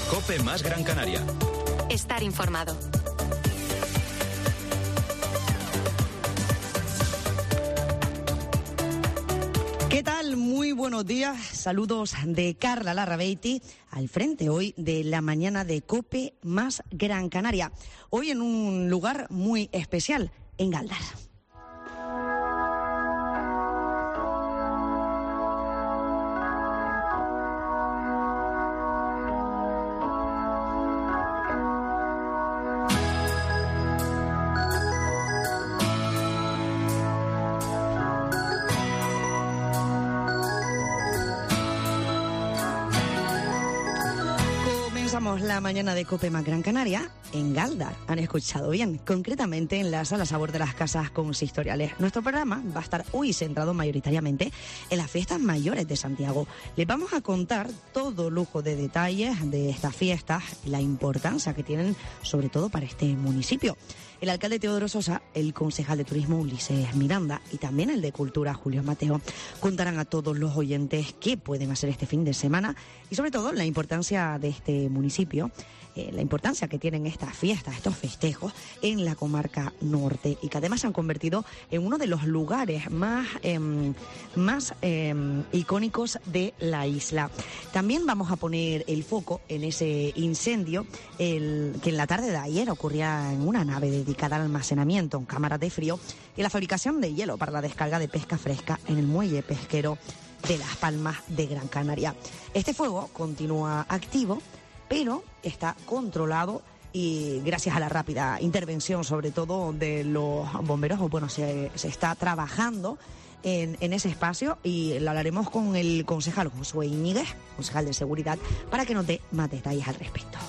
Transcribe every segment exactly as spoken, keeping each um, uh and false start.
COPE más Gran Canaria. Estar informado. ¿Qué tal? Muy buenos días. Saludos de Carla Larrabeiti al frente hoy de la mañana de COPE más Gran Canaria. Hoy en un lugar muy especial, en Galdar. La mañana de COPE más Gran Canaria en Galdar. Han escuchado bien, concretamente en la Sala Sabor de las Casas Consistoriales. Nuestro programa va a estar hoy centrado mayoritariamente en las fiestas mayores de Santiago. Les vamos a contar todo lujo de detalles de estas fiestas y la importancia que tienen sobre todo para este municipio. El alcalde Teodoro Sosa, el concejal de Turismo Ulises Miranda y también el de Cultura Julio Mateo contarán a todos los oyentes qué pueden hacer este fin de semana y sobre todo la importancia de este municipio, eh, la importancia que tienen estas fiestas, estos festejos en la comarca norte y que además se han convertido en uno de los lugares más, eh, más eh, icónicos de la isla. También vamos a poner el foco en ese incendio el, que en la tarde de ayer ocurría en una nave de dedicada al almacenamiento en cámaras de frío y la fabricación de hielo para la descarga de pesca fresca en el muelle pesquero de Las Palmas de Gran Canaria. Este fuego continúa activo, pero está controlado y gracias a la rápida intervención, sobre todo de los bomberos, bueno, se, se está trabajando en, en ese espacio y lo hablaremos con el concejal Josué Iñiguez, concejal de seguridad, para que nos dé más detalles al respecto.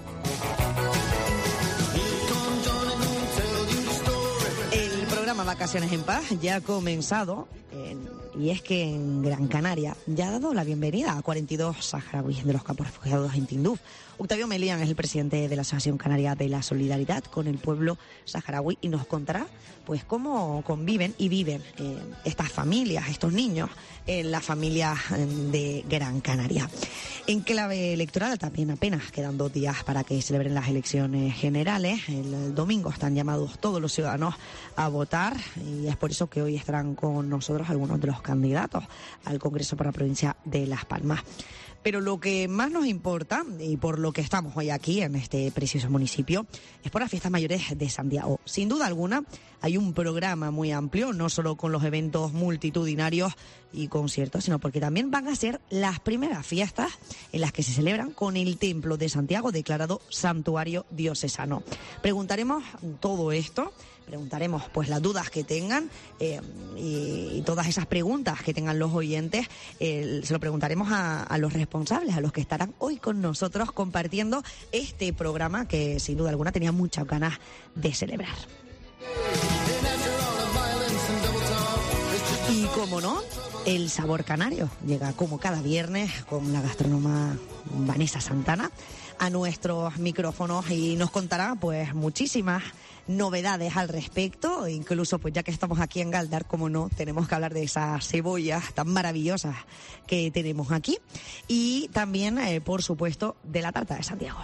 Vacaciones en Paz ya ha comenzado en, y es que en Gran Canaria ya ha dado la bienvenida a cuarenta y dos saharauis de los campos refugiados en Tinduf. Octavio Melián es el presidente de la Asociación Canaria de la Solidaridad con el pueblo saharaui y nos contará pues cómo conviven y viven eh, estas familias, estos niños en las familias de Gran Canaria. En clave electoral también apenas quedan dos días para que celebren las elecciones generales. El, el domingo están llamados todos los ciudadanos a votar y es por eso que hoy estarán con nosotros algunos de los candidatos al Congreso para la provincia de Las Palmas. Pero lo que más nos importa, y por lo que estamos hoy aquí en este precioso municipio, es por las fiestas mayores de Santiago. Sin duda alguna, hay un programa muy amplio, no solo con los eventos multitudinarios y conciertos, sino porque también van a ser las primeras fiestas en las que se celebran con el Templo de Santiago declarado Santuario Diocesano. Preguntaremos todo esto. Preguntaremos pues las dudas que tengan eh, y, y todas esas preguntas que tengan los oyentes, eh, se lo preguntaremos a, a los responsables, a los que estarán hoy con nosotros compartiendo este programa que sin duda alguna tenía muchas ganas de celebrar. Y como no, el sabor canario llega como cada viernes con la gastrónoma Vanessa Santana a nuestros micrófonos y nos contará pues muchísimas novedades al respecto, incluso pues ya que estamos aquí en Galdar, como no, tenemos que hablar de esas cebollas tan maravillosas que tenemos aquí y también, eh, por supuesto, de la tarta de Santiago.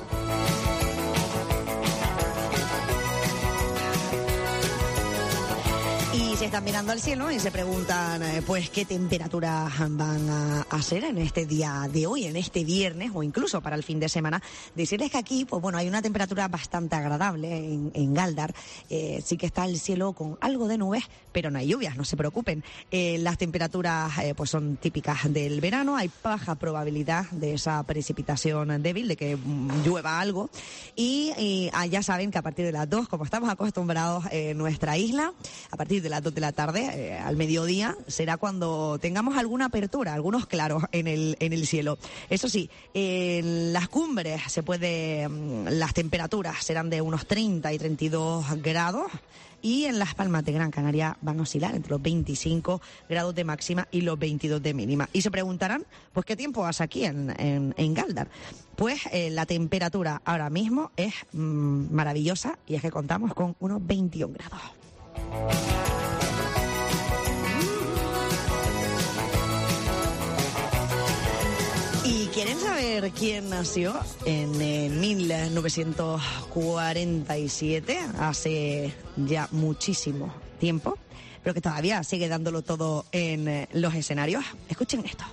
Y se están mirando al cielo y se preguntan pues qué temperaturas van a hacer en este día de hoy, en este viernes o incluso para el fin de semana. Decirles que aquí pues bueno hay una temperatura bastante agradable en, en Galdar. Eh, sí que está el cielo con algo de nubes, pero no hay lluvias, no se preocupen. Eh, las temperaturas eh, pues son típicas del verano, hay baja probabilidad de esa precipitación débil, de que mm, llueva algo. Y, y ah, ya saben que a partir de las dos, como estamos acostumbrados en nuestra isla, a partir de las dos de la tarde, eh, al mediodía, será cuando tengamos alguna apertura, algunos claros en el en el cielo. Eso sí, en las cumbres se puede, las temperaturas serán de unos treinta y treinta y dos grados y en Las Palmas de Gran Canaria van a oscilar entre los veinticinco grados de máxima y los veintidós de mínima. Y se preguntarán, pues, ¿qué tiempo hace aquí en, en, en Galdar? Pues eh, la temperatura ahora mismo es mmm, maravillosa y es que contamos con unos veintiún grados. ¿Y quieren saber ver quién nació en, en mil novecientos cuarenta y siete, hace ya muchísimo tiempo, pero que todavía sigue dándolo todo en eh, los escenarios. Escuchen esto.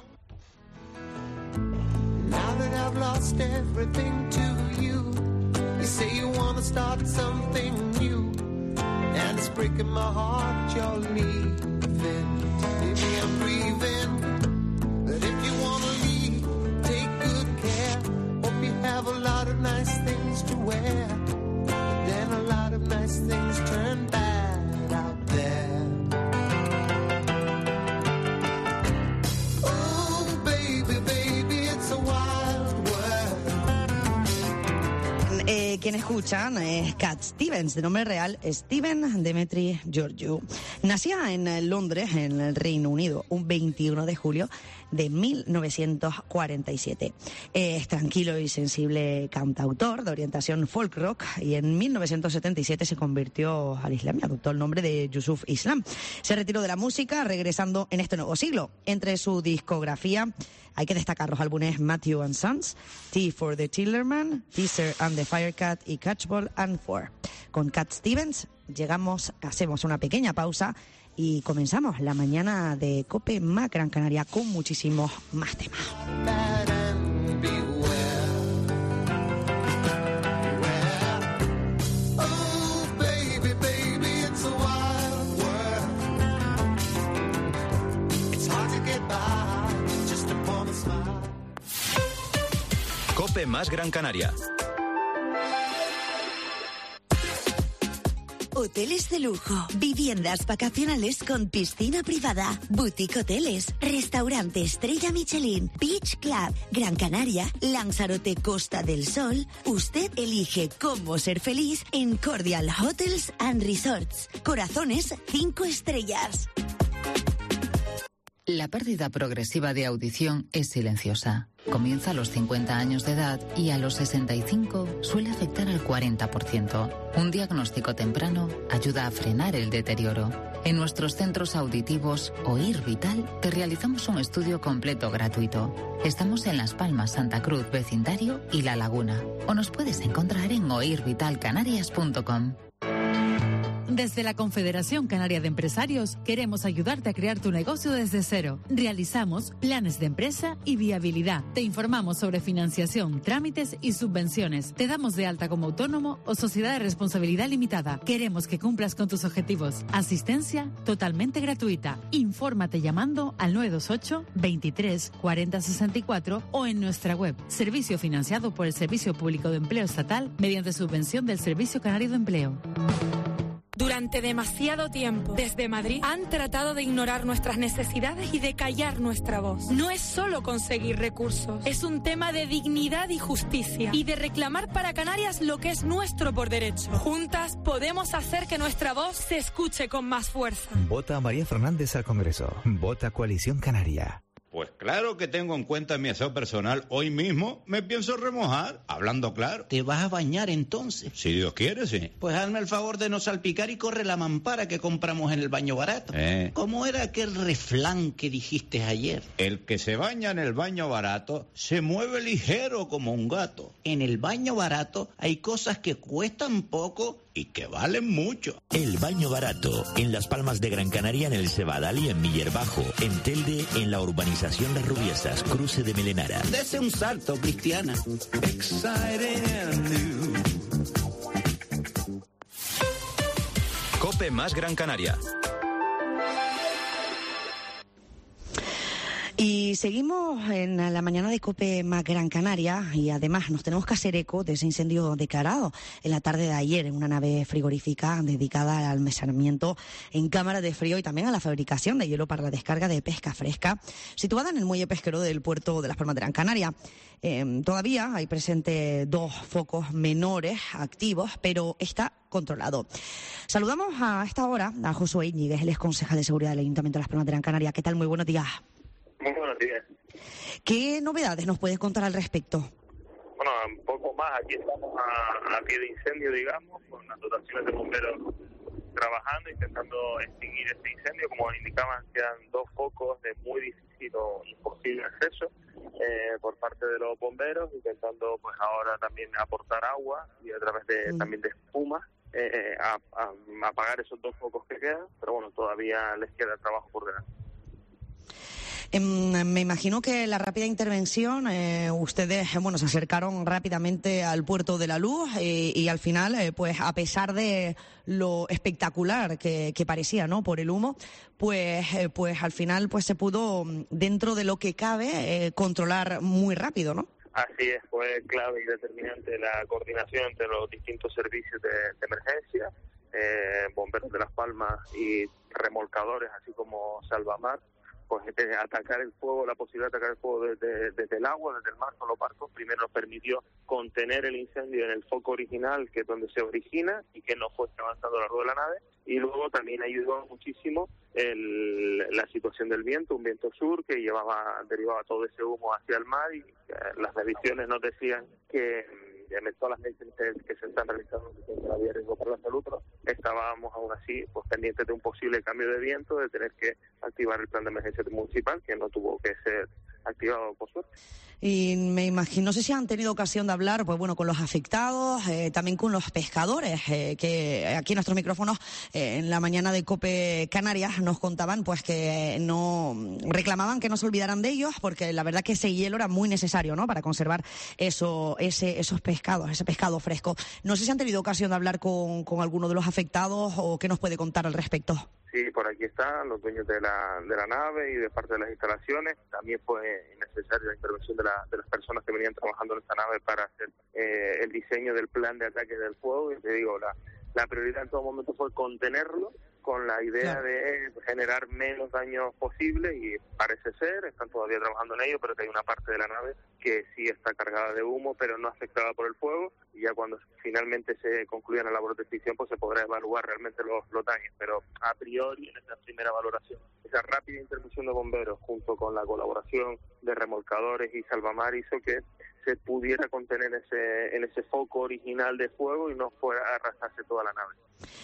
Now that I've lost everything to you, you say you want to start something new, and it's breaking my heart you're leaving. Maybe I'm grieving, but if you want to leave, take good care. Hope you have a lot of nice things to wear, but then a lot of nice things turn bad out there. Eh, quien escuchan es Cat Stevens, de nombre real Stephen Demetri Georgiou. Nacía en Londres, en el Reino Unido, un veintiuno de julio de mil novecientos cuarenta y siete. Es tranquilo y sensible cantautor de orientación folk rock, y en mil novecientos setenta y siete se convirtió al Islam y adoptó el nombre de Yusuf Islam. Se retiró de la música, regresando en este nuevo siglo. Entre su discografía hay que destacar los álbumes Matthew and Sons, Tea for the Tillerman, Teaser and the Firecat y Catchball and Four. Con Cat Stevens llegamos, hacemos una pequeña pausa y comenzamos la mañana de COPE más Gran Canaria con muchísimos más temas. COPE más Gran Canaria. Hoteles de lujo, viviendas vacacionales con piscina privada, boutique hoteles, restaurante estrella Michelin, Beach Club, Gran Canaria, Lanzarote, Costa del Sol. Usted elige cómo ser feliz en Cordial Hotels and Resorts. Corazones cinco estrellas. La pérdida progresiva de audición es silenciosa. Comienza a los cincuenta años de edad y a los sesenta y cinco suele afectar al cuarenta por ciento. Un diagnóstico temprano ayuda a frenar el deterioro. En nuestros centros auditivos Oír Vital te realizamos un estudio completo gratuito. Estamos en Las Palmas, Santa Cruz, Vecindario y La Laguna. O nos puedes encontrar en oír vital canarias punto com. Desde la Confederación Canaria de Empresarios queremos ayudarte a crear tu negocio desde cero. Realizamos planes de empresa y viabilidad. Te informamos sobre financiación, trámites y subvenciones. Te damos de alta como autónomo o sociedad de responsabilidad limitada. Queremos que cumplas con tus objetivos. Asistencia totalmente gratuita. Infórmate llamando al nueve dos ocho, veintitrés, cuarenta, sesenta y cuatro o en nuestra web. Servicio financiado por el Servicio Público de Empleo Estatal mediante subvención del Servicio Canario de Empleo. Durante demasiado tiempo, desde Madrid, han tratado de ignorar nuestras necesidades y de callar nuestra voz. No es solo conseguir recursos, es un tema de dignidad y justicia y de reclamar para Canarias lo que es nuestro por derecho. Juntas podemos hacer que nuestra voz se escuche con más fuerza. Vota a María Fernández al Congreso. Vota Coalición Canaria. Pues claro que tengo en cuenta mi aseo personal. Hoy mismo me pienso remojar, hablando claro. ¿Te vas a bañar entonces? Si Dios quiere, sí. Pues hazme el favor de no salpicar y corre la mampara que compramos en el baño barato. Eh. ¿Cómo era aquel refrán que dijiste ayer? El que se baña en el baño barato se mueve ligero como un gato. En el baño barato hay cosas que cuestan poco y que valen mucho. El Baño Barato, en Las Palmas de Gran Canaria, en el Cebadal y en Miller Bajo, en Telde, en la urbanización Las Rubiesas, cruce de Melenara. Dese un salto, Cristiana. COPE más Gran Canaria. Y seguimos en la mañana de COPE más Gran Canaria y además nos tenemos que hacer eco de ese incendio declarado en la tarde de ayer en una nave frigorífica dedicada al almacenamiento en cámaras de frío y también a la fabricación de hielo para la descarga de pesca fresca, situada en el muelle pesquero del puerto de Las Palmas de Gran Canaria. Eh, todavía hay presente dos focos menores activos, pero está controlado. Saludamos a esta hora a Josué Íñiguez, él es concejal de seguridad del Ayuntamiento de Las Palmas de Gran Canaria. ¿Qué tal? Muy buenos días. Muy buenos días. ¿Qué novedades nos puedes contar al respecto? Bueno, un poco más. Aquí estamos a, a pie de incendio, digamos, con las dotaciones de bomberos trabajando, intentando extinguir este incendio. Como indicaban, quedan dos focos de muy difícil o imposible acceso. Eh, por parte de los bomberos, intentando pues ahora también aportar agua y a través de mm. también de espuma eh, a, a, a apagar esos dos focos que quedan, pero bueno, todavía les queda trabajo por delante. Me imagino que la rápida intervención, eh, ustedes bueno se acercaron rápidamente al puerto de la Luz y, y al final, eh, pues a pesar de lo espectacular que, que parecía, ¿no? Por el humo, pues, eh, pues al final pues se pudo, dentro de lo que cabe, eh, controlar muy rápido, ¿no? Así es, fue clave y determinante la coordinación entre los distintos servicios de, de emergencia, eh, bomberos de Las Palmas y remolcadores, así como Salvamar. Pues de atacar el fuego, la posibilidad de atacar el fuego desde, desde el agua, desde el mar con los barcos, primero nos permitió contener el incendio en el foco original, que es donde se origina y que no fue avanzando a lo largo de la nave, y luego también ayudó muchísimo el, la situación del viento, un viento sur que llevaba derivaba todo ese humo hacia el mar, y eh, las mediciones nos decían que en todas las mediciones que se están realizando que no había riesgo para la salud, pero estábamos aún así pues pendientes de un posible cambio de viento, de tener que activar el plan de emergencia municipal, que no tuvo que ser activado por suerte. Y me imagino, no sé si han tenido ocasión de hablar, pues bueno, con los afectados, eh, también con los pescadores, eh, que aquí en nuestros micrófonos, eh, en la mañana de COPE Canarias, nos contaban pues que no reclamaban que no se olvidaran de ellos, porque la verdad que ese hielo era muy necesario, ¿no? Para conservar eso, ese, esos pescados, ese pescado fresco. No sé si han tenido ocasión de hablar con, con alguno de los afectados o qué nos puede contar al respecto. Sí, por aquí están los dueños de la de la nave y de parte de las instalaciones. También fue necesaria la intervención de, la, de las personas que venían trabajando en esta nave para hacer eh, el diseño del plan de ataque del fuego. Y te digo, la, la prioridad en todo momento fue contenerlo con la idea claro. de generar menos daños posible, y parece ser, están todavía trabajando en ello, pero que hay una parte de la nave que sí está cargada de humo, pero no afectada por el fuego, y ya cuando finalmente se concluya la labor de extinción, pues se podrá evaluar realmente los, los daños, pero a priori en esta primera valoración, esa rápida intervención de bomberos junto con la colaboración de remolcadores y Salvamar hizo que se pudiera contener ese, en ese foco original de fuego y no fuera a arrasarse toda la nave.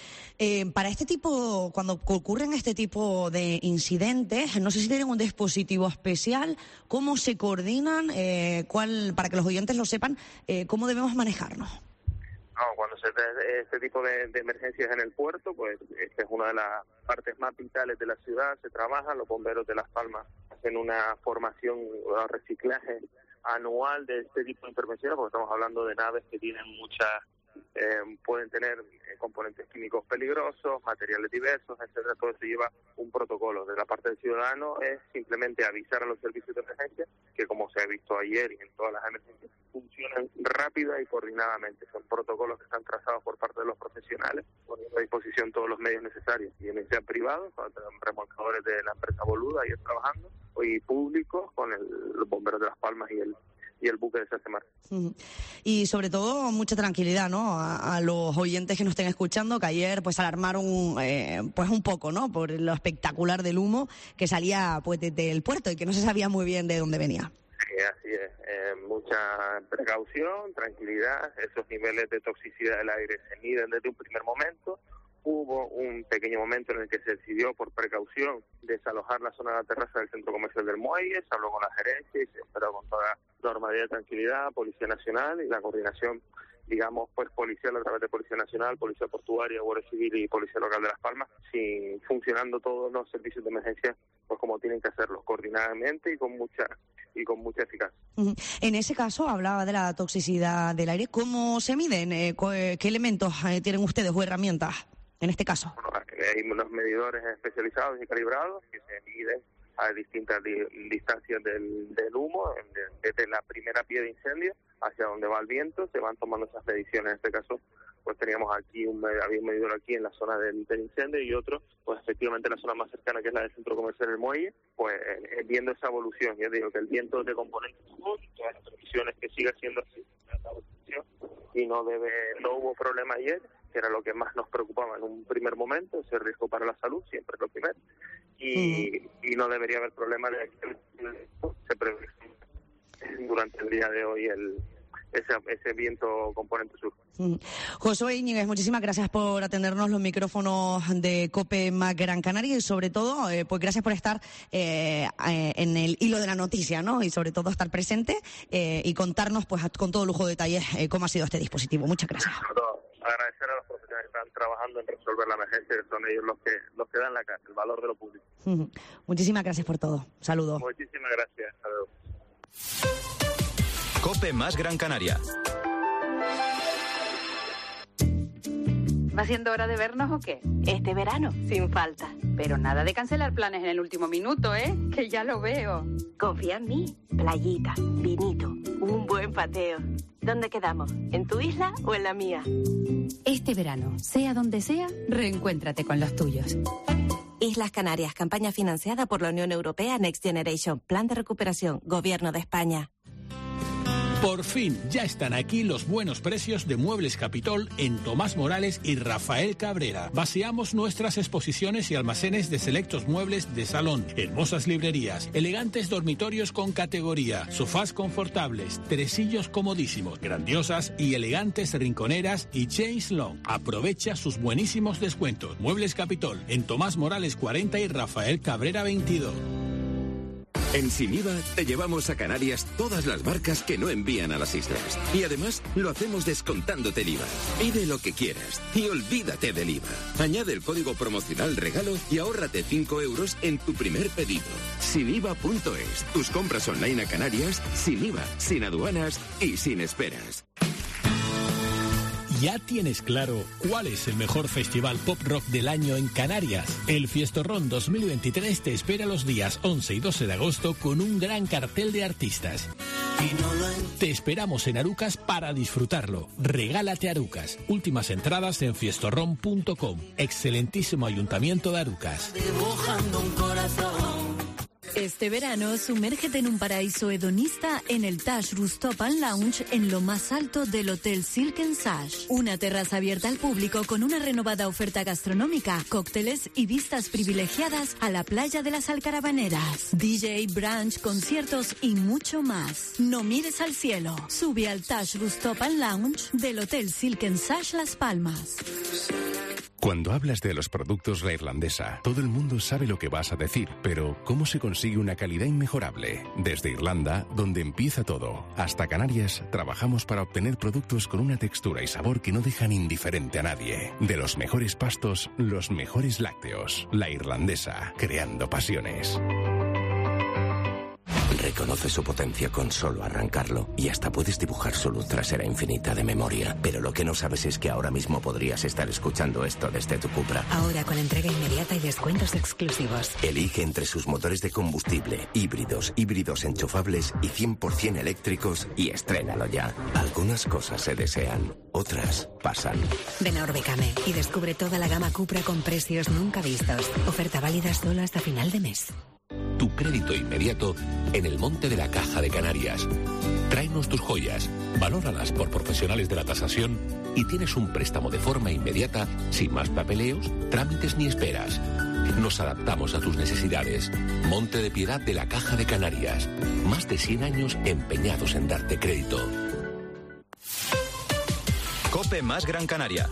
Eh, para este tipo, cuando ocurren este tipo de incidentes, no sé si tienen un dispositivo especial, ¿cómo se coordinan? Eh, ¿cuál, para que los oyentes lo sepan, eh, cómo debemos manejarnos? No, cuando se ve este tipo de, de emergencias en el puerto, pues esta es una de las partes más vitales de la ciudad, se trabaja, los bomberos de Las Palmas hacen una formación o reciclaje anual de este tipo de intervenciones, porque estamos hablando de naves que tienen muchas, eh, pueden tener eh, componentes químicos peligrosos, materiales diversos, etcétera. Todo eso lleva un protocolo. De la parte del ciudadano es simplemente avisar a los servicios de emergencia, que como se ha visto ayer y en todas las emergencias, funcionan rápida y coordinadamente. Son protocolos que están trazados por parte de los profesionales, poniendo a disposición todos los medios necesarios, y en sean privados, con remolcadores de la empresa Boluda ahí trabajando, y públicos con el, los bomberos de Las Palmas y el y el buque de Sacemar. Y sobre todo mucha tranquilidad, ¿no? A, a los oyentes que nos estén escuchando, que ayer pues alarmaron eh, pues un poco, ¿no? Por lo espectacular del humo que salía pues desde el puerto y que no se sabía muy bien de dónde venía. Sí, así es. Eh, mucha precaución, tranquilidad. Esos niveles de toxicidad del aire se miden desde un primer momento. Hubo un pequeño momento en el que se decidió, por precaución, desalojar la zona de la terraza del centro comercial del Muelle. Se habló con la gerencia y se esperó con toda normalidad y tranquilidad, Policía Nacional y la coordinación, digamos, pues policial a través de Policía Nacional, Policía Portuaria, Guardia Civil y Policía Local de Las Palmas, sin funcionando todos los servicios de emergencia pues como tienen que hacerlo, coordinadamente y con mucha y con mucha eficacia. En ese caso, hablaba de la toxicidad del aire. ¿Cómo se miden? Eh, ¿Qué elementos eh, tienen ustedes o herramientas en este caso? Bueno, hay unos medidores especializados y calibrados que se miden a distintas di- distancias del, del humo, desde la primera pie de incendio hacia donde va el viento, se van tomando esas mediciones. En este caso, pues teníamos aquí, un, había un medidor aquí en la zona del, del incendio y otro, pues efectivamente en la zona más cercana, que es la del centro comercial del Muelle, pues eh, viendo esa evolución. Yo digo que el viento de componentes, todas las previsiones que siga siendo así, y no debe, no hubo problema ayer, que era lo que más nos preocupaba en un primer momento, ese riesgo para la salud, siempre es lo primero, y, uh-huh. y no debería haber problema de que se prevé durante el día de hoy el, ese, ese viento componente sur. Mm. Josué Íñiguez, muchísimas gracias por atendernos los micrófonos de COPE Más Gran Canaria y sobre todo, eh, pues gracias por estar eh, eh, en el hilo de la noticia, ¿no? Y sobre todo estar presente eh, y contarnos, pues con todo lujo de detalles, eh, cómo ha sido este dispositivo. Muchas gracias. Agradecer a los profesionales que están trabajando en resolver la emergencia, que son ellos los que los que dan la cara, el valor de lo público. Mm. Muchísimas gracias por todo. Saludos. Muchísimas gracias. Saludos. COPE Más Gran Canaria. ¿Va siendo hora de vernos o qué? Este verano, sin falta. Pero nada de cancelar planes en el último minuto, ¿eh? Que ya lo veo. Confía en mí. Playita, vinito, un buen pateo. ¿Dónde quedamos? ¿En tu isla o en la mía? Este verano, sea donde sea, reencuéntrate con los tuyos. Islas Canarias, campaña financiada por la Unión Europea Next Generation, Plan de Recuperación, Gobierno de España. Por fin, ya están aquí los buenos precios de Muebles Capitol en Tomás Morales y Rafael Cabrera. Vaciamos nuestras exposiciones y almacenes de selectos muebles de salón, hermosas librerías, elegantes dormitorios con categoría, sofás confortables, tresillos comodísimos, grandiosas y elegantes rinconeras y chaise long. Aprovecha sus buenísimos descuentos. Muebles Capitol en Tomás Morales cuarenta y Rafael Cabrera veintidós. En Sin I V A te llevamos a Canarias todas las marcas que no envían a las islas. Y además lo hacemos descontándote el I V A. Pide lo que quieras y olvídate del I V A. Añade el código promocional regalo y ahórrate cinco euros en tu primer pedido. sin I V A punto es. Tus compras online a Canarias sin I V A, sin aduanas y sin esperas. ¿Ya tienes claro cuál es el mejor festival pop rock del año en Canarias? El Fiestorrón dos mil veintitrés te espera los días once y doce de agosto con un gran cartel de artistas. Te esperamos en Arucas para disfrutarlo. Regálate Arucas. Últimas entradas en fiestorrón punto com. Excelentísimo Ayuntamiento de Arucas. Dibujando un corazón. Este verano, sumérgete en un paraíso hedonista en el Tash Rooftop and Lounge en lo más alto del Hotel Silk and Sash. Una terraza abierta al público con una renovada oferta gastronómica, cócteles y vistas privilegiadas a la playa de las Alcarabaneras. D J, brunch, conciertos y mucho más. No mires al cielo. Sube al Tash Rooftop and Lounge del Hotel Silk and Sash Las Palmas. Cuando hablas de los productos La Irlandesa, todo el mundo sabe lo que vas a decir, pero ¿cómo se consigue una calidad inmejorable? Desde Irlanda, donde empieza todo, hasta Canarias, trabajamos para obtener productos con una textura y sabor que no dejan indiferente a nadie. De los mejores pastos, los mejores lácteos. La Irlandesa, creando pasiones. Reconoce su potencia con solo arrancarlo y hasta puedes dibujar su luz trasera infinita de memoria. Pero lo que no sabes es que ahora mismo podrías estar escuchando esto desde tu Cupra. Ahora con entrega inmediata y descuentos exclusivos. Elige entre sus motores de combustible, híbridos, híbridos enchufables y cien por ciento eléctricos y estrénalo ya. Algunas cosas se desean, otras pasan. Ven a Orbicame y descubre toda la gama Cupra con precios nunca vistos. Oferta válida solo hasta final de mes. Tu crédito inmediato en el Monte de la Caja de Canarias. Tráenos tus joyas, valóralas por profesionales de la tasación y tienes un préstamo de forma inmediata, sin más papeleos, trámites ni esperas. Nos adaptamos a tus necesidades. Monte de Piedad de la Caja de Canarias. Más de cien años empeñados en darte crédito. COPE Más Gran Canaria.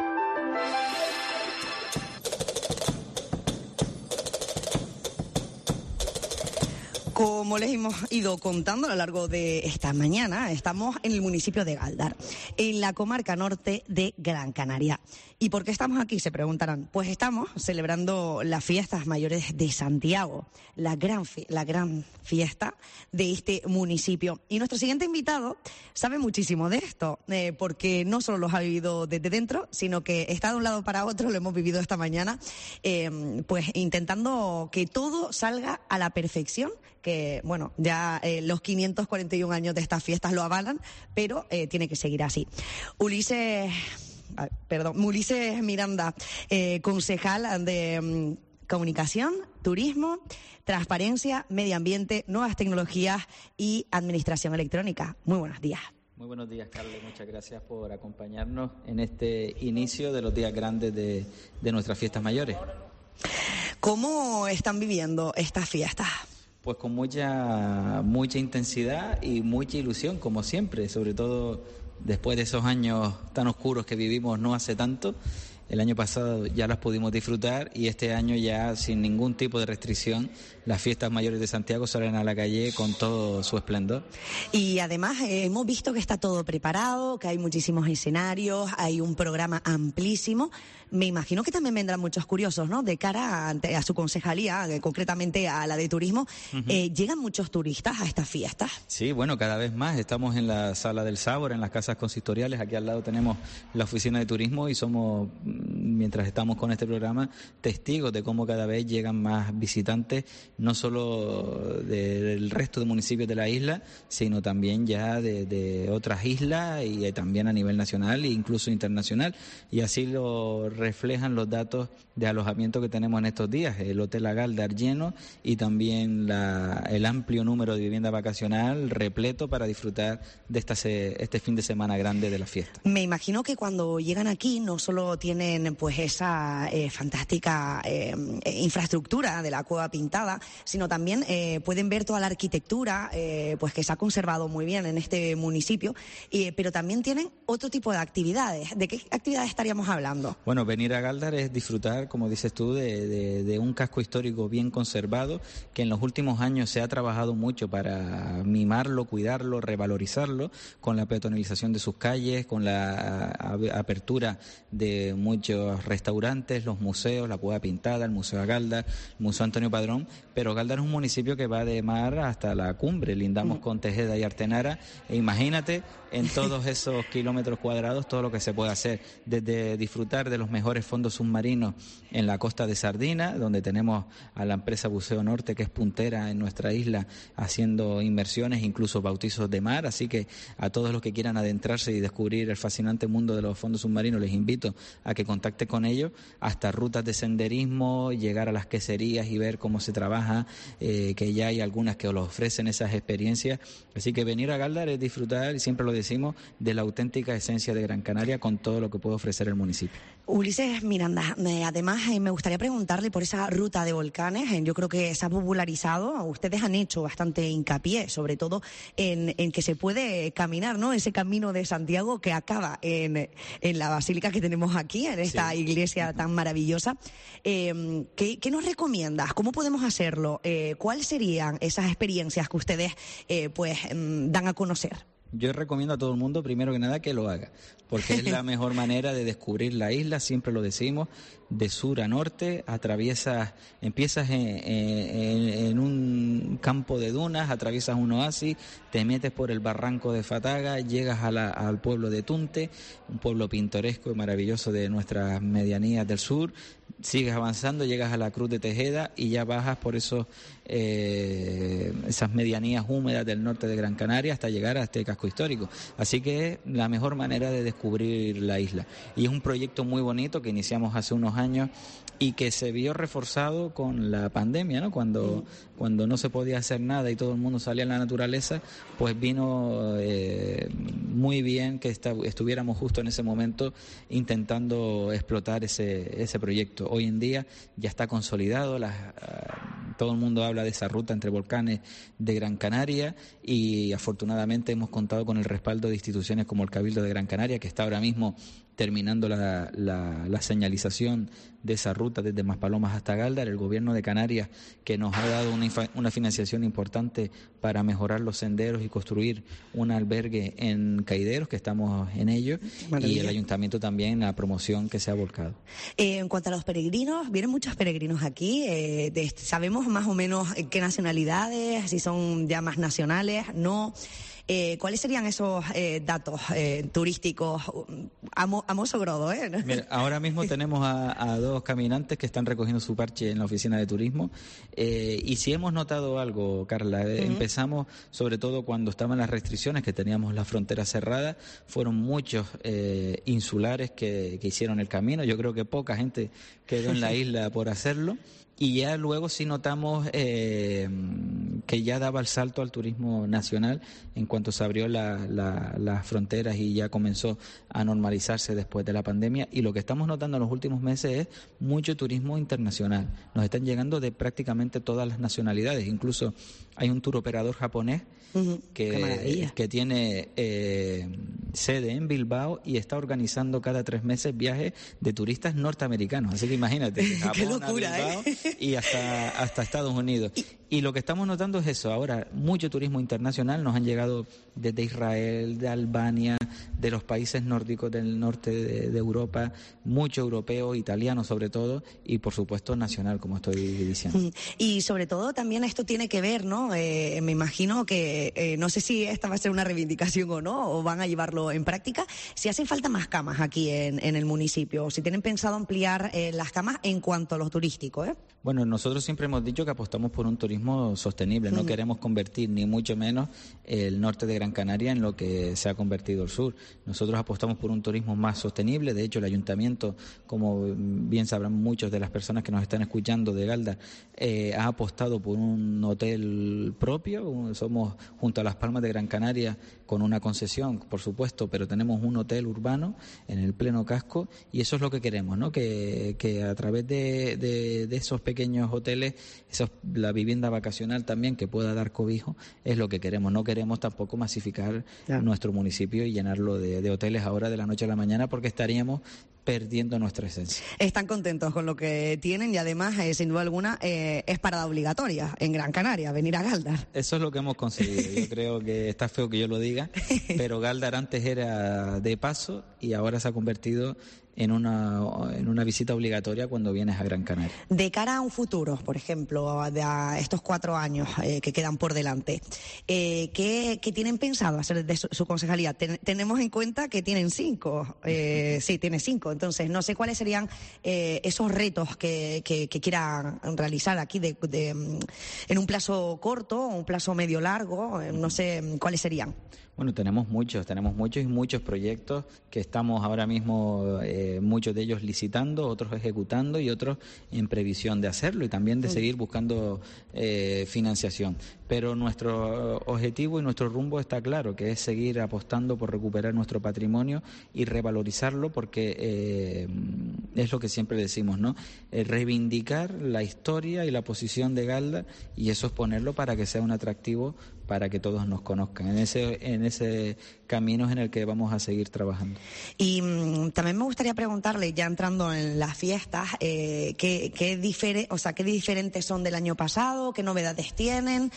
Como les hemos ido contando a lo largo de esta mañana, estamos en el municipio de Galdar, en la comarca norte de Gran Canaria. ¿Y por qué estamos aquí? Se preguntarán. Pues estamos celebrando las fiestas mayores de Santiago, la gran, fi- la gran fiesta de este municipio. Y nuestro siguiente invitado sabe muchísimo de esto, eh, porque no solo los ha vivido desde dentro, sino que está de un lado para otro, lo hemos vivido esta mañana, eh, pues intentando que todo salga a la perfección, que, bueno, ya eh, los quinientos cuarenta y un años de estas fiestas lo avalan, pero eh, tiene que seguir así. Ulises... Perdón, Ulises Miranda, eh, concejal de um, Comunicación, Turismo, Transparencia, Medio Ambiente, Nuevas Tecnologías y Administración Electrónica. Muy buenos días. Muy buenos días, Carlos. Muchas gracias por acompañarnos en este inicio de los días grandes de, de nuestras fiestas mayores. ¿Cómo están viviendo estas fiestas? Pues con mucha, mucha intensidad y mucha ilusión, como siempre, sobre todo después de esos años tan oscuros que vivimos no hace tanto. El año pasado ya las pudimos disfrutar y este año ya sin ningún tipo de restricción las fiestas mayores de Santiago salen a la calle con todo su esplendor. Y además eh, hemos visto que está todo preparado, que hay muchísimos escenarios, hay un programa amplísimo. Me imagino que también vendrán muchos curiosos, ¿no? De cara a, a su concejalía, eh, concretamente a la de turismo. Uh-huh. Eh, ¿Llegan muchos turistas a estas fiestas? Sí, bueno, cada vez más. Estamos en la Sala del Sabor, en las casas consistoriales. Aquí al lado tenemos la oficina de turismo y somos, mientras estamos con este programa, testigos de cómo cada vez llegan más visitantes, no solo de, del resto de municipios de la isla, sino también ya de, de otras islas y eh, también a nivel nacional e incluso internacional. Y así lo reflejan los datos de alojamiento que tenemos en estos días. El Hotel Agaldar lleno y también la, el amplio número de vivienda vacacional repleto para disfrutar de esta, este fin de semana grande de la fiesta. Me imagino que cuando llegan aquí no solo tienen pues esa eh, fantástica eh, infraestructura de la Cueva Pintada, sino también eh, pueden ver toda la arquitectura eh, pues que se ha conservado muy bien en este municipio, eh, pero también tienen otro tipo de actividades. ¿De qué actividades estaríamos hablando? Bueno, venir a Galdar es disfrutar, como dices tú, de, de, de un casco histórico bien conservado que en los últimos años se ha trabajado mucho para mimarlo, cuidarlo, revalorizarlo, con la peatonalización de sus calles, con la apertura de muchos restaurantes, los museos, la Cueva Pintada, el Museo Agaldar, el Museo Antonio Padrón, pero Galdar es un municipio que va de mar hasta la cumbre, lindamos mm. con Tejeda y Artenara, e imagínate en todos esos kilómetros cuadrados todo lo que se puede hacer, desde disfrutar de los mejores fondos submarinos en la costa de Sardina, donde tenemos a la empresa Buceo Norte, que es puntera en nuestra isla, haciendo inmersiones, incluso bautizos de mar, así que a todos los que quieran adentrarse y descubrir el fascinante mundo de los fondos submarinos, les invito a que contacten con ellos, hasta rutas de senderismo, llegar a las queserías y ver cómo se trabaja, eh, que ya hay algunas que os ofrecen esas experiencias, así que venir a Galdar es disfrutar, y siempre lo decimos, de la auténtica esencia de Gran Canaria con todo lo que puede ofrecer el municipio. Ulises Miranda, eh, además eh, me gustaría preguntarle por esa ruta de volcanes. Eh, yo creo que se ha popularizado, ustedes han hecho bastante hincapié, sobre todo en, en que se puede caminar, ¿no? Ese camino de Santiago que acaba en, en la basílica que tenemos aquí, en esta sí. iglesia tan maravillosa. Eh, ¿qué, ¿Qué nos recomiendas? ¿Cómo podemos hacerlo? Eh, ¿Cuáles serían esas experiencias que ustedes eh, pues dan a conocer? Yo recomiendo a todo el mundo, primero que nada, que lo haga, porque es la mejor manera de descubrir la isla, siempre lo decimos, de sur a norte, atraviesas, empiezas en, en, en un campo de dunas, atraviesas un oasis, te metes por el barranco de Fataga, llegas a la, al pueblo de Tunte, un pueblo pintoresco y maravilloso de nuestras medianías del sur, sigues avanzando, llegas a la Cruz de Tejeda y ya bajas por esos eh, esas medianías húmedas del norte de Gran Canaria hasta llegar a este casco histórico. Así que es la mejor manera de descubrir la isla. Y es un proyecto muy bonito que iniciamos hace unos años y que se vio reforzado con la pandemia, ¿no? Cuando, cuando no se podía hacer nada y todo el mundo salía en la naturaleza, pues vino eh, muy bien que esta, estuviéramos justo en ese momento intentando explotar ese, ese proyecto. Hoy en día ya está consolidado, las, uh, todo el mundo habla de esa ruta entre volcanes de Gran Canaria y afortunadamente hemos contado con el respaldo de instituciones como el Cabildo de Gran Canaria, que está ahora mismo terminando la, la, la señalización de esa ruta desde Maspalomas hasta Galdar, el Gobierno de Canarias, que nos ha dado una, una financiación importante para mejorar los senderos y construir un albergue en Caideros, que estamos en ello, Maravilla. Y el Ayuntamiento también, la promoción que se ha volcado. Eh, en cuanto a los peregrinos, vienen muchos peregrinos aquí, eh, de, ¿sabemos más o menos qué nacionalidades, si son ya más nacionales, no? Eh, ¿Cuáles serían esos eh, datos eh, turísticos a, mo, a mozo grodo? ¿eh? Mira, ahora mismo tenemos a, a dos caminantes que están recogiendo su parche en la oficina de turismo eh, y si hemos notado algo, Carla, eh, uh-huh. empezamos sobre todo cuando estaban las restricciones, que teníamos la frontera cerrada, fueron muchos eh, insulares que, que hicieron el camino. Yo creo que poca gente quedó en la isla por hacerlo. Y ya luego sí notamos eh, que ya daba el salto al turismo nacional en cuanto se abrió la, la, las fronteras y ya comenzó a normalizarse después de la pandemia. Y lo que estamos notando en los últimos meses es mucho turismo internacional. Nos están llegando de prácticamente todas las nacionalidades. Incluso hay un tour operador japonés uh-huh. que, que tiene eh, sede en Bilbao y está organizando cada tres meses viajes de turistas norteamericanos. Así que imagínate, Japón, qué locura, a Bilbao, ¿eh? y hasta, hasta Estados Unidos. Y lo que estamos notando es eso, ahora mucho turismo internacional, nos han llegado desde Israel, de Albania, de los países nórdicos del norte de, de Europa, mucho europeo, italiano sobre todo, y por supuesto nacional, como estoy diciendo. Y sobre todo también esto tiene que ver, ¿no? Eh, me imagino que, eh, no sé si esta va a ser una reivindicación o no, o van a llevarlo en práctica, si hacen falta más camas aquí en, en el municipio, o si tienen pensado ampliar eh, las camas en cuanto a lo turístico, ¿eh? Bueno, nosotros siempre hemos dicho que apostamos por un turismo sostenible, no uh-huh. queremos convertir ni mucho menos el norte de Gran Canaria en lo que se ha convertido el sur. Nosotros apostamos por un turismo más sostenible, de hecho el ayuntamiento, como bien sabrán muchos de las personas que nos están escuchando de Galda, eh, ha apostado por un hotel propio, somos junto a Las Palmas de Gran Canaria con una concesión, por supuesto, pero tenemos un hotel urbano en el pleno casco y eso es lo que queremos, ¿no? Que, que a través de, de, de esos pequeños hoteles, esos, la vivienda vacacional también que pueda dar cobijo, es lo que queremos. No queremos tampoco masificar claro. nuestro municipio y llenarlo de, de hoteles ahora de la noche a la mañana porque estaríamos perdiendo nuestra esencia. Están contentos con lo que tienen y además, eh, sin duda alguna, eh, es parada obligatoria en Gran Canaria, venir a Galdar. Eso es lo que hemos conseguido. Yo creo que está feo que yo lo diga, pero Galdar antes era de paso y ahora se ha convertido en una, en una visita obligatoria cuando vienes a Gran Canaria. De cara a un futuro, por ejemplo, de a estos cuatro años eh, que quedan por delante, eh, ¿qué, ¿qué tienen pensado hacer de su, su concejalía? Ten, tenemos en cuenta que tienen cinco, eh, sí, tiene cinco, entonces no sé cuáles serían eh, esos retos que, que, que quieran realizar aquí de, de, en un plazo corto, un plazo medio largo, eh, no sé cuáles serían. Bueno, tenemos muchos, tenemos muchos y muchos proyectos que estamos ahora mismo, eh, muchos de ellos licitando, otros ejecutando y otros en previsión de hacerlo y también de seguir buscando eh, financiación. Pero nuestro objetivo y nuestro rumbo está claro, que es seguir apostando por recuperar nuestro patrimonio y revalorizarlo porque eh, es lo que siempre decimos, ¿no? Eh, reivindicar la historia y la posición de Galda y eso es ponerlo para que sea un atractivo para que todos nos conozcan. En ese en ese camino es en el que vamos a seguir trabajando. Y mmm, también me gustaría preguntarle, ya entrando en las fiestas, eh, ¿qué, qué, difere, o sea, qué diferentes son del año pasado? ¿Qué novedades tienen?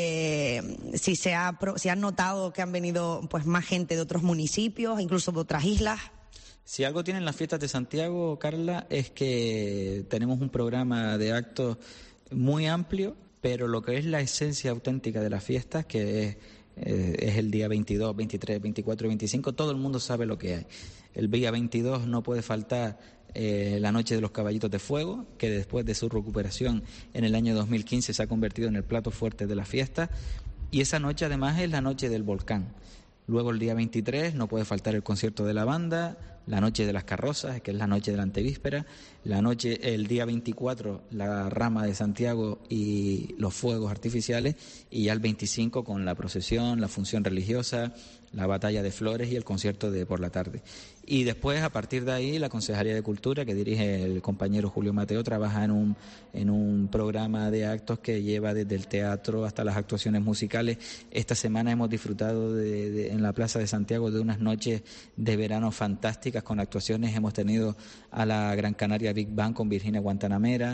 Eh, si se ha si han notado que han venido pues más gente de otros municipios, incluso de otras islas. Si algo tienen las fiestas de Santiago, Carla, es que tenemos un programa de actos muy amplio, pero lo que es la esencia auténtica de las fiestas, que es, eh, es el día veintidós, veintitrés, veinticuatro y veinticinco, todo el mundo sabe lo que hay. El día veintidós no puede faltar eh, la Noche de los Caballitos de Fuego, que después de su recuperación en el año dos mil quince se ha convertido en el plato fuerte de la fiesta, y esa noche además es la Noche del Volcán. Luego el día veintitrés no puede faltar el concierto de la banda, la Noche de las Carrozas, que es la noche de la antevíspera, la noche, el día veinticuatro, la Rama de Santiago y los fuegos artificiales, y ya el veinticinco con la procesión, la función religiosa, la batalla de flores y el concierto de por la tarde. Y después, a partir de ahí, la Concejalía de Cultura, que dirige el compañero Julio Mateo, trabaja en un, en un programa de actos que lleva desde el teatro hasta las actuaciones musicales. Esta semana hemos disfrutado de, de, en la Plaza de Santiago de unas noches de verano fantásticas con actuaciones. Hemos tenido a la Gran Canaria Big Band con Virginia Guantanamera,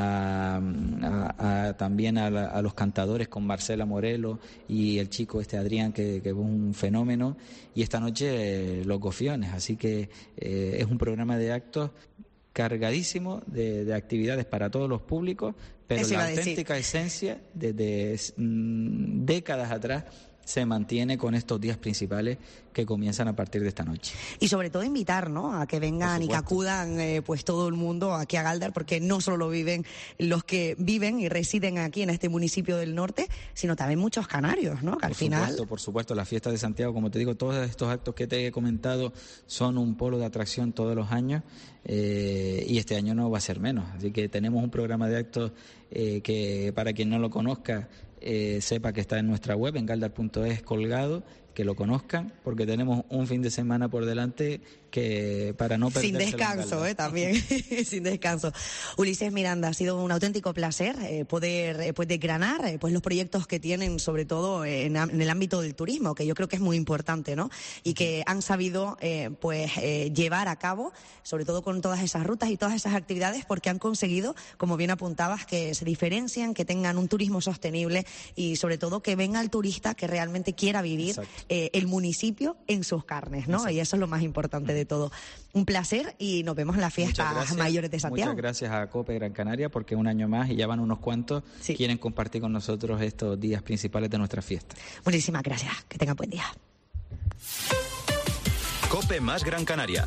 a, a, a, también a, la, a los cantadores con Marcela Morelo y el chico este Adrián, que, que es un fenómeno. Y esta noche eh, los Gofiones, así que eh, es un programa de actos cargadísimo de, de actividades para todos los públicos, pero la auténtica esencia desde mm, décadas atrás se mantiene con estos días principales que comienzan a partir de esta noche. Y sobre todo invitar, ¿no?, a que vengan y que acudan eh, pues todo el mundo aquí a Galdar, porque no solo lo viven los que viven y residen aquí en este municipio del norte, sino también muchos canarios, ¿no?, que al por final... Por supuesto, por supuesto, la fiesta de Santiago, como te digo, todos estos actos que te he comentado son un polo de atracción todos los años, eh, y este año no va a ser menos. Así que tenemos un programa de actos eh, que, para quien no lo conozca, eh, sepa que está en nuestra web, en galdar punto es, colgado, que lo conozcan, porque tenemos un fin de semana por delante que para no perderse. Sin descanso, eh, también, sin descanso. Ulises Miranda, ha sido un auténtico placer eh, poder eh, pues desgranar eh, pues los proyectos que tienen, sobre todo eh, en, en el ámbito del turismo, que yo creo que es muy importante, ¿no? Y que han sabido eh, pues eh, llevar a cabo, sobre todo con todas esas rutas y todas esas actividades, porque han conseguido, como bien apuntabas, que se diferencien, que tengan un turismo sostenible y sobre todo que venga el turista que realmente quiera vivir eh, el municipio en sus carnes, ¿no? Exacto. Y eso es lo más importante de todo. Un placer y nos vemos en las fiestas mayores de Santiago. Muchas gracias a COPE Gran Canaria, porque un año más y ya van unos cuantos sí. quieren compartir con nosotros estos días principales de nuestra fiesta. Muchísimas gracias. Que tengan buen día. COPE más Gran Canaria.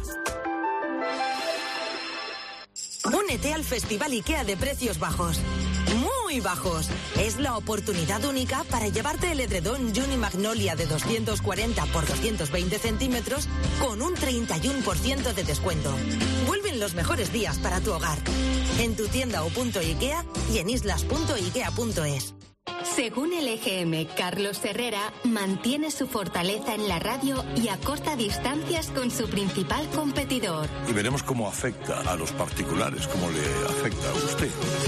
Únete al Festival IKEA de precios bajos. Muy bajos. Es la oportunidad única para llevarte el edredón Juni Magnolia de doscientos cuarenta por doscientos veinte centímetros con un treinta y uno por ciento de descuento. Vuelven los mejores días para tu hogar. En tu tienda o punto IKEA y en islas punto ikea punto es. Según el E G M, Carlos Herrera mantiene su fortaleza en la radio y acorta distancias con su principal competidor. Y veremos cómo afecta a los particulares, cómo le afecta a usted.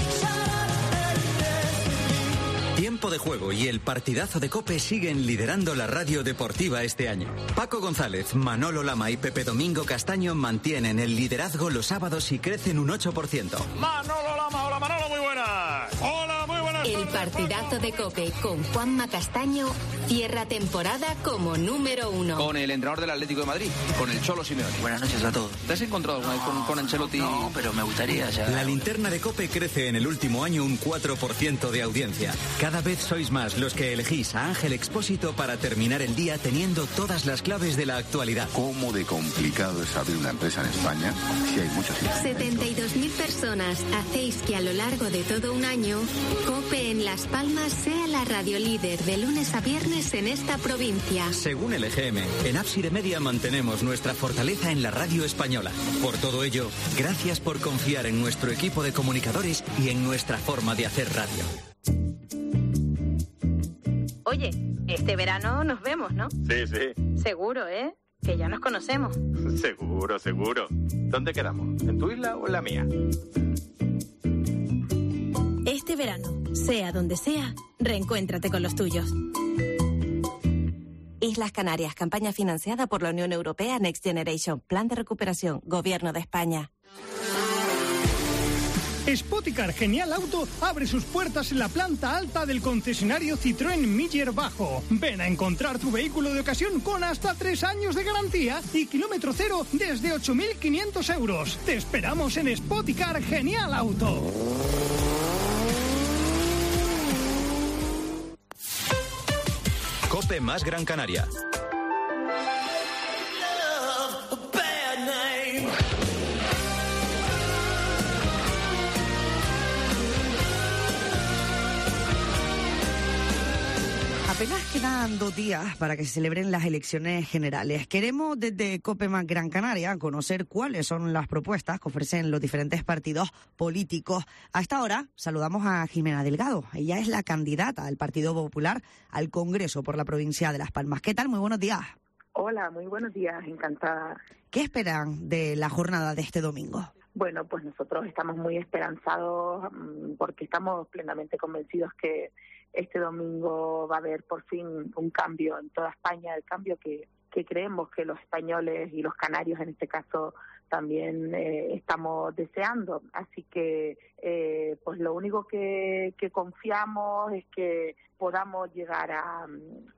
Tiempo de juego y el partidazo de COPE siguen liderando la radio deportiva este año. Paco González, Manolo Lama y Pepe Domingo Castaño mantienen el liderazgo los sábados y crecen un ocho por ciento. Manolo Lama, hola Manolo, muy buenas. Hola, muy buenas. El partidazo de COPE con Juanma Castaño cierra temporada como número uno. Con el entrenador del Atlético de Madrid, con el Cholo Simeone. Buenas noches a todos. ¿Te has encontrado alguna vez con, con Ancelotti? No, pero me gustaría ya. La linterna de COPE crece en el último año un cuatro por ciento de audiencia. Cada vez sois más los que elegís a Ángel Expósito para terminar el día teniendo todas las claves de la actualidad. ¿Cómo de complicado es abrir una empresa en España si hay muchos impedimentos? setenta y dos mil personas hacéis que a lo largo de todo un año COPE en Las Palmas sea la radio líder de lunes a viernes en esta provincia. Según el E G M, en Ábside Media mantenemos nuestra fortaleza en la radio española. Por todo ello, gracias por confiar en nuestro equipo de comunicadores y en nuestra forma de hacer radio. Oye, este verano nos vemos, ¿no? Sí, sí. Seguro, ¿eh? Que ya nos conocemos. Seguro, seguro. ¿Dónde quedamos? ¿En tu isla o en la mía? Este verano, sea donde sea, reencuéntrate con los tuyos. Islas Canarias, campaña financiada por la Unión Europea Next Generation, Plan de Recuperación, Gobierno de España. Spoticar Genial Auto abre sus puertas en la planta alta del concesionario Citroën Miller Bajo. Ven a encontrar tu vehículo de ocasión con hasta tres años de garantía y kilómetro cero desde ocho mil quinientos euros. Te esperamos en Spoticar Genial Auto. COPE más Gran Canaria. Apenas quedan dos días para que se celebren las elecciones generales. Queremos desde COPE más Gran Canaria conocer cuáles son las propuestas que ofrecen los diferentes partidos políticos. A esta hora saludamos a Jimena Delgado. Ella es la candidata del Partido Popular al Congreso por la provincia de Las Palmas. ¿Qué tal? Muy buenos días. Hola, muy buenos días, encantada. ¿Qué esperan de la jornada de este domingo? Bueno, pues nosotros estamos muy esperanzados porque estamos plenamente convencidos que este domingo va a haber por fin un cambio en toda España, el cambio que, que creemos que los españoles y los canarios en este caso también eh, estamos deseando. Así que eh, pues lo único que, que confiamos es que podamos llegar a, a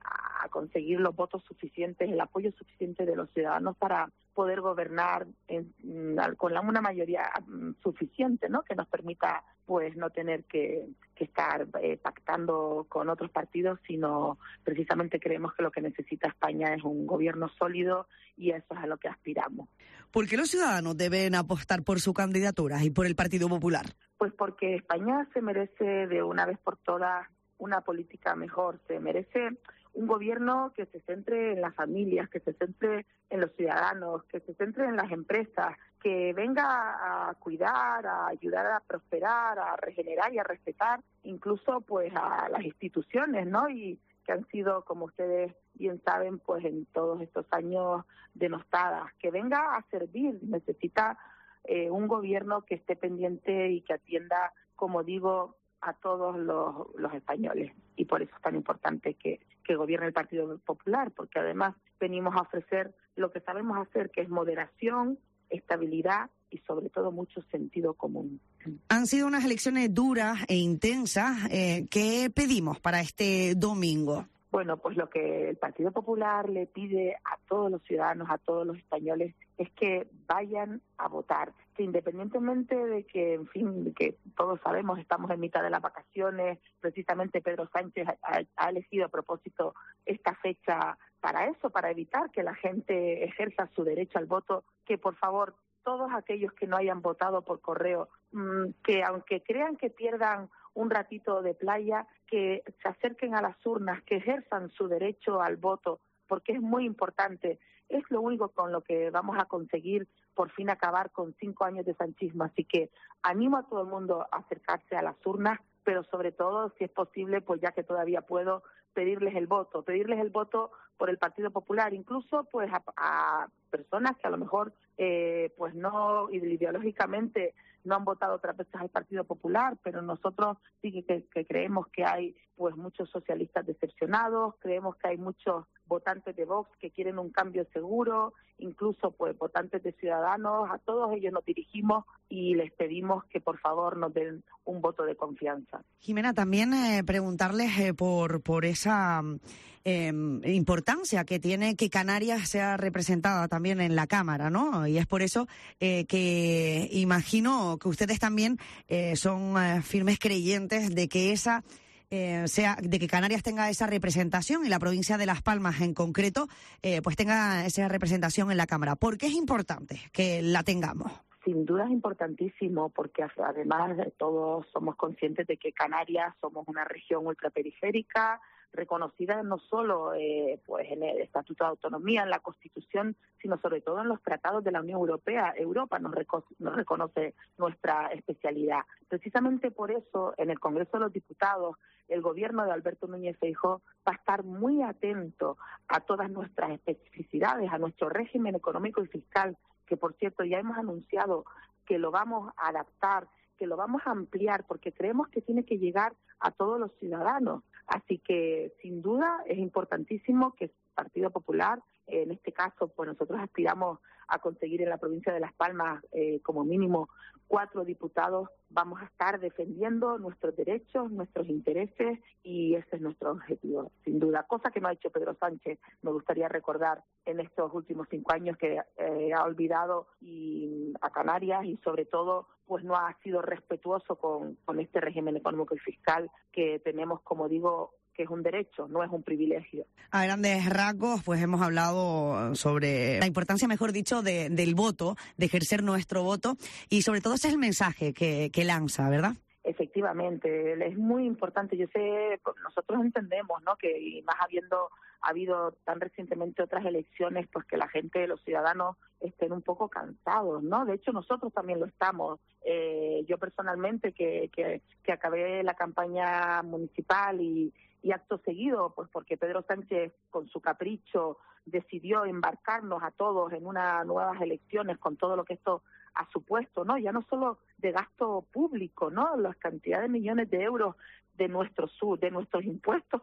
a conseguir los votos suficientes, el apoyo suficiente de los ciudadanos para poder gobernar en, con la, una mayoría suficiente, ¿no? Que nos permita pues no tener que, que estar eh, pactando con otros partidos, sino precisamente creemos que lo que necesita España es un gobierno sólido y eso es a lo que aspiramos. ¿Por qué los ciudadanos deben apostar por su candidatura y por el Partido Popular? Pues porque España se merece de una vez por todas una política mejor, se merece un gobierno que se centre en las familias, que se centre en los ciudadanos, que se centre en las empresas, que venga a cuidar, a ayudar a prosperar, a regenerar y a respetar incluso pues a las instituciones, ¿no? Y que han sido, como ustedes bien saben, pues en todos estos años denostadas, que venga a servir. Necesita eh, un gobierno que esté pendiente y que atienda, como digo, a todos los, los españoles, y por eso es tan importante que, que gobierne el Partido Popular, porque además venimos a ofrecer lo que sabemos hacer, que es moderación, estabilidad y sobre todo mucho sentido común. Han sido unas elecciones duras e intensas. Eh, ¿Qué pedimos para este domingo? Bueno, pues lo que el Partido Popular le pide a todos los ciudadanos, a todos los españoles, es que vayan a votar, que independientemente de que, en fin, de que todos sabemos, estamos en mitad de las vacaciones, precisamente Pedro Sánchez ha, ha elegido a propósito esta fecha para eso, para evitar que la gente ejerza su derecho al voto, que por favor, todos aquellos que no hayan votado por correo, mmm, que aunque crean que pierdan un ratito de playa, que se acerquen a las urnas, que ejerzan su derecho al voto, porque es muy importante. Es lo único con lo que vamos a conseguir por fin acabar con cinco años de sanchismo. Así que animo a todo el mundo a acercarse a las urnas, pero sobre todo, si es posible, pues ya que todavía puedo, pedirles el voto, pedirles el voto por el Partido Popular, incluso pues a, a personas que a lo mejor eh, pues no ideológicamente no han votado otras veces al Partido Popular, pero nosotros sí que, que creemos que hay pues muchos socialistas decepcionados, creemos que hay muchos votantes de Vox que quieren un cambio seguro, incluso pues votantes de Ciudadanos. A todos ellos nos dirigimos y les pedimos que por favor nos den un voto de confianza. Jimena, también eh, preguntarles eh, por por esa eh, importancia que tiene que Canarias sea representada también en la Cámara, ¿no? Y es por eso eh, que imagino que ustedes también eh, son eh, firmes creyentes de que esa Eh, sea de que Canarias tenga esa representación y la provincia de Las Palmas en concreto eh, pues tenga esa representación en la Cámara. ¿Por qué es importante que la tengamos? Sin duda es importantísimo porque además todos somos conscientes de que Canarias somos una región ultraperiférica, reconocida no solo eh, pues en el Estatuto de Autonomía, en la Constitución, sino sobre todo en los tratados de la Unión Europea. Europa nos, reco- nos reconoce nuestra especialidad. Precisamente por eso, en el Congreso de los Diputados, el gobierno de Alberto Núñez Feijóo va a estar muy atento a todas nuestras especificidades, a nuestro régimen económico y fiscal, que por cierto ya hemos anunciado que lo vamos a adaptar, que lo vamos a ampliar, porque creemos que tiene que llegar a todos los ciudadanos. Así que, sin duda, es importantísimo que el Partido Popular, en este caso, pues nosotros aspiramos a conseguir en la provincia de Las Palmas, eh, como mínimo, cuatro diputados. Vamos a estar defendiendo nuestros derechos, nuestros intereses, y ese es nuestro objetivo, sin duda. Cosa que no ha hecho Pedro Sánchez, me gustaría recordar, en estos últimos cinco años, que eh, ha olvidado y, a Canarias y, sobre todo, pues no ha sido respetuoso con, con este régimen económico y fiscal que tenemos, como digo, que es un derecho, no es un privilegio. A grandes rasgos, pues hemos hablado sobre la importancia, mejor dicho, de, del voto, de ejercer nuestro voto, y sobre todo ese es el mensaje que, que lanza, ¿verdad? Efectivamente, es muy importante. Yo sé, nosotros entendemos, ¿no?, que y más habiendo habido tan recientemente otras elecciones, pues que la gente, los ciudadanos, estén un poco cansados, ¿no? De hecho, nosotros también lo estamos. Eh, yo personalmente, que, que, que acabé la campaña municipal y, y acto seguido, pues porque Pedro Sánchez, con su capricho, decidió embarcarnos a todos en unas nuevas elecciones con todo lo que esto ha supuesto, ¿no? Ya no solo de gasto público, ¿no? Las cantidades de millones de euros de nuestros de nuestros impuestos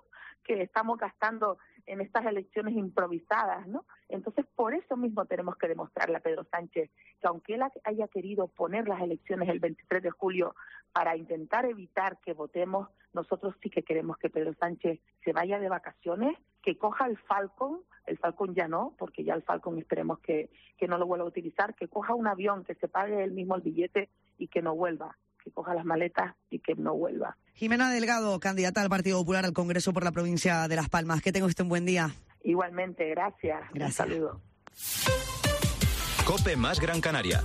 que estamos gastando en estas elecciones improvisadas, ¿no? Entonces, por eso mismo tenemos que demostrarle a Pedro Sánchez que aunque él haya querido poner las elecciones el veintitrés de julio para intentar evitar que votemos, nosotros sí que queremos que Pedro Sánchez se vaya de vacaciones, que coja el Falcon, el Falcon ya no, porque ya el Falcon esperemos que, que no lo vuelva a utilizar, que coja un avión, que se pague él mismo el billete y que no vuelva, que coja las maletas y que no vuelva. Jimena Delgado, candidata al Partido Popular al Congreso por la provincia de Las Palmas. Que tenga usted un buen día. Igualmente, gracias. Gracias. Un saludo. COPE más Gran Canaria.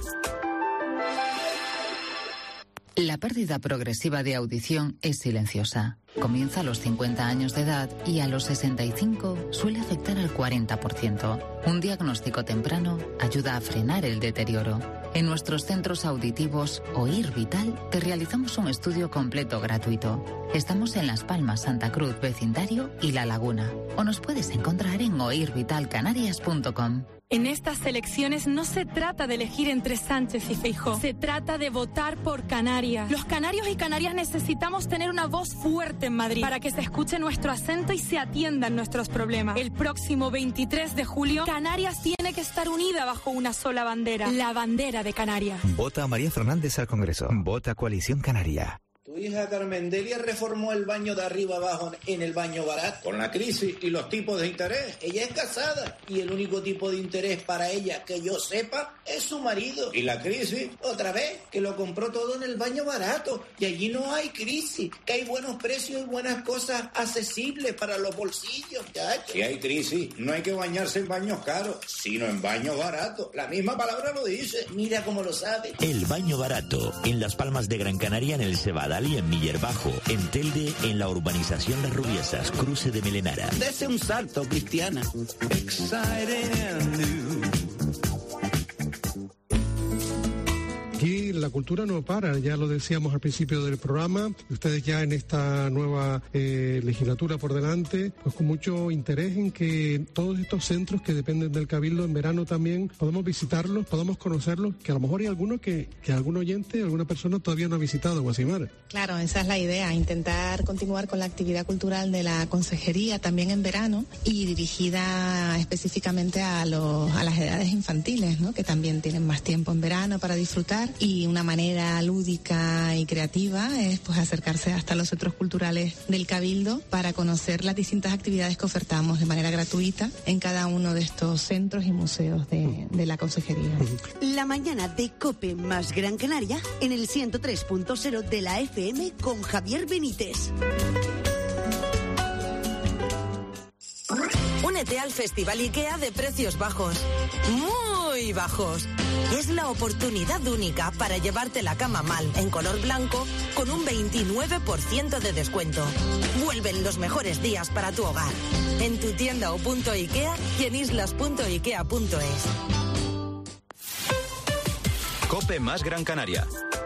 La pérdida progresiva de audición es silenciosa. Comienza a los cincuenta años de edad y a los sesenta y cinco suele afectar al cuarenta por ciento. Un diagnóstico temprano ayuda a frenar el deterioro. En nuestros centros auditivos Oír Vital te realizamos un estudio completo gratuito. Estamos en Las Palmas, Santa Cruz, Vecindario y La Laguna. O nos puedes encontrar en oír vital canarias punto com. En estas elecciones no se trata de elegir entre Sánchez y Feijóo, se trata de votar por Canarias. Los canarios y canarias necesitamos tener una voz fuerte en Madrid para que se escuche nuestro acento y se atiendan nuestros problemas. El próximo veintitrés de julio, Canarias tiene que estar unida bajo una sola bandera, la bandera de Canarias. Vota a María Fernández al Congreso. Vota Coalición Canaria. Tu hija Carmendelia reformó el baño de arriba abajo en el baño barato. Con la crisis y los tipos de interés. Ella es casada y el único tipo de interés para ella que yo sepa es su marido. ¿Y la crisis? Otra vez, que lo compró todo en el baño barato. Y allí no hay crisis, que hay buenos precios y buenas cosas accesibles para los bolsillos. Chacho. Si hay crisis, no hay que bañarse en baños caros, sino en baños baratos. La misma palabra lo dice. Mira cómo lo sabe. El baño barato, en Las Palmas de Gran Canaria, en el Cebadal y en Miller Bajo, en Telde, en la urbanización Las Rubiesas, cruce de Melenara. Dese un salto, Cristiana. Aquí la cultura no para, ya lo decíamos al principio del programa, ustedes ya en esta nueva eh, legislatura por delante, pues con mucho interés en que todos estos centros que dependen del Cabildo en verano también podamos visitarlos, podamos conocerlos, que a lo mejor hay algunos que, que algún oyente, alguna persona todavía no ha visitado, Guasimar. Claro, esa es la idea, intentar continuar con la actividad cultural de la consejería también en verano y dirigida específicamente a, los, a las edades infantiles, ¿no? Que también tienen más tiempo en verano para disfrutar. Y una manera lúdica y creativa es pues acercarse hasta los centros culturales del Cabildo para conocer las distintas actividades que ofertamos de manera gratuita en cada uno de estos centros y museos de, de la consejería. La mañana de COPE más Gran Canaria en el ciento tres punto cero de la F M con Javier Benítez. Únete al Festival IKEA de precios bajos. Muy bajos. Es la oportunidad única para llevarte la cama mal en color blanco con un veintinueve por ciento de descuento. Vuelven los mejores días para tu hogar. En tu tienda o punto IKEA y en islas punto ikea punto es. COPE más Gran Canaria.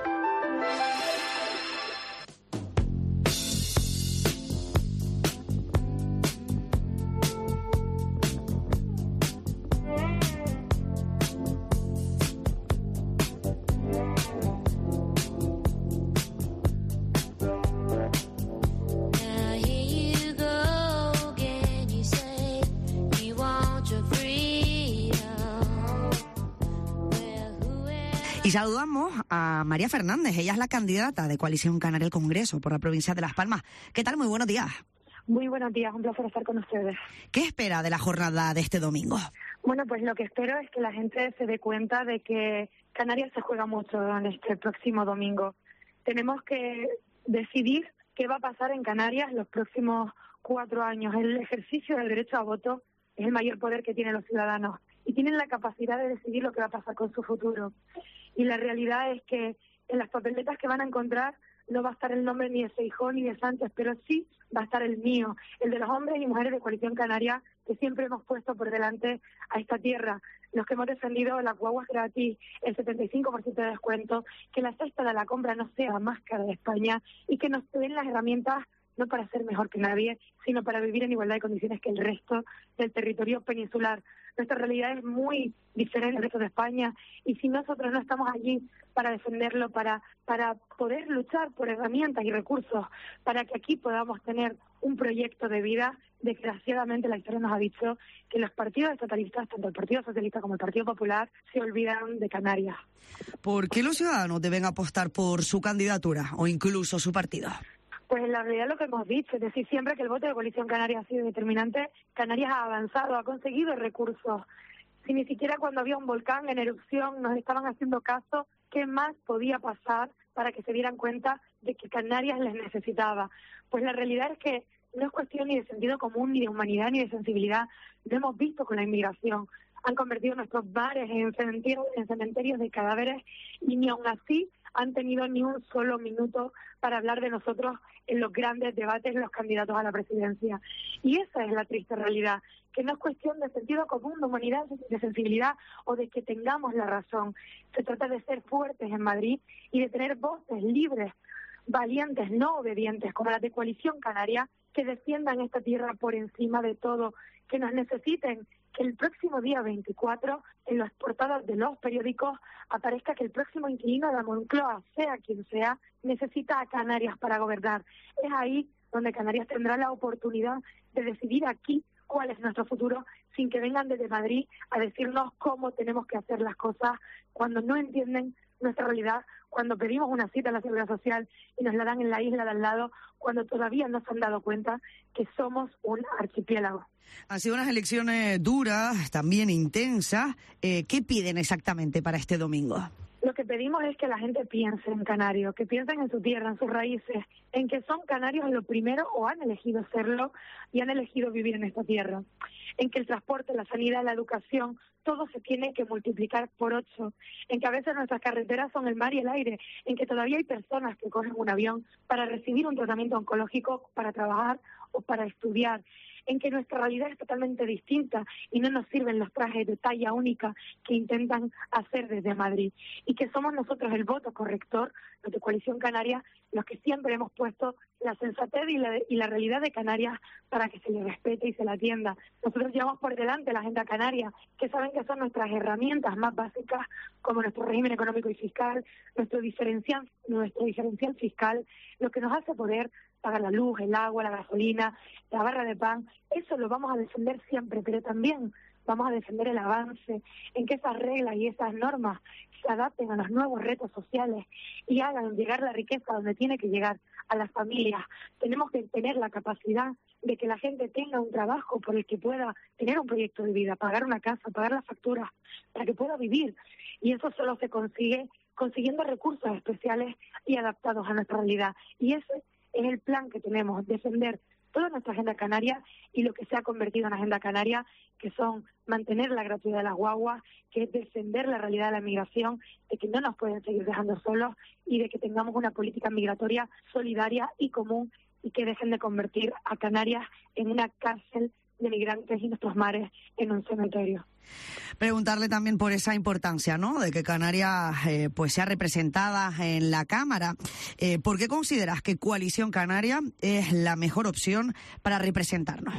Y saludamos a María Fernández, ella es la candidata de Coalición Canaria al Congreso por la provincia de Las Palmas. ¿Qué tal? Muy buenos días. Muy buenos días, un placer estar con ustedes. ¿Qué espera de la jornada de este domingo? Bueno, pues lo que espero es que la gente se dé cuenta de que Canarias se juega mucho en este próximo domingo. Tenemos que decidir qué va a pasar en Canarias los próximos cuatro años. El ejercicio del derecho a voto es el mayor poder que tienen los ciudadanos y tienen la capacidad de decidir lo que va a pasar con su futuro. Y la realidad es que en las papeletas que van a encontrar no va a estar el nombre ni de Feijóo ni de Sánchez, pero sí va a estar el mío, el de los hombres y mujeres de Coalición Canaria que siempre hemos puesto por delante a esta tierra, los que hemos defendido las guaguas gratis, el setenta y cinco por ciento de descuento, que la cesta de la compra no sea más cara de España y que nos den las herramientas no para ser mejor que nadie, sino para vivir en igualdad de condiciones que el resto del territorio peninsular. Nuestra realidad es muy diferente del resto de España y si nosotros no estamos allí para defenderlo, para, para poder luchar por herramientas y recursos, para que aquí podamos tener un proyecto de vida. Desgraciadamente la historia nos ha dicho que los partidos estatalistas, tanto el Partido Socialista como el Partido Popular, se olvidan de Canarias. ¿Por qué los ciudadanos deben apostar por su candidatura o incluso su partido? Pues en la realidad lo que hemos dicho, es decir, siempre que el voto de Coalición Canaria ha sido determinante, Canarias ha avanzado, ha conseguido recursos. Si ni siquiera cuando había un volcán en erupción nos estaban haciendo caso, ¿qué más podía pasar para que se dieran cuenta de que Canarias les necesitaba? Pues la realidad es que no es cuestión ni de sentido común, ni de humanidad, ni de sensibilidad. Lo hemos visto con la inmigración. Han convertido nuestros bares en cementerios, en cementerios de cadáveres y ni aun así han tenido ni un solo minuto para hablar de nosotros en los grandes debates de los candidatos a la presidencia. Y esa es la triste realidad, que no es cuestión de sentido común, de humanidad, de sensibilidad o de que tengamos la razón. Se trata de ser fuertes en Madrid y de tener voces libres, valientes, no obedientes, como las de Coalición Canaria, que defiendan esta tierra por encima de todo, que nos necesiten, que el próximo día veinticuatro, en las portadas de los periódicos, aparezca que el próximo inquilino de la Moncloa, sea quien sea, necesita a Canarias para gobernar. Es ahí donde Canarias tendrá la oportunidad de decidir aquí cuál es nuestro futuro, sin que vengan desde Madrid a decirnos cómo tenemos que hacer las cosas, cuando no entienden nuestra realidad, cuando pedimos una cita a la Seguridad Social y nos la dan en la isla de al lado, cuando todavía no se han dado cuenta que somos un archipiélago. Han sido unas elecciones duras, también intensas. Eh, ¿Qué piden exactamente para este domingo? Lo que pedimos es que la gente piense en Canarios, que piensen en su tierra, en sus raíces, en que son canarios en lo primero o han elegido serlo y han elegido vivir en esta tierra. En que el transporte, la sanidad, la educación, todo se tiene que multiplicar por ocho. En que a veces nuestras carreteras son el mar y el aire. En que todavía hay personas que cogen un avión para recibir un tratamiento oncológico, para trabajar o para estudiar. En que nuestra realidad es totalmente distinta y no nos sirven los trajes de talla única que intentan hacer desde Madrid. Y que somos nosotros el voto corrector, los de Coalición Canaria, los que siempre hemos puesto la sensatez y la, y la realidad de Canarias para que se le respete y se la atienda. Nosotros llevamos por delante la agenda canaria, que saben que son nuestras herramientas más básicas, como nuestro régimen económico y fiscal, nuestro diferencial, nuestro diferencial fiscal, lo que nos hace poder pagar la luz, el agua, la gasolina, la barra de pan. Eso lo vamos a defender siempre, pero también vamos a defender el avance, en que esas reglas y esas normas se adapten a los nuevos retos sociales y hagan llegar la riqueza donde tiene que llegar, a las familias. Tenemos que tener la capacidad de que la gente tenga un trabajo por el que pueda tener un proyecto de vida, pagar una casa, pagar las facturas, para que pueda vivir. Y eso solo se consigue consiguiendo recursos especiales y adaptados a nuestra realidad. Y ese es el plan que tenemos, defender toda nuestra agenda canaria y lo que se ha convertido en agenda canaria, que son mantener la gratuidad de las guaguas, que es defender la realidad de la migración, de que no nos pueden seguir dejando solos y de que tengamos una política migratoria solidaria y común y que dejen de convertir a Canarias en una cárcel de migrantes y nuestros mares en un cementerio. Preguntarle también por esa importancia, ¿no?, de que Canarias eh, pues sea representada en la Cámara. Eh, ¿Por qué consideras que Coalición Canaria es la mejor opción para representarnos?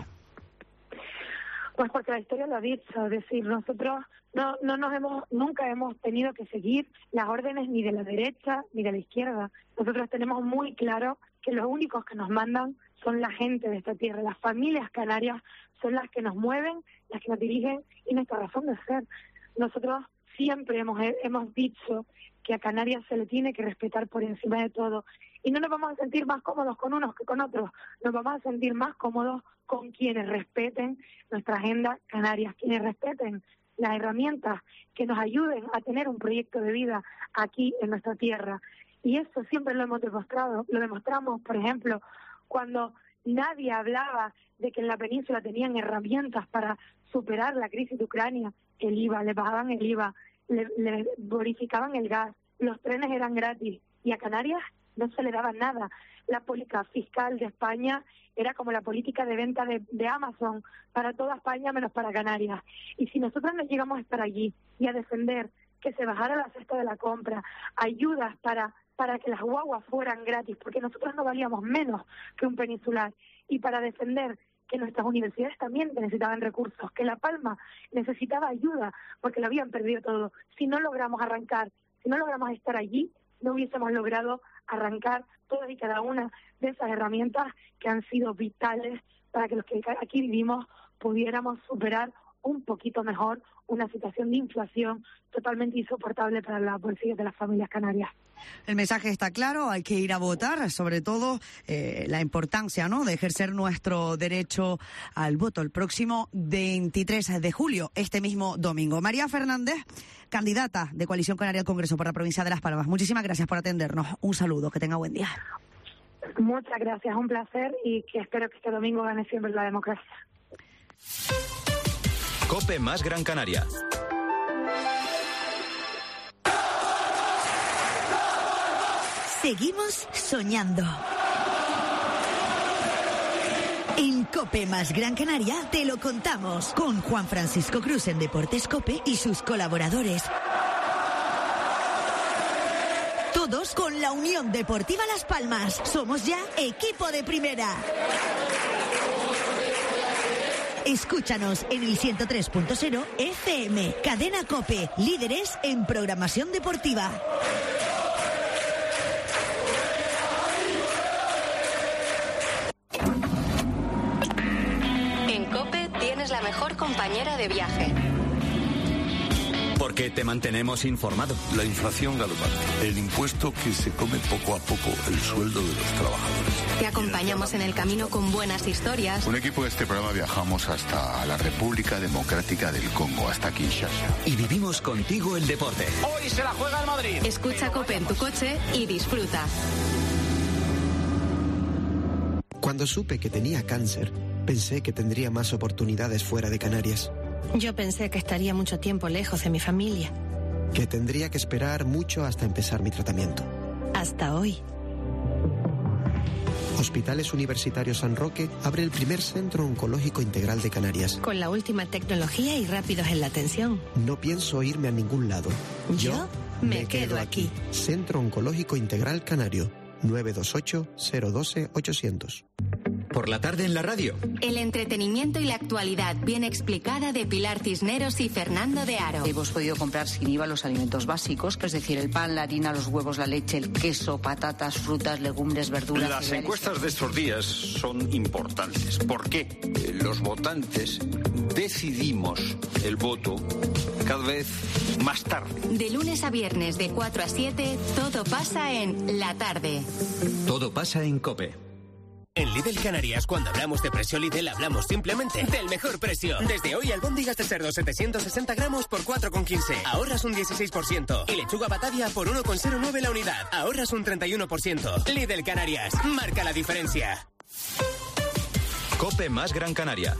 Pues porque la historia lo ha dicho, es decir, nosotros no, no nos hemos, nunca hemos tenido que seguir las órdenes ni de la derecha ni de la izquierda. Nosotros tenemos muy claro que los únicos que nos mandan son la gente de esta tierra, las familias canarias son las que nos mueven, las que nos dirigen y nuestra razón de ser. Nosotros siempre hemos, hemos dicho que a Canarias se le tiene que respetar por encima de todo y no nos vamos a sentir más cómodos con unos que con otros, nos vamos a sentir más cómodos con quienes respeten nuestra agenda canaria, quienes respeten las herramientas que nos ayuden a tener un proyecto de vida aquí en nuestra tierra. Y eso siempre lo hemos demostrado, lo demostramos, por ejemplo, cuando nadie hablaba de que en la península tenían herramientas para superar la crisis de Ucrania, el I V A, le bajaban el I V A, le, le bonificaban el gas, los trenes eran gratis y a Canarias no se le daba nada. La política fiscal de España era como la política de venta de, de Amazon para toda España menos para Canarias. Y si nosotros no llegamos a estar allí y a defender que se bajara la cesta de la compra, ayudas para para que las guaguas fueran gratis, porque nosotros no valíamos menos que un peninsular, y para defender que nuestras universidades también necesitaban recursos, que La Palma necesitaba ayuda, porque lo habían perdido todo. Si no logramos arrancar, si no logramos estar allí, no hubiésemos logrado arrancar todas y cada una de esas herramientas que han sido vitales para que los que aquí vivimos pudiéramos superar un poquito mejor una situación de inflación totalmente insoportable para los bolsillos de las familias canarias. El mensaje está claro, hay que ir a votar, sobre todo eh, la importancia, ¿no?, de ejercer nuestro derecho al voto el próximo veintitrés de julio, este mismo domingo. María Fernández, candidata de Coalición Canaria al Congreso por la provincia de Las Palmas, muchísimas gracias por atendernos. Un saludo, que tenga buen día. Muchas gracias, un placer y que espero que este domingo gane siempre la democracia. COPE más Gran Canaria. Seguimos soñando. En COPE más Gran Canaria te lo contamos con Juan Francisco Cruz en Deportes COPE y sus colaboradores. Todos con la Unión Deportiva Las Palmas. Somos ya equipo de primera. Escúchanos en el ciento tres punto cero F M. Cadena COPE, líderes en programación deportiva. En COPE tienes la mejor compañera de viaje. Porque te mantenemos informado. La inflación galopante, el impuesto que se come poco a poco el sueldo de los trabajadores. Te acompañamos en el camino con buenas historias. Un equipo de este programa viajamos hasta la República Democrática del Congo, hasta Kinshasa. Y vivimos contigo el deporte. Hoy se la juega el Madrid. Escucha COPE en tu coche y disfruta. Cuando supe que tenía cáncer, pensé que tendría más oportunidades fuera de Canarias. Yo pensé que estaría mucho tiempo lejos de mi familia. Que tendría que esperar mucho hasta empezar mi tratamiento. Hasta hoy. Hospitales Universitarios San Roque abre el primer centro oncológico integral de Canarias. Con la última tecnología y rápidos en la atención. No pienso irme a ningún lado. Yo, Yo me, me quedo, quedo aquí. aquí. Centro Oncológico Integral Canario. nueve dos ocho, cero uno dos, ochocientos. Por la tarde en la radio. El entretenimiento y la actualidad bien explicada de Pilar Cisneros y Fernando de Aro. Hemos podido comprar sin I V A los alimentos básicos, es decir, el pan, la harina, los huevos, la leche, el queso, patatas, frutas, legumbres, verduras. Las cereales. Encuestas de estos días son importantes. ¿Por qué? Los votantes decidimos el voto cada vez más tarde. De lunes a viernes de cuatro a siete, todo pasa en La Tarde. Todo pasa en COPE. En Lidl Canarias, cuando hablamos de precio Lidl, hablamos simplemente del mejor precio. Desde hoy, albóndigas de cerdo setecientos sesenta gramos por cuatro con quince. Ahorras un dieciséis por ciento. Y lechuga Batavia por uno con cero nueve la unidad. Ahorras un treinta y uno por ciento. Lidl Canarias. Marca la diferencia. COPE más Gran Canaria.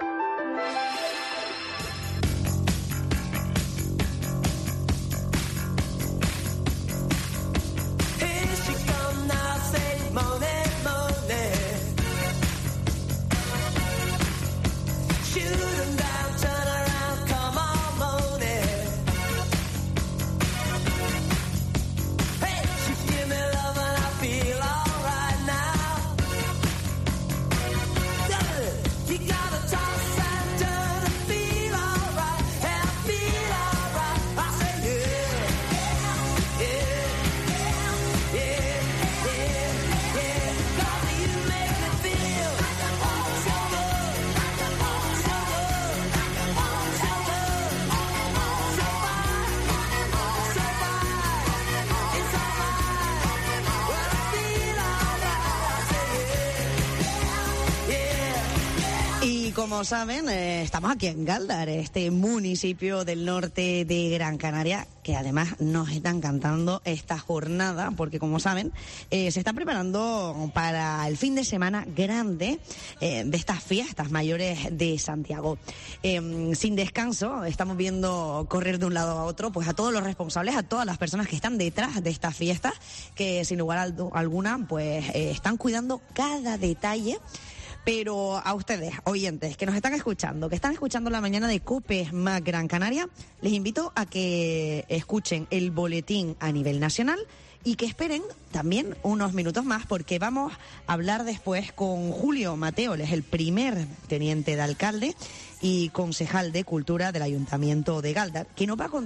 Como saben, eh, estamos aquí en Galdar, este municipio del norte de Gran Canaria, que además nos están cantando esta jornada, porque como saben, eh, se está preparando para el fin de semana grande eh, de estas fiestas mayores de Santiago. Eh, sin descanso, estamos viendo correr de un lado a otro, pues a todos los responsables, a todas las personas que están detrás de estas fiestas, que sin lugar a alguna, pues eh, están cuidando cada detalle. Pero a ustedes, oyentes, que nos están escuchando, que están escuchando la mañana de COPE más Gran Canaria, les invito a que escuchen el boletín a nivel nacional y que esperen también unos minutos más, porque vamos a hablar después con Julio Mateo, él es el primer teniente de alcalde y concejal de Cultura del Ayuntamiento de Galdar, que nos va a contar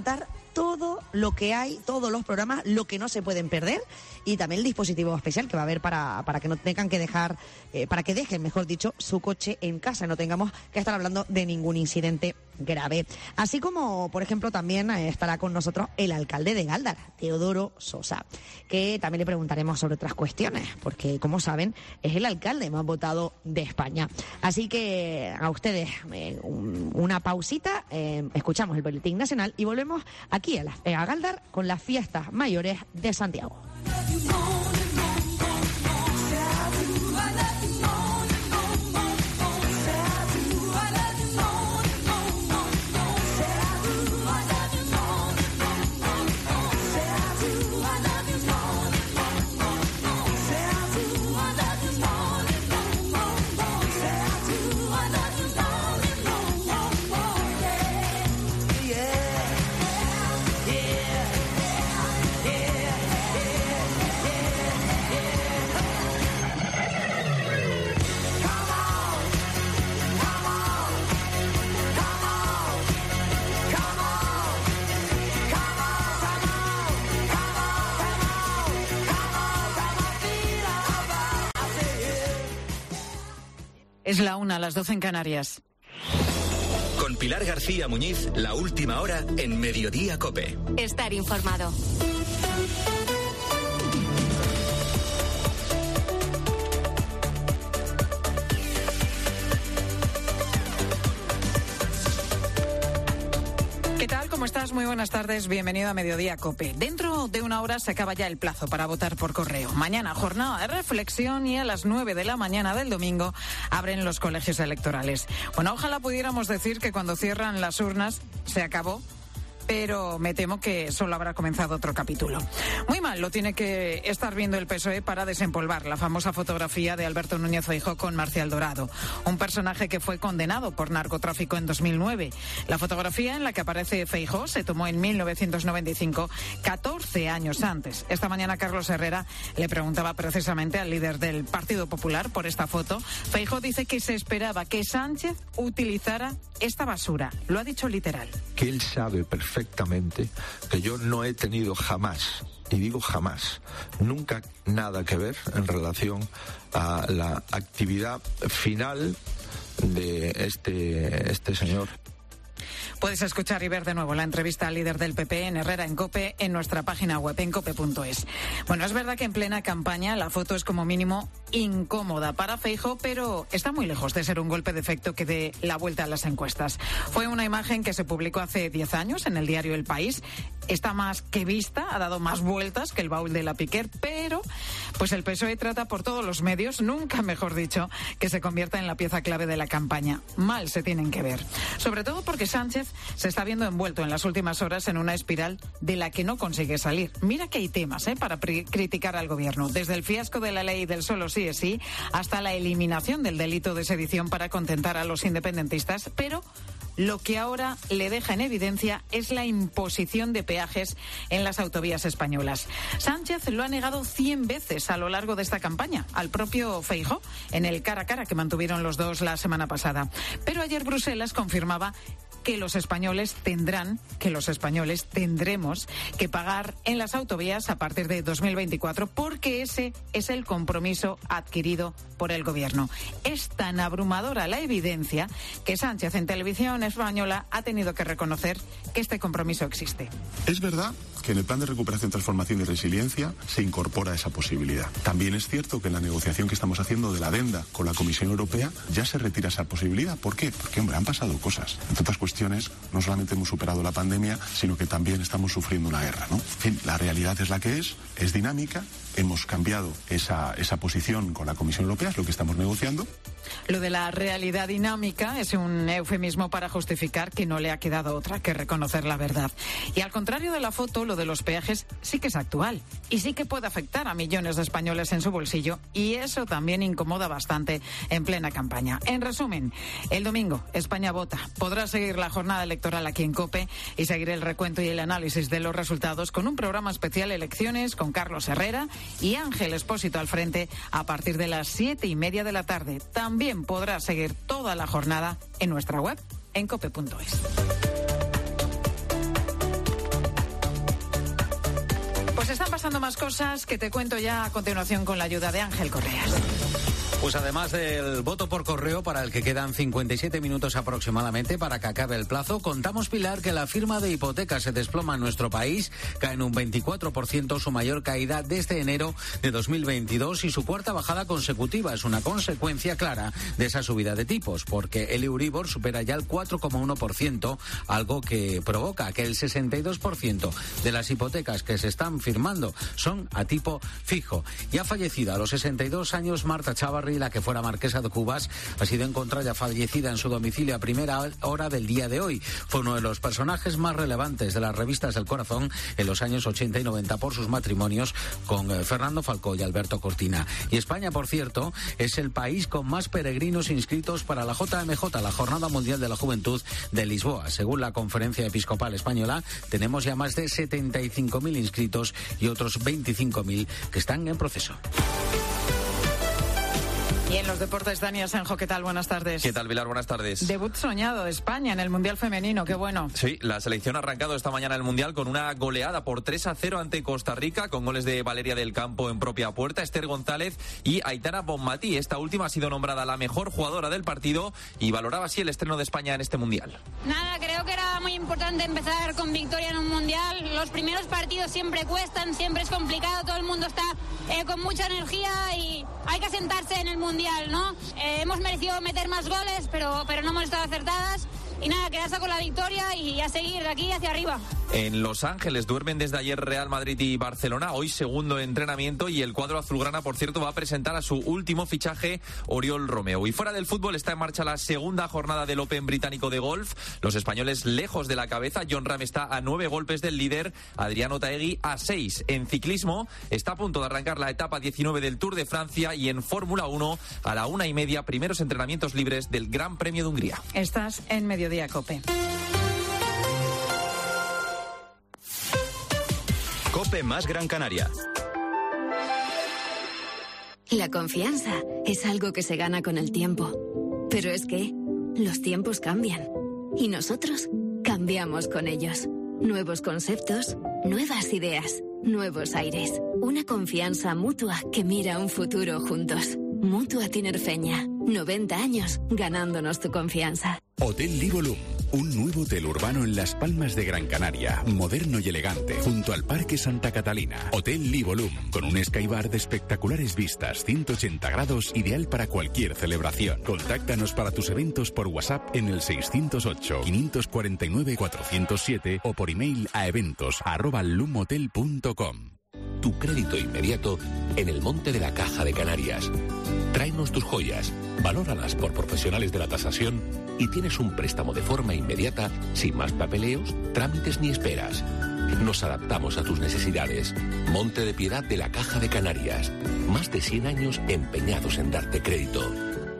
todo lo que hay, todos los programas, lo que no se pueden perder, y también el dispositivo especial que va a haber para, para que no tengan que dejar, eh, para que dejen, mejor dicho, su coche en casa, no tengamos que estar hablando de ningún incidente grave. Así como, por ejemplo, también eh, estará con nosotros el alcalde de Gáldar, Teodoro Sosa, que también le preguntaremos sobre otras cuestiones, porque, como saben, es el alcalde más votado de España. Así que a ustedes eh, un, una pausita, eh, escuchamos el Boletín Nacional y volvemos aquí a, la, eh, a Gáldar con las fiestas mayores de Santiago. Es la una, a las doce en Canarias. Con Pilar García Muñiz, la última hora en Mediodía COPE. Estar informado. ¿Qué tal? ¿Cómo estás? Muy buenas tardes. Bienvenido a Mediodía COPE. Dentro de una hora se acaba ya el plazo para votar por correo. Mañana jornada de reflexión y a las nueve de la mañana del domingo abren los colegios electorales. Bueno, ojalá pudiéramos decir que cuando cierran las urnas se acabó, pero me temo que solo habrá comenzado otro capítulo. Muy mal lo tiene que estar viendo el P S O E para desempolvar la famosa fotografía de Alberto Núñez Feijóo con Marcial Dorado, un personaje que fue condenado por narcotráfico en dos mil nueve. La fotografía en la que aparece Feijóo se tomó en mil novecientos noventa y cinco, catorce años antes. Esta mañana Carlos Herrera le preguntaba precisamente al líder del Partido Popular por esta foto. Feijóo dice que se esperaba que Sánchez utilizara esta basura. Lo ha dicho literal. Que él sabe perfectamente que yo no he tenido jamás, y digo jamás, nunca nada que ver en relación a la actividad final de este, este señor. Puedes escuchar y ver de nuevo la entrevista al líder del P P en Herrera en COPE en nuestra página web en cope punto es. Bueno, es verdad que en plena campaña la foto es como mínimo incómoda para Feijóo, pero está muy lejos de ser un golpe de efecto que dé la vuelta a las encuestas. Fue una imagen que se publicó hace diez años en el diario El País. Está más que vista, ha dado más vueltas que el baúl de la Piquer, pero pues el P S O E trata por todos los medios, nunca mejor dicho, que se convierta en la pieza clave de la campaña. Mal se tienen que ver. Sobre todo porque Sánchez se está viendo envuelto en las últimas horas en una espiral de la que no consigue salir. Mira que hay temas ¿eh? para criticar al gobierno, desde el fiasco de la ley del solo sí es sí hasta la eliminación del delito de sedición para contentar a los independentistas, pero lo que ahora le deja en evidencia es la imposición de peajes en las autovías españolas. Sánchez lo ha negado cien veces a lo largo de esta campaña, al propio Feijóo, en el cara a cara que mantuvieron los dos la semana pasada. Pero ayer Bruselas confirmaba que los españoles tendrán, que los españoles tendremos que pagar en las autovías a partir de dos mil veinticuatro, porque ese es el compromiso adquirido por el gobierno. Es tan abrumadora la evidencia que Sánchez en televisión española ha tenido que reconocer que este compromiso existe. Es verdad que en el plan de recuperación, transformación y resiliencia se incorpora esa posibilidad. También es cierto que en la negociación que estamos haciendo de la adenda con la Comisión Europea ya se retira esa posibilidad. ¿Por qué? Porque, hombre, han pasado cosas. Entre otras cuestiones, no solamente hemos superado la pandemia, sino que también estamos sufriendo una guerra, ¿no? En fin, la realidad es la que es, es dinámica. Hemos cambiado esa, esa posición con la Comisión Europea, es lo que estamos negociando. Lo de la realidad dinámica es un eufemismo para justificar que no le ha quedado otra que reconocer la verdad. Y al contrario de la foto, lo de los peajes sí que es actual y sí que puede afectar a millones de españoles en su bolsillo, y eso también incomoda bastante en plena campaña. En resumen, el domingo España vota. Podrás seguir la jornada electoral aquí en COPE y seguir el recuento y el análisis de los resultados con un programa especial Elecciones con Carlos Herrera y Ángel Expósito al frente a partir de las siete y media de la tarde. También podrás seguir toda la jornada en nuestra web en cope punto es. están pasando más cosas que te cuento ya a continuación con la ayuda de Ángel Correas. Pues además del voto por correo, para el que quedan cincuenta y siete minutos aproximadamente para que acabe el plazo, contamos, Pilar, que la firma de hipotecas se desploma en nuestro país, cae en un veinticuatro por ciento, su mayor caída desde enero de dos mil veintidós y su cuarta bajada consecutiva. Es una consecuencia clara de esa subida de tipos, porque el Euribor supera ya el cuatro coma uno por ciento, algo que provoca que el sesenta y dos por ciento de las hipotecas que se están firmando son a tipo fijo. Y ha fallecido a los sesenta y dos años Marta Chávarri, la que fuera marquesa de Cubas, ha sido encontrada fallecida en su domicilio a primera hora del día de hoy. Fue uno de los personajes más relevantes de las revistas del corazón en los años ochenta y noventa por sus matrimonios con eh, Fernando Falcó y Alberto Cortina. Y España, por cierto, es el país con más peregrinos inscritos para la J M J, la Jornada Mundial de la Juventud de Lisboa. Según la Conferencia Episcopal Española, tenemos ya más de setenta y cinco mil inscritos y otros veinticinco mil que están en proceso. Y en los deportes, Dani Asenjo, ¿qué tal? Buenas tardes. ¿Qué tal, Pilar? Buenas tardes. Debut soñado de España en el Mundial Femenino, qué bueno. Sí, la selección ha arrancado esta mañana el Mundial con una goleada por tres a cero ante Costa Rica, con goles de Valeria del Campo en propia puerta, Esther González y Aitana Bonmatí. Esta última ha sido nombrada la mejor jugadora del partido y valoraba así el estreno de España en este Mundial. Nada, creo que era muy importante empezar con victoria en un Mundial. Los primeros partidos siempre cuestan, siempre es complicado, todo el mundo está eh, con mucha energía y hay que asentarse en el Mundial. ¿no? Eh, hemos merecido meter más goles, pero, pero no hemos estado acertadas. Y nada, quedarse con la victoria y a seguir de aquí hacia arriba. En Los Ángeles duermen desde ayer Real Madrid y Barcelona, hoy segundo entrenamiento, y el cuadro azulgrana, por cierto, va a presentar a su último fichaje, Oriol Romeu. Y fuera del fútbol está en marcha la segunda jornada del Open británico de golf. Los españoles lejos de la cabeza, Jon Rahm está a nueve golpes del líder, Adriano Taegui a seis. En ciclismo está a punto de arrancar la etapa diecinueve del Tour de Francia y en Fórmula uno a la una y media, primeros entrenamientos libres del Gran Premio de Hungría. Estás en Mediodía Cope. Cope más Gran Canaria. La confianza es algo que se gana con el tiempo. Pero es que los tiempos cambian. Y nosotros cambiamos con ellos. Nuevos conceptos, nuevas ideas, nuevos aires. Una confianza mutua que mira un futuro juntos. Mutua Tinerfeña. noventa años ganándonos tu confianza. Hotel Livolum, un nuevo hotel urbano en Las Palmas de Gran Canaria, moderno y elegante, junto al Parque Santa Catalina. Hotel Livolum, con un skybar de espectaculares vistas, ciento ochenta grados, ideal para cualquier celebración. Contáctanos para tus eventos por WhatsApp en el seiscientos ocho, quinientos cuarenta y nueve, cuatrocientos siete o por email a eventos arroba lumhotel punto com. Tu crédito inmediato en el Monte de la Caja de Canarias. Tráenos tus joyas, valóralas por profesionales de la tasación y tienes un préstamo de forma inmediata, sin más papeleos, trámites ni esperas. Nos adaptamos a tus necesidades. Monte de Piedad de la Caja de Canarias. Más de cien años empeñados en darte crédito.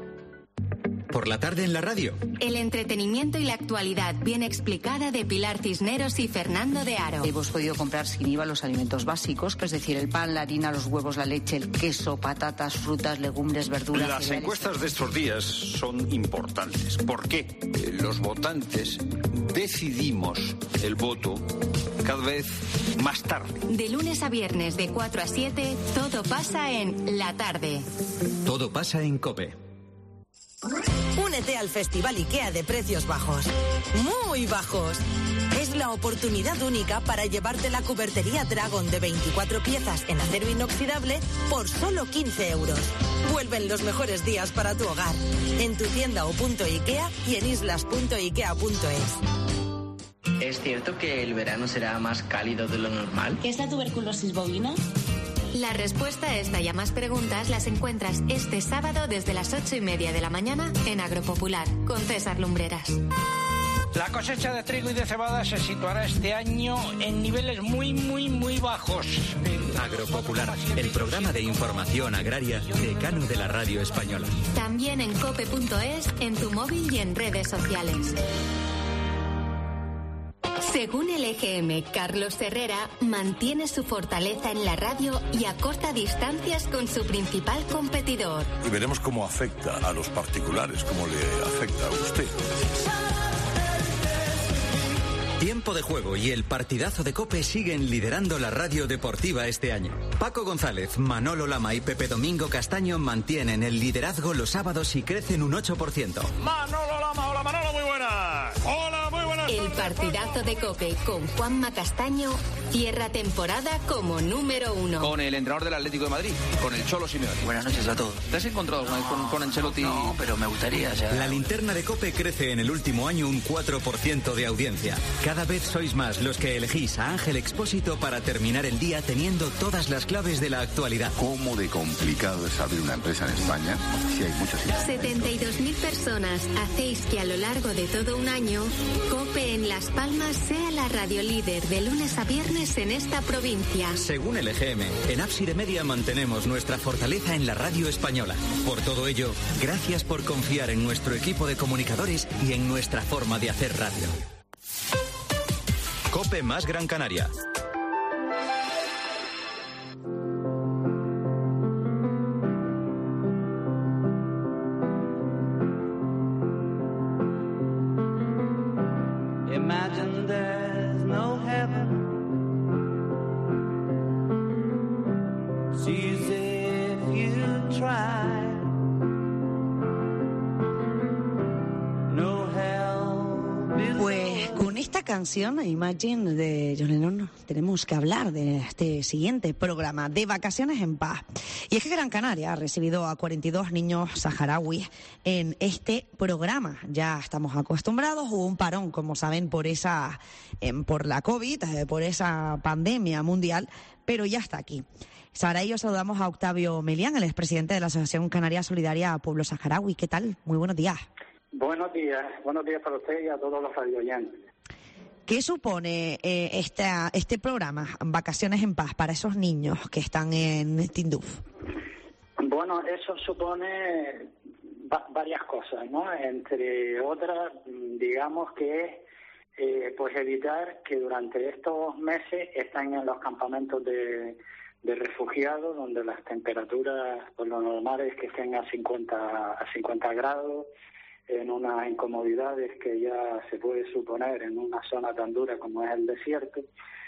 Por la tarde en la radio. El entretenimiento y la actualidad bien explicada de Pilar Cisneros y Fernando de Aro. Hemos podido comprar sin I V A los alimentos básicos, que es decir, el pan, la harina, los huevos, la leche, el queso, patatas, frutas, legumbres, verduras. Las cereales. encuestas de estos días son importantes. ¿Por qué? Eh, Los votantes decidimos el voto cada vez más tarde. De lunes a viernes de cuatro a siete, todo pasa en La Tarde. Todo pasa en COPE. Únete al Festival IKEA de precios bajos. Muy bajos. Es la oportunidad única para llevarte la cubertería Dragon de veinticuatro piezas en acero inoxidable por solo quince euros. Vuelven los mejores días para tu hogar. En tu tienda o punto IKEA y en islas punto ikea punto es. ¿Es cierto que el verano será más cálido de lo normal? ¿Qué es la tuberculosis bovina? La respuesta a esta y a más preguntas las encuentras este sábado desde las ocho y media de la mañana en Agropopular con César Lumbreras. La cosecha de trigo y de cebada se situará este año en niveles muy, muy, muy bajos. Agropopular, el programa de información agraria decano de la radio española. También en cope punto es, en tu móvil y en redes sociales. Según el E G M, Carlos Herrera mantiene su fortaleza en la radio y acorta distancias con su principal competidor. Y veremos cómo afecta a los particulares, cómo le afecta a usted. Tiempo de Juego y el partidazo de COPE siguen liderando la radio deportiva este año. Paco González, Manolo Lama y Pepe Domingo Castaño mantienen el liderazgo los sábados y crecen un ocho por ciento. Manolo Lama, hola Manolo, muy buenas. Hola, muy buenas. El partidazo de COPE con Juanma Castaño cierra temporada como número uno. Con el entrenador del Atlético de Madrid, con el Cholo Simeone. Buenas noches a todos. ¿Te has encontrado con, con, con Ancelotti? No, pero me gustaría ya. La linterna de COPE crece en el último año un cuatro por ciento de audiencia. Cada vez sois más los que elegís a Ángel Expósito para terminar el día teniendo todas las claves de la actualidad. ¿Cómo de complicado es abrir una empresa en España si hay muchos sitios? setenta y dos mil personas hacéis que a lo largo de todo un año COPE en Las Palmas sea la radio líder de lunes a viernes en esta provincia. Según el E G M, en Ábside Media mantenemos nuestra fortaleza en la radio española. Por todo ello, gracias por confiar en nuestro equipo de comunicadores y en nuestra forma de hacer radio. COPE más Gran Canaria. Imagine there's no heaven. It's easy if you try. No hell. Pues con esta canción, Imagine, de John Lennon, tenemos que hablar de este siguiente programa, de Vacaciones en Paz. Y es que Gran Canaria ha recibido a cuarenta y dos niños saharauis en este programa. Ya estamos acostumbrados, hubo un parón, como saben, por esa, eh, por la COVID, eh, por esa pandemia mundial, pero ya está aquí. Para ello saludamos a Octavio Melián, el expresidente de la Asociación Canaria Solidaria Pueblo Saharaui. ¿Qué tal? Muy buenos días. Buenos días, buenos días para usted y a todos los radioyentes. ¿Qué supone eh, esta, este programa, Vacaciones en Paz, para esos niños que están en Tinduf? Bueno, eso supone va- varias cosas, ¿no? Entre otras, digamos que es eh, pues evitar que durante estos meses estén en los campamentos de, de refugiados, donde las temperaturas, pues lo normal es que estén a cincuenta, a cincuenta grados, en unas incomodidades que ya se puede suponer en una zona tan dura como es el desierto.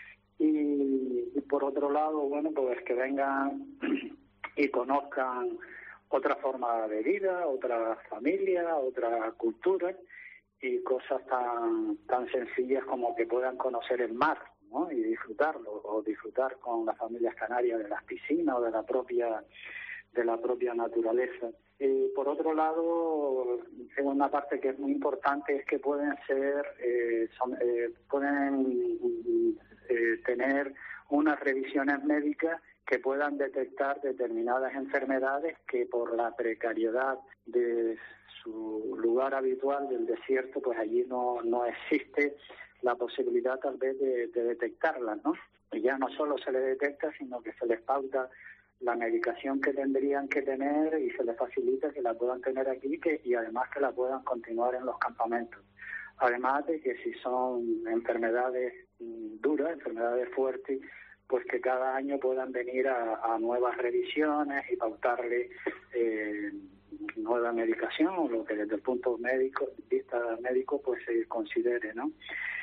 Y, y por otro lado, bueno, pues que vengan y conozcan otra forma de vida, otra familia, otra cultura y cosas tan tan sencillas como que puedan conocer el mar, ¿no? Y disfrutarlo, o disfrutar con las familias canarias de las piscinas o de la propia de la propia naturaleza. Y por otro lado, en una parte que es muy importante es que pueden ser, eh, son, eh, pueden eh, tener unas revisiones médicas que puedan detectar determinadas enfermedades que por la precariedad de su lugar habitual del desierto, pues allí no, no existe la posibilidad tal vez de, de detectarlas, ¿no? Y ya no solo se les detecta, sino que se les pauta la medicación que tendrían que tener y se les facilita que la puedan tener aquí que, y además que la puedan continuar en los campamentos. Además de que si son enfermedades duras, enfermedades fuertes, pues que cada año puedan venir a, a nuevas revisiones y pautarle eh, nueva medicación, o lo que desde el punto médico, de vista médico pues se considere, ¿no?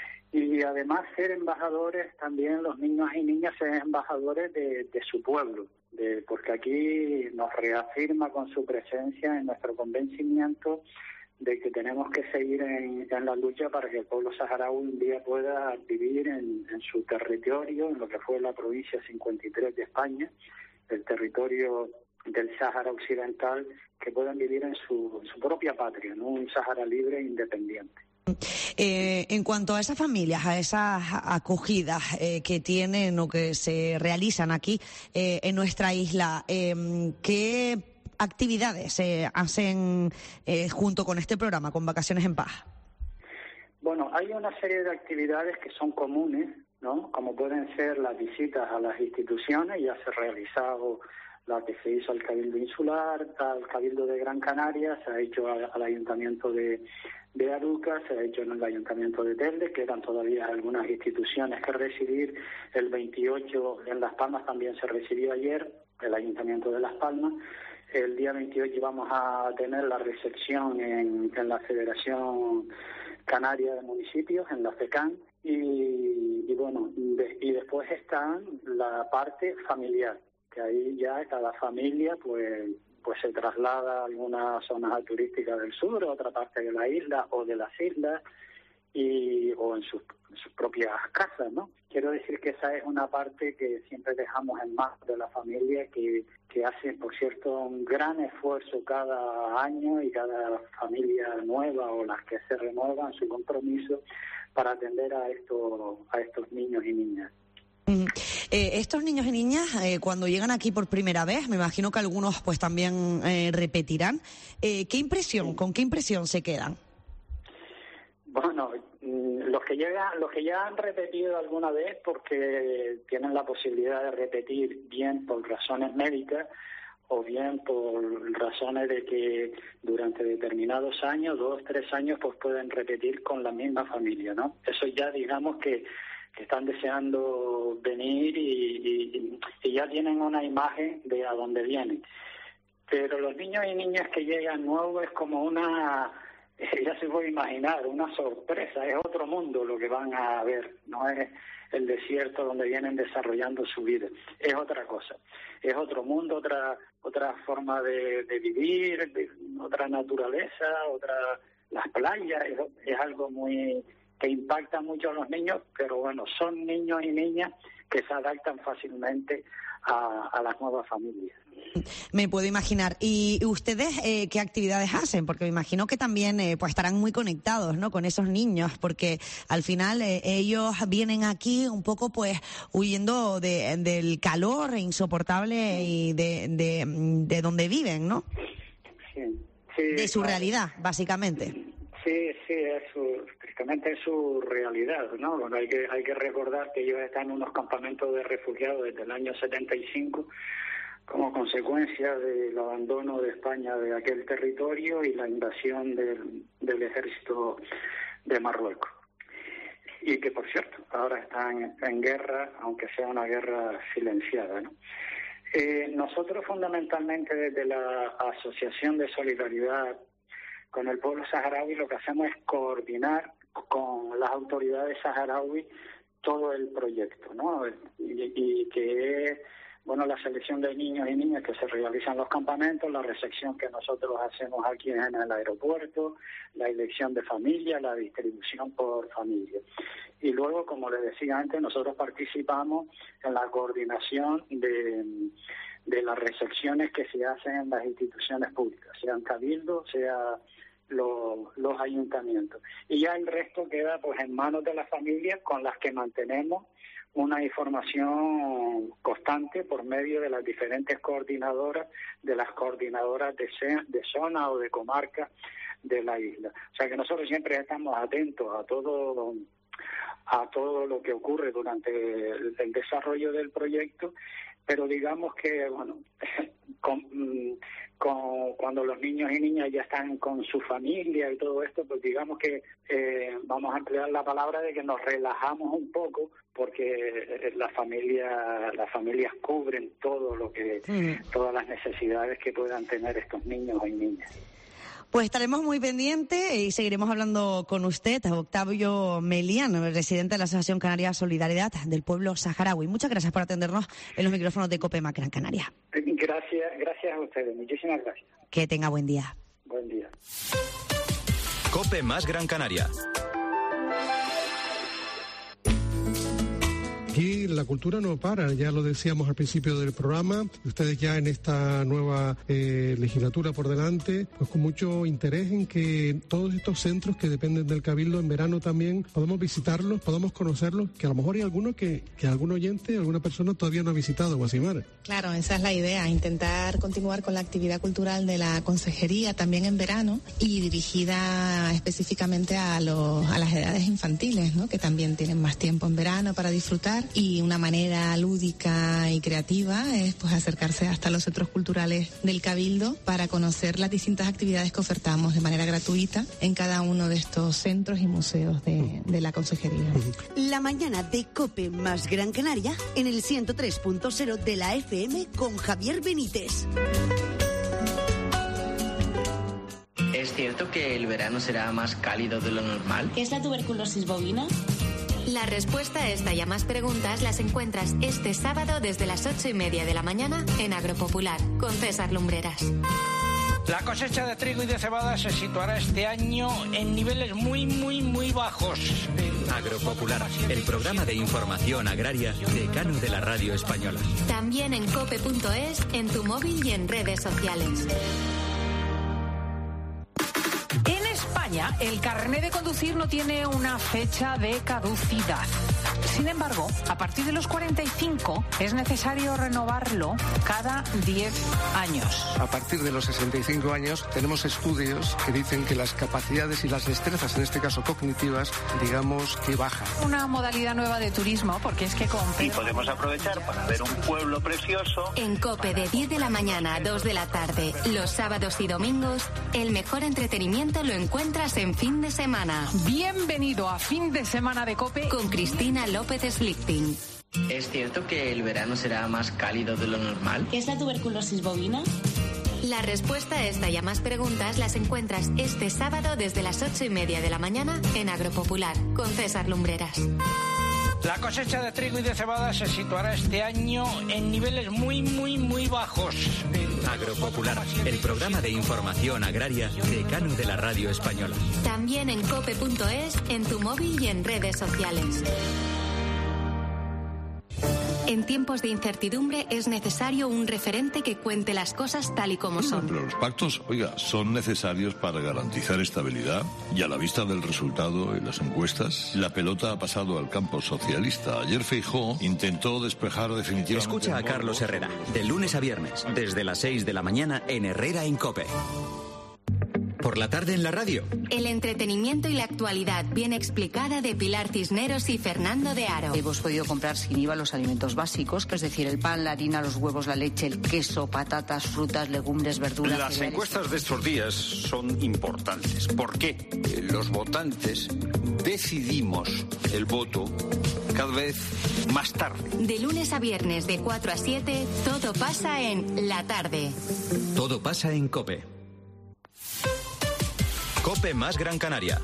Y además ser embajadores, también los niños y niñas ser embajadores de, de su pueblo, de, porque aquí nos reafirma con su presencia en nuestro convencimiento de que tenemos que seguir en, en la lucha para que el pueblo saharaui un día pueda vivir en, en su territorio, en lo que fue la provincia cincuenta y tres de España, el territorio del Sáhara Occidental, que puedan vivir en su, su propia patria, ¿no? Un Sáhara libre e independiente. Eh, en cuanto a esas familias, a esas acogidas eh, que tienen o que se realizan aquí eh, en nuestra isla, eh, ¿qué actividades se hacen eh, junto con este programa, con Vacaciones en Paz? Bueno, hay una serie de actividades que son comunes, ¿no? Como pueden ser las visitas a las instituciones. Ya se ha realizado la que se hizo al Cabildo Insular, al Cabildo de Gran Canaria, se ha hecho al, al Ayuntamiento de, de Aruca, se ha hecho en el Ayuntamiento de Telde, quedan todavía algunas instituciones que recibir. El veintiocho en Las Palmas también se recibió ayer, el Ayuntamiento de Las Palmas. El día veintiocho vamos a tener la recepción en, en la Federación Canaria de Municipios, en la FECAN, Y, y bueno, de, y después están la parte familiar, que ahí ya cada familia pues pues se traslada a algunas zonas turísticas del sur, a otra parte de la isla o de las islas, y o en sus, en sus propias casas, ¿no? Quiero decir que esa es una parte que siempre dejamos en manos de la familia, que, que hace, por cierto, un gran esfuerzo cada año, y cada familia nueva o las que se renuevan su compromiso para atender a estos, a estos niños y niñas. Eh, estos niños y niñas, eh, cuando llegan aquí por primera vez, me imagino que algunos pues también eh, repetirán. Eh, ¿Qué impresión, con qué impresión se quedan? Bueno, los que llegan, los que ya han repetido alguna vez porque tienen la posibilidad de repetir, bien por razones médicas o bien por razones de que durante determinados años, dos, tres años, pues pueden repetir con la misma familia, ¿no? Eso ya digamos que que están deseando venir y, y, y ya tienen una imagen de a dónde vienen. Pero los niños y niñas que llegan nuevos es como una, ya se puede imaginar, una sorpresa, es otro mundo lo que van a ver, no es el desierto donde vienen desarrollando su vida, es otra cosa, es otro mundo, otra otra forma de, de vivir, de, otra naturaleza, otra las playas, es, es algo muy que impacta mucho a los niños, pero bueno, son niños y niñas que se adaptan fácilmente a, a las nuevas familias. Me puedo imaginar. ¿Y ustedes eh, qué actividades hacen? Porque me imagino que también eh, pues estarán muy conectados, ¿no?, con esos niños, porque al final eh, ellos vienen aquí un poco pues huyendo de, del calor insoportable y de, de, de donde viven, ¿no? Sí, sí, de su claro. realidad, básicamente. Sí, sí, es su, prácticamente es su realidad, ¿no? Bueno, hay que hay que recordar que ellos están en unos campamentos de refugiados desde el año setenta y cinco como consecuencia del abandono de España de aquel territorio y la invasión del, del ejército de Marruecos. Y que, por cierto, ahora están en guerra, aunque sea una guerra silenciada, ¿no? Eh, nosotros fundamentalmente desde la Asociación de Solidaridad con el pueblo saharaui lo que hacemos es coordinar con las autoridades saharauis todo el proyecto, ¿no? Y, y que es, bueno, la selección de niños y niñas que se realizan en los campamentos, la recepción que nosotros hacemos aquí en el aeropuerto, la elección de familia, la distribución por familia. Y luego, como les decía antes, nosotros participamos en la coordinación de, de las recepciones que se hacen en las instituciones públicas, sean cabildos, sea los, los ayuntamientos. Y ya el resto queda pues en manos de las familias, con las que mantenemos una información constante por medio de las diferentes coordinadoras, de las coordinadoras de, de zona o de comarca de la isla. O sea que nosotros siempre estamos atentos a todo a todo lo que ocurre durante el, el desarrollo del proyecto, pero digamos que, bueno, con, con, cuando los niños y niñas ya están con su familia y todo esto, pues digamos que eh, vamos a emplear la palabra de que nos relajamos un poco, porque la familia, las familias cubren todo lo que, mm. todas las necesidades que puedan tener estos niños y niñas. Pues estaremos muy pendientes y seguiremos hablando con usted, Octavio Melián, residente de la Asociación Canaria Solidaridad del Pueblo Saharaui. Muchas gracias por atendernos en los micrófonos de COPE Más Gran Canaria. Gracias, gracias a ustedes. Muchísimas gracias. Que tenga buen día. Buen día. COPE Más Gran Canaria. Aquí la cultura no para, ya lo decíamos al principio del programa, ustedes ya en esta nueva eh, legislatura por delante, pues con mucho interés en que todos estos centros que dependen del Cabildo en verano también podamos visitarlos, podamos conocerlos, que a lo mejor hay algunos que, que algún oyente, alguna persona todavía no ha visitado, Guasimar. Claro, esa es la idea, intentar continuar con la actividad cultural de la consejería también en verano y dirigida específicamente a, los, a las edades infantiles, ¿no?, que también tienen más tiempo en verano para disfrutar. Y una manera lúdica y creativa es pues acercarse hasta los centros culturales del Cabildo para conocer las distintas actividades que ofertamos de manera gratuita en cada uno de estos centros y museos de, de la consejería. La mañana de COPE Más Gran Canaria en el ciento tres punto cero de la F M con Javier Benítez. ¿Es cierto que el verano será más cálido de lo normal? ¿Qué es la tuberculosis bovina? La respuesta a esta y a más preguntas las encuentras este sábado desde las ocho y media de la mañana en Agropopular, con César Lumbreras. La cosecha de trigo y de cebada se situará este año en niveles muy, muy, muy bajos. Agropopular, el programa de información agraria decano de la radio española. También en cope punto es, en tu móvil y en redes sociales. En España, el carné de conducir no tiene una fecha de caducidad. Sin embargo, a partir de los cuarenta y cinco es necesario renovarlo cada diez años. A partir de los sesenta y cinco años tenemos estudios que dicen que las capacidades y las destrezas, en este caso cognitivas, digamos que bajan. Una modalidad nueva de turismo, porque es que con... Y podemos aprovechar para ver un pueblo precioso. En COPE de diez de la mañana a dos de la tarde, los sábados y domingos, el mejor entretenimiento lo encuentras en fin de semana. Bienvenido a Fin de Semana de COPE con Cristina López Slichting. ¿Es cierto que el verano será más cálido de lo normal? ¿Qué es la tuberculosis bovina? La respuesta a esta y a más preguntas las encuentras este sábado desde las ocho y media de la mañana en Agropopular, con César Lumbreras. La cosecha de trigo y de cebada se situará este año en niveles muy, muy, muy bajos. Agropopular, el programa de información agraria decano de la radio española. También en cope punto es, en tu móvil y en redes sociales. En tiempos de incertidumbre es necesario un referente que cuente las cosas tal y como son. Pero los pactos, oiga, son necesarios para garantizar estabilidad y a la vista del resultado en las encuestas, la pelota ha pasado al campo socialista. Ayer Feijóo intentó despejar definitivamente... Escucha a Carlos Herrera, de lunes a viernes, desde las seis de la mañana en Herrera en COPE. Por la tarde en la radio. El entretenimiento y la actualidad bien explicada de Pilar Cisneros y Fernando de Aro. Hemos podido comprar sin I V A los alimentos básicos, que es decir, el pan, la harina, los huevos, la leche, el queso, patatas, frutas, legumbres, verduras... Las cereales. encuestas de estos días son importantes. ¿Por qué? Eh, Los votantes decidimos el voto cada vez más tarde. De lunes a viernes de cuatro a siete, todo pasa en La Tarde. Todo pasa en COPE. COPE más Gran Canaria.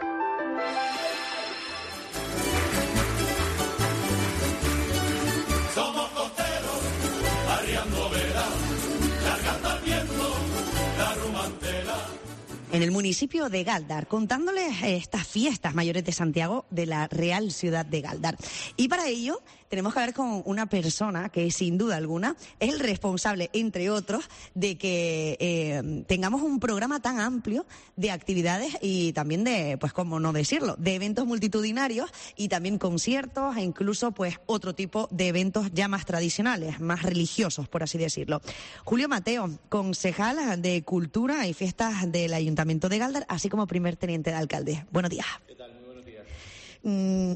Somos costeros, arriando velas, largando al viento la rumantela. En el municipio de Galdar, contándoles estas fiestas mayores de Santiago de la Real Ciudad de Galdar. Y para ello tenemos que hablar con una persona que sin duda alguna es el responsable, entre otros, de que eh, tengamos un programa tan amplio de actividades y también de, pues cómo no decirlo, de eventos multitudinarios y también conciertos e incluso pues otro tipo de eventos ya más tradicionales, más religiosos, por así decirlo. Julio Mateo, concejal de Cultura y Fiestas del Ayuntamiento de Galdar, así como primer teniente de alcalde. Buenos días. ¿Qué tal? Muy buenos días. Mm,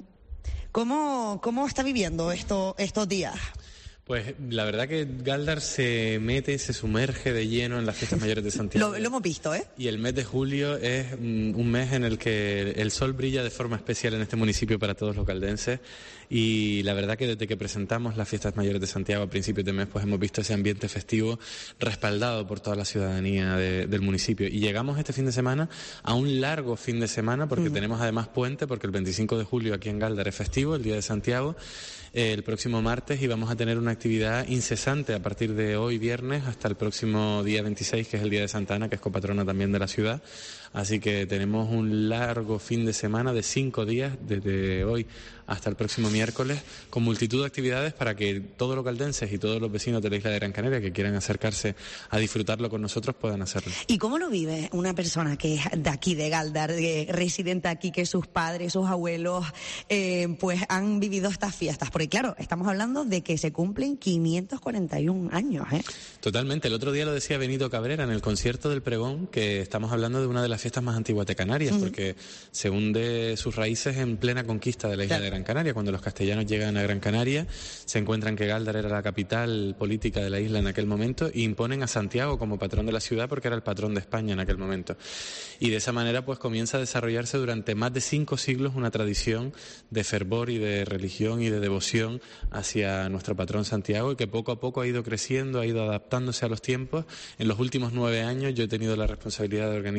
¿Cómo, cómo está viviendo esto, estos días? Pues la verdad que Galdar se mete, se sumerge de lleno en las fiestas mayores de Santiago. Lo, lo hemos visto, ¿eh? Y el mes de julio es mm, un mes en el que el sol brilla de forma especial en este municipio para todos los caldenses. Y la verdad que desde que presentamos las fiestas mayores de Santiago a principios de mes, pues hemos visto ese ambiente festivo respaldado por toda la ciudadanía de, del municipio. Y llegamos este fin de semana a un largo fin de semana, porque mm. tenemos además puente, porque el veinticinco de julio aquí en Galdar es festivo, el Día de Santiago, eh, el próximo martes, y vamos a tener una actividad incesante a partir de hoy viernes hasta el próximo día veintiséis, que es el Día de Santa Ana, que es copatrona también de la ciudad. Así que tenemos un largo fin de semana de cinco días, desde hoy hasta el próximo miércoles, con multitud de actividades para que todos los caldenses y todos los vecinos de la isla de Gran Canaria que quieran acercarse a disfrutarlo con nosotros puedan hacerlo. ¿Y cómo lo vive una persona que es de aquí, de Galdar, de, residente aquí, que sus padres, sus abuelos, eh, pues han vivido estas fiestas? Porque claro, estamos hablando de que se cumplen quinientos cuarenta y un años, ¿eh? Totalmente. El otro día lo decía Benito Cabrera en el concierto del Pregón, que estamos hablando de una de las fiestas más antiguas de Canarias, uh-huh. porque se hunde sus raíces en plena conquista de la isla claro. de Gran Canaria. Cuando los castellanos llegan a Gran Canaria, se encuentran que Galdar era la capital política de la isla en aquel momento e imponen a Santiago como patrón de la ciudad porque era el patrón de España en aquel momento. Y de esa manera pues comienza a desarrollarse durante más de cinco siglos una tradición de fervor y de religión y de devoción hacia nuestro patrón Santiago, y que poco a poco ha ido creciendo, ha ido adaptándose a los tiempos. En los últimos nueve años yo he tenido la responsabilidad de organizar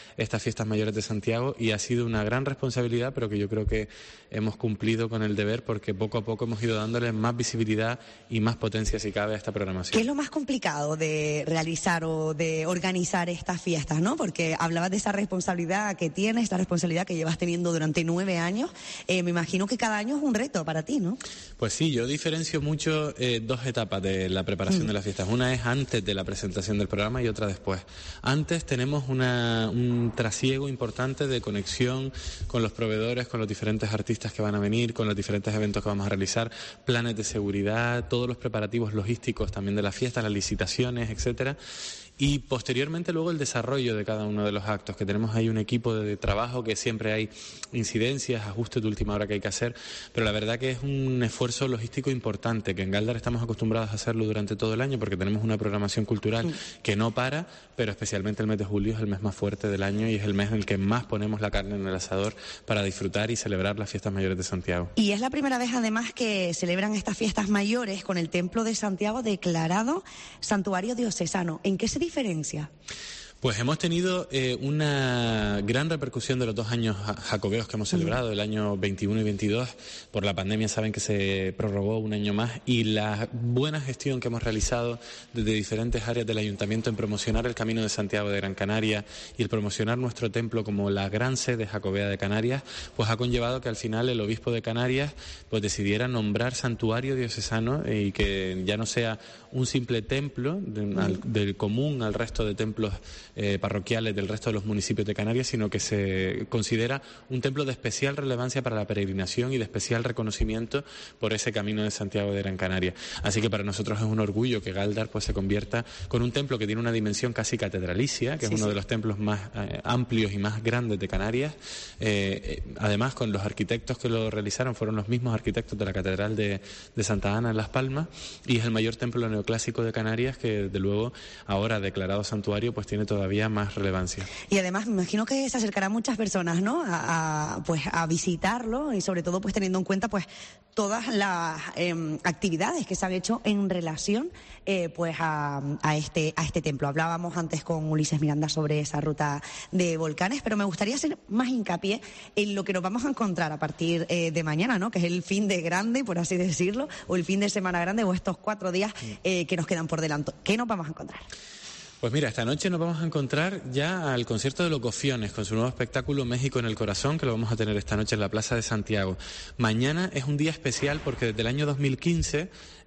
estas fiestas mayores de Santiago, y ha sido una gran responsabilidad, pero que yo creo que hemos cumplido con el deber, porque poco a poco hemos ido dándole más visibilidad y más potencia, si cabe, a esta programación. ¿Qué es lo más complicado de realizar o de organizar estas fiestas, no? Porque hablabas de esa responsabilidad que tienes, esta responsabilidad que llevas teniendo durante nueve años. Eh, me imagino que cada año es un reto para ti, ¿no? Pues sí, yo diferencio mucho eh, dos etapas de la preparación mm. de las fiestas. Una es antes de la presentación del programa y otra después. Antes tenemos una, un trasiego importante de conexión con los proveedores, con los diferentes artistas que van a venir, con los diferentes eventos que vamos a realizar, planes de seguridad, todos los preparativos logísticos también de las fiestas, las licitaciones, etcétera. Y posteriormente luego el desarrollo de cada uno de los actos, que tenemos ahí un equipo de trabajo que siempre hay incidencias, ajustes de última hora que hay que hacer, pero la verdad que es un esfuerzo logístico importante, que en Galdar estamos acostumbrados a hacerlo durante todo el año porque tenemos una programación cultural sí. que no para, pero especialmente el mes de julio es el mes más fuerte del año y es el mes en el que más ponemos la carne en el asador para disfrutar y celebrar las fiestas mayores de Santiago. Y es la primera vez además que celebran estas fiestas mayores con el Templo de Santiago declarado santuario diocesano. ¿En qué se diferencia? Pues hemos tenido eh, una gran repercusión de los dos años jacobeos que hemos celebrado, el año veintiuno y veintidós. Por la pandemia saben que se prorrogó un año más, y la buena gestión que hemos realizado desde diferentes áreas del Ayuntamiento en promocionar el Camino de Santiago de Gran Canaria y el promocionar nuestro templo como la gran sede jacobea de Canarias, pues ha conllevado que al final el obispo de Canarias pues decidiera nombrar santuario diocesano y que ya no sea un simple templo de, al, del común al resto de templos Eh, parroquiales del resto de los municipios de Canarias, sino que se considera un templo de especial relevancia para la peregrinación y de especial reconocimiento por ese Camino de Santiago de Gran Canaria. Así que para nosotros es un orgullo que Galdar pues se convierta con un templo que tiene una dimensión casi catedralicia, que sí, es uno sí. de los templos más eh, amplios y más grandes de Canarias. Eh, eh, además, con los arquitectos que lo realizaron fueron los mismos arquitectos de la Catedral de, de Santa Ana en Las Palmas, y es el mayor templo neoclásico de Canarias que, desde luego, ahora declarado santuario, pues tiene todavía más relevancia. Y además me imagino que se acercarán muchas personas, ¿no? A, a, pues a visitarlo, y sobre todo pues teniendo en cuenta pues todas las eh, actividades que se han hecho en relación eh, pues a, a este a este templo. Hablábamos antes con Ulises Miranda sobre esa ruta de volcanes, pero me gustaría hacer más hincapié en lo que nos vamos a encontrar a partir eh, de mañana, ¿no? Que es el fin de grande, por así decirlo, o el fin de semana grande, o estos cuatro días eh, que nos quedan por delante. ¿Qué nos vamos a encontrar? Pues mira, esta noche nos vamos a encontrar ya al concierto de Los Gofiones con su nuevo espectáculo México en el Corazón, que lo vamos a tener esta noche en la Plaza de Santiago. Mañana es un día especial porque desde el año dos mil quince,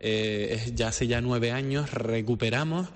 eh, ya hace ya nueve años, recuperamos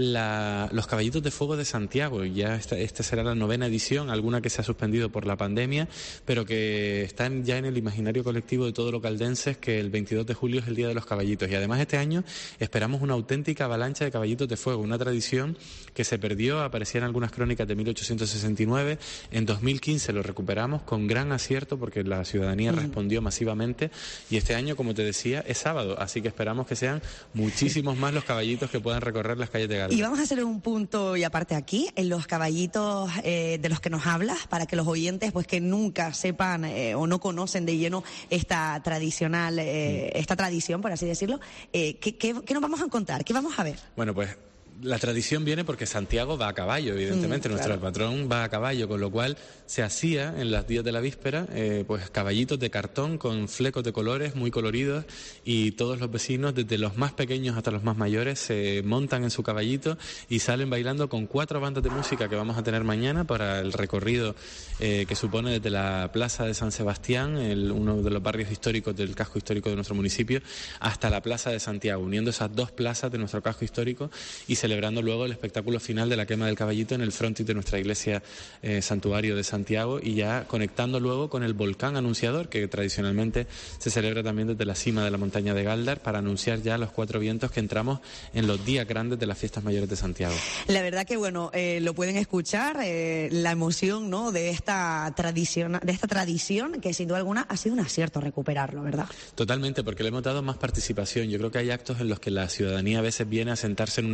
la, los Caballitos de Fuego de Santiago. Ya esta, esta será la novena edición, alguna que se ha suspendido por la pandemia, pero que están ya en el imaginario colectivo de todos los caldenses, que el veintidós de julio es el Día de los Caballitos. Y además este año esperamos una auténtica avalancha de Caballitos de Fuego, una tradición que se perdió, aparecían algunas crónicas de mil ochocientos sesenta y nueve, en dos mil quince lo recuperamos con gran acierto porque la ciudadanía mm. respondió masivamente, y este año, como te decía, es sábado, así que esperamos que sean muchísimos más los caballitos que puedan recorrer las calles de Galdar. Y vamos a hacer un punto y aparte aquí, en los caballitos eh, de los que nos hablas, para que los oyentes pues que nunca sepan eh, o no conocen de lleno esta tradicional, eh, mm. esta tradición, por así decirlo, eh, ¿qué, qué, ¿qué nos vamos a encontrar? ¿Qué vamos a ver? Bueno, pues la tradición viene porque Santiago va a caballo, evidentemente, mm, nuestro claro. patrón va a caballo, con lo cual se hacía en los días de la víspera eh, pues caballitos de cartón con flecos de colores muy coloridos, y todos los vecinos, desde los más pequeños hasta los más mayores, se montan en su caballito y salen bailando con cuatro bandas de música que vamos a tener mañana para el recorrido eh, que supone desde la Plaza de San Sebastián, el, uno de los barrios históricos del casco histórico de nuestro municipio, hasta la Plaza de Santiago, uniendo esas dos plazas de nuestro casco histórico y se celebrando luego el espectáculo final de la quema del caballito en el frontis de nuestra iglesia eh, santuario de Santiago, y ya conectando luego con el volcán anunciador, que tradicionalmente se celebra también desde la cima de la montaña de Galdar, para anunciar ya los cuatro vientos que entramos en los días grandes de las fiestas mayores de Santiago. La verdad que bueno, eh, lo pueden escuchar, eh, la emoción, ¿no?, de esta tradición, de esta tradición que sin duda alguna ha sido un acierto recuperarlo, ¿verdad? Totalmente, porque le hemos dado más participación. Yo creo que hay actos en los que la ciudadanía a veces viene a sentarse en una silla y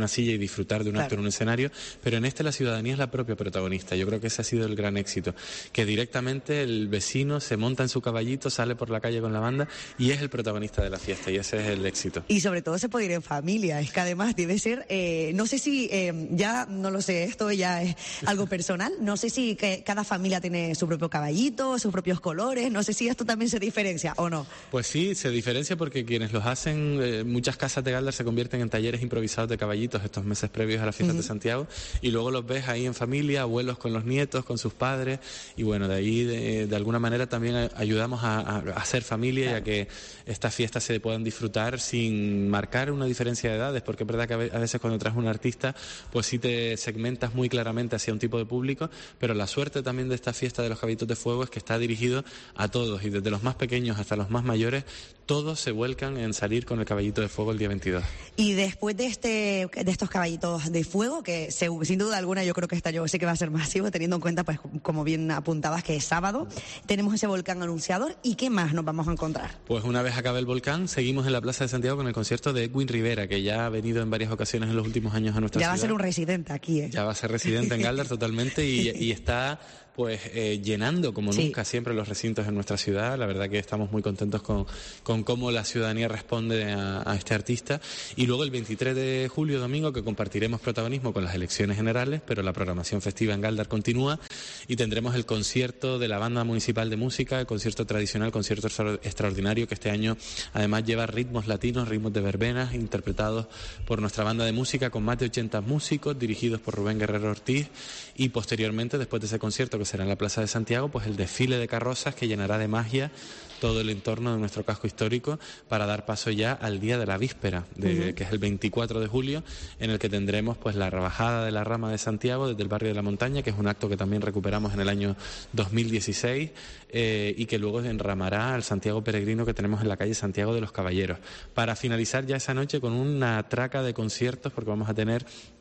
disfrutar de un acto Claro. en un escenario, pero en este la ciudadanía es la propia protagonista. Yo creo que ese ha sido el gran éxito, que directamente el vecino se monta en su caballito, sale por la calle con la banda y es el protagonista de la fiesta, y ese es el éxito. Y sobre todo se puede ir en familia, es que además debe ser, eh, no sé si, eh, ya no lo sé, esto ya es algo personal, no sé si que cada familia tiene su propio caballito, sus propios colores, no sé si esto también se diferencia o no. Pues sí, se diferencia porque quienes los hacen, eh, muchas casas de Galdar se convierten en talleres improvisados de caballitos estos meses previos a las fiestas Ujú. de Santiago, y luego los ves ahí en familia, abuelos con los nietos, con sus padres, y bueno, de ahí de, de alguna manera también a- ayudamos a, a, a hacer familia y a que estas fiestas se puedan disfrutar sin marcar una diferencia de edades, porque es verdad que a ve- a veces cuando traes un artista, pues sí te segmentas muy claramente hacia un tipo de público, pero la suerte también de esta fiesta de los caballitos de fuego es que está dirigido a todos, y desde los más pequeños hasta los más mayores, todos se vuelcan en salir con el caballito de fuego el día veintidós. Y después de este de estos caballitos de fuego, que se- sin duda alguna yo creo que esta yo sé que va a ser masivo, teniendo en cuenta, pues como bien apuntabas, que es sábado, tenemos ese volcán anunciador, ¿y qué más nos vamos a encontrar? Pues una vez acabe el volcán, seguimos en la Plaza de Santiago con el concierto de Edwin Rivera, que ya ha venido en varias ocasiones en los últimos años a nuestra Ya va a ciudad. ser un residente aquí, ¿eh? Ya va a ser residente en Galdar totalmente y, y está pues eh, llenando como Sí. nunca siempre los recintos en nuestra ciudad. La verdad que estamos muy contentos con, con cómo la ciudadanía responde a, a este artista. Y luego el veintitrés de julio, domingo, que compartiremos protagonismo con las elecciones generales, pero la programación festiva en Galdar continúa y tendremos el concierto de la Banda Municipal de Música, el concierto tradicional, concierto extra- extraordinario, que este año además lleva ritmos latinos, ritmos de verbenas, interpretados por nuestra banda de música con más de ochenta músicos, dirigidos por Rubén Guerrero Ortiz, y posteriormente, después de ese concierto que será en la Plaza de Santiago, pues el desfile de carrozas que llenará de magia todo el entorno de nuestro casco histórico para dar paso ya al día de la víspera, de, Ujú. que es el veinticuatro de julio, en el que tendremos pues la rebajada de la rama de Santiago desde el barrio de la Montaña, que es un acto que también recuperamos en el año dos mil dieciséis, eh, y que luego enramará al Santiago Peregrino que tenemos en la calle Santiago de los Caballeros, para finalizar ya esa noche con una traca de conciertos, porque vamos a tener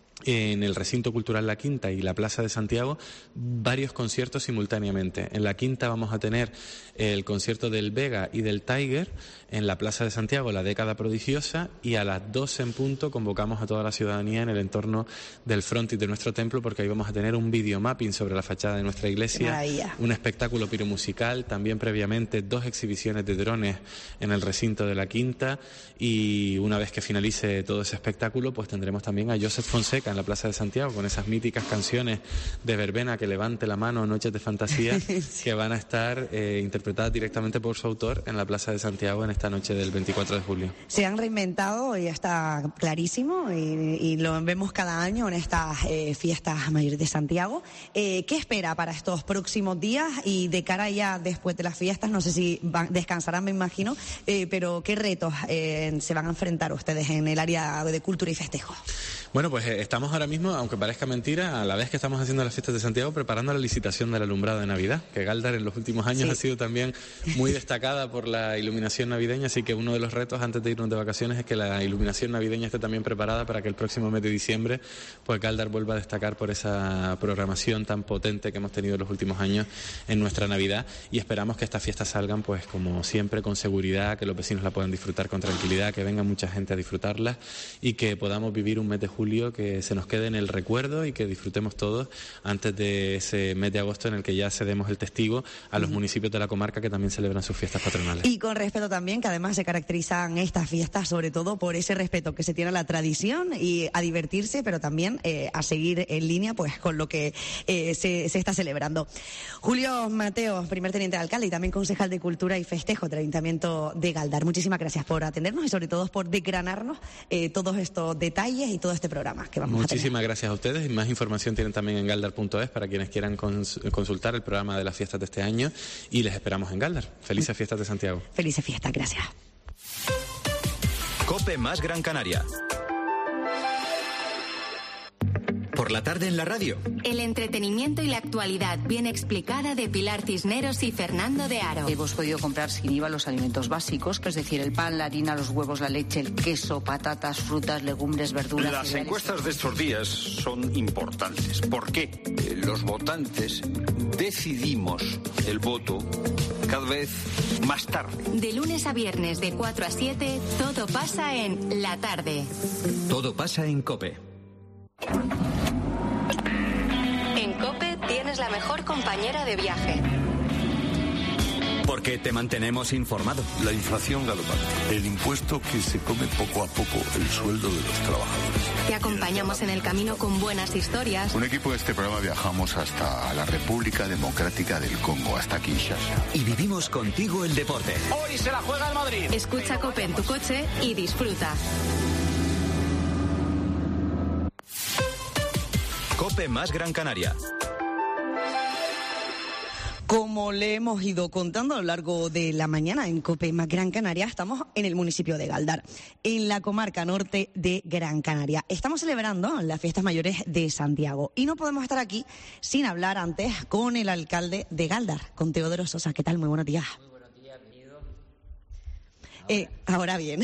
en el Recinto Cultural La Quinta y la Plaza de Santiago varios conciertos simultáneamente. En La Quinta vamos a tener el concierto del Vega y del Tiger, en la Plaza de Santiago La Década Prodigiosa, y a las doce en punto convocamos a toda la ciudadanía en el entorno del frontis de nuestro templo, porque ahí vamos a tener un videomapping sobre la fachada de nuestra Qué iglesia, maravilla. un espectáculo piromusical, también previamente dos exhibiciones de drones en el recinto de La Quinta, y una vez que finalice todo ese espectáculo, pues tendremos también a Joseph Fonseca en la Plaza de Santiago con esas míticas canciones de verbena, que levante la mano, Noches de Fantasía, que van a estar eh, interpretadas directamente por su autor en la Plaza de Santiago en esta noche del veinticuatro de julio. Se han reinventado y está clarísimo, y, y lo vemos cada año en estas eh, fiestas mayores de Santiago. Eh, ¿Qué espera para estos próximos días y de cara ya después de las fiestas? No sé si van- descansarán, me imagino, eh, pero ¿qué retos eh, se van a enfrentar ustedes en el área de cultura y festejo? Bueno, pues eh, estamos ahora mismo, aunque parezca mentira, a la vez que estamos haciendo las fiestas de Santiago, preparando la licitación del alumbrado de Navidad, que Galdar en los últimos años Sí. ha sido también muy destacada por la iluminación navideña, así que uno de los retos antes de irnos de vacaciones es que la iluminación navideña esté también preparada para que el próximo mes de diciembre pues Galdar vuelva a destacar por esa programación tan potente que hemos tenido en los últimos años en nuestra Navidad, y esperamos que estas fiestas salgan pues como siempre con seguridad, que los vecinos la puedan disfrutar con tranquilidad, que venga mucha gente a disfrutarlas y que podamos vivir un mes de julio que se nos quede en el recuerdo y que disfrutemos todos antes de ese mes de agosto en el que ya cedemos el testigo a los municipios de la comarca que también celebran sus fiestas patronales. Y con respeto también, que además se caracterizan estas fiestas sobre todo por ese respeto que se tiene a la tradición y a divertirse, pero también eh, a seguir en línea pues con lo que eh, se, se está celebrando. Julio Mateo, primer teniente de alcalde y también concejal de Cultura y Festejo del Ayuntamiento de Galdar. Muchísimas gracias por atendernos y sobre todo por desgranarnos eh, todos estos detalles y todo este programa que vamos a tener. Muchísimas gracias a ustedes, y más información tienen también en galdar punto es para quienes quieran cons- consultar el programa de las fiestas de este año, y les esperamos en Galdar. Felices fiestas de Santiago. Felices fiestas, gracias. COPE más Gran Canaria. Por la tarde en la radio. El entretenimiento y la actualidad bien explicada de Pilar Cisneros y Fernando de Aro. Hemos podido comprar sin I V A los alimentos básicos, que es decir, el pan, la harina, los huevos, la leche, el queso, patatas, frutas, legumbres, verduras. Las cereales. encuestas de estos días son importantes. ¿Por qué? Eh, Los votantes decidimos el voto cada vez más tarde. De lunes a viernes de cuatro a siete, todo pasa en La Tarde. Todo pasa en COPE. es la mejor compañera de viaje. Porque te mantenemos informado. La inflación galopante, el impuesto que se come poco a poco el sueldo de los trabajadores. Te acompañamos en el camino con buenas historias. Un equipo de este programa viajamos hasta la República Democrática del Congo, hasta Kinshasa. Y vivimos contigo el deporte. Hoy se la juega el Madrid. Escucha COPE en tu coche y disfruta. COPE más Gran Canaria. Como le hemos ido contando a lo largo de la mañana en COPE más Gran Canaria, estamos en el municipio de Galdar, en la comarca norte de Gran Canaria. Estamos celebrando las fiestas mayores de Santiago y no podemos estar aquí sin hablar antes con el alcalde de Galdar, con Teodoro Sosa. ¿Qué tal? Muy buenos días. Muy buenos días, bienvenido. Ahora, eh, ahora bien.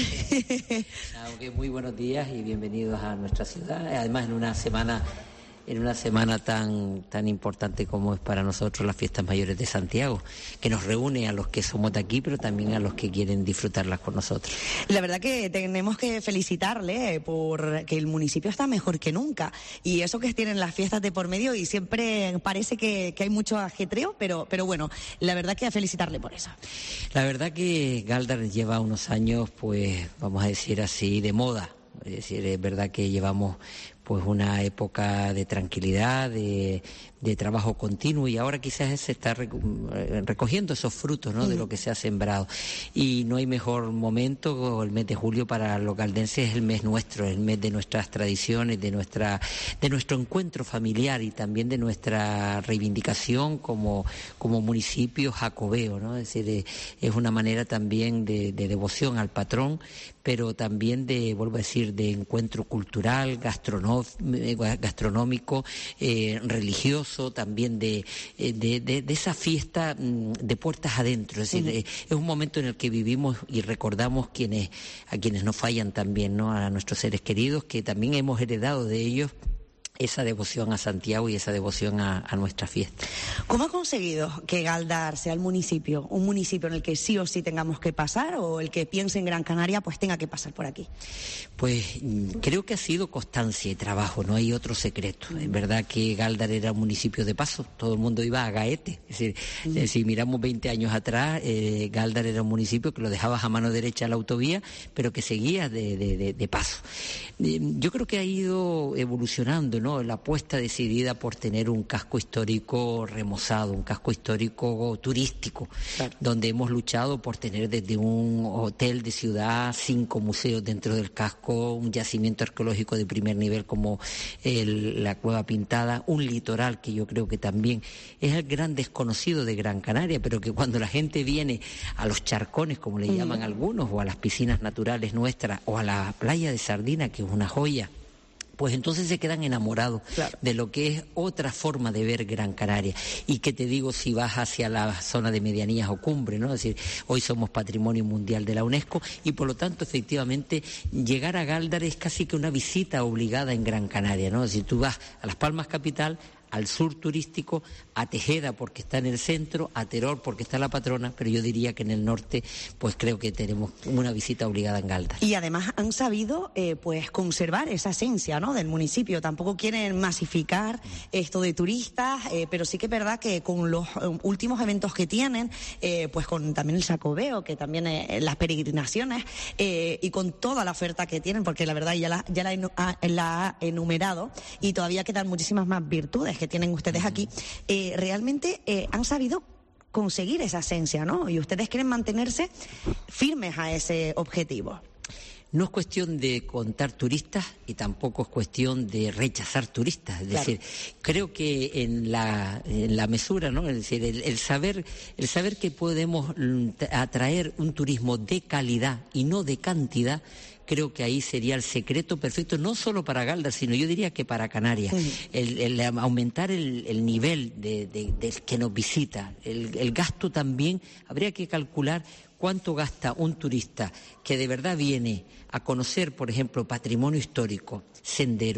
Muy buenos días y bienvenidos a nuestra ciudad. Además, en una semana... en una semana tan tan importante como es para nosotros las fiestas mayores de Santiago, que nos reúne a los que somos de aquí, pero también a los que quieren disfrutarlas con nosotros. La verdad que tenemos que felicitarle por que el municipio está mejor que nunca, y eso que tienen las fiestas de por medio y siempre parece que, que hay mucho ajetreo, pero, pero bueno, la verdad que a felicitarle por eso. La verdad que Galdar lleva unos años, pues vamos a decir así, de moda. Es decir, es verdad que llevamos pues una época de tranquilidad, de, de trabajo continuo, y ahora quizás se está recogiendo esos frutos, ¿no?, de lo que se ha sembrado. Y no hay mejor momento, el mes de julio para los galdenses es el mes nuestro, el mes de nuestras tradiciones, de nuestra de nuestro encuentro familiar y también de nuestra reivindicación como, como municipio jacobeo, ¿no? Es decir, es una manera también de, de devoción al patrón, pero también de, vuelvo a decir, de encuentro cultural, gastronómico, gastronómico, eh, religioso, también de, de, de, de esa fiesta de puertas adentro. Es decir, uh-huh. es un momento en el que vivimos y recordamos quienes, a quienes nos fallan también, ¿no?, a nuestros seres queridos, que también hemos heredado de ellos esa devoción a Santiago y esa devoción a, a nuestra fiesta. ¿Cómo ha conseguido que Galdar sea el municipio, un municipio en el que sí o sí tengamos que pasar, o el que piense en Gran Canaria pues tenga que pasar por aquí? Pues creo que ha sido constancia y trabajo, no hay otro secreto. Mm. Es verdad que Galdar era un municipio de paso, todo el mundo iba a Gaete. Es decir, mm. eh, si miramos veinte años atrás, eh, Galdar era un municipio que lo dejabas a mano derecha a la autovía, pero que seguía de, de, de, de paso. Eh, yo creo que ha ido evolucionando, ¿no?, la apuesta decidida por tener un casco histórico remozado, un casco histórico turístico, claro, donde hemos luchado por tener desde un hotel de ciudad, cinco museos dentro del casco, un yacimiento arqueológico de primer nivel como el, la Cueva Pintada, un litoral que yo creo que también es el gran desconocido de Gran Canaria, pero que cuando la gente viene a los charcones, como le llaman mm. algunos, o a las piscinas naturales nuestras, o a la playa de Sardina, que es una joya, pues entonces se quedan enamorados, claro, de lo que es otra forma de ver Gran Canaria. Y que te digo, si vas hacia la zona de medianías o cumbre, ¿no? Es decir, hoy somos Patrimonio Mundial de la UNESCO y por lo tanto, efectivamente, llegar a Galdar es casi que una visita obligada en Gran Canaria, ¿no? Si tú vas a Las Palmas capital, al sur turístico, a Tejeda porque está en el centro, a Teror porque está la patrona, pero yo diría que en el norte pues creo que tenemos una visita obligada en Galdar. Y además han sabido eh, pues conservar esa esencia, ¿no?, del municipio. Tampoco quieren masificar esto de turistas, eh, pero sí que es verdad que con los últimos eventos que tienen, eh, pues con también el Sacobeo, que también eh, las peregrinaciones, eh, y con toda la oferta que tienen, porque la verdad ya la, ya la, he, la ha enumerado y todavía quedan muchísimas más virtudes que tienen ustedes aquí, eh, realmente eh, han sabido conseguir esa esencia, ¿no? Y ustedes quieren mantenerse firmes a ese objetivo. No es cuestión de contar turistas y tampoco es cuestión de rechazar turistas. Es claro. decir, creo que en la, en la mesura, ¿no? Es decir, el, el saber, el saber que podemos atraer un turismo de calidad y no de cantidad, creo que ahí sería el secreto perfecto, no solo para Galdar, sino yo diría que para Canarias. Uh-huh. El, el aumentar el, el nivel de, de, de que nos visita, el, el gasto también, habría que calcular cuánto gasta un turista que de verdad viene a conocer, por ejemplo, patrimonio histórico, senderos,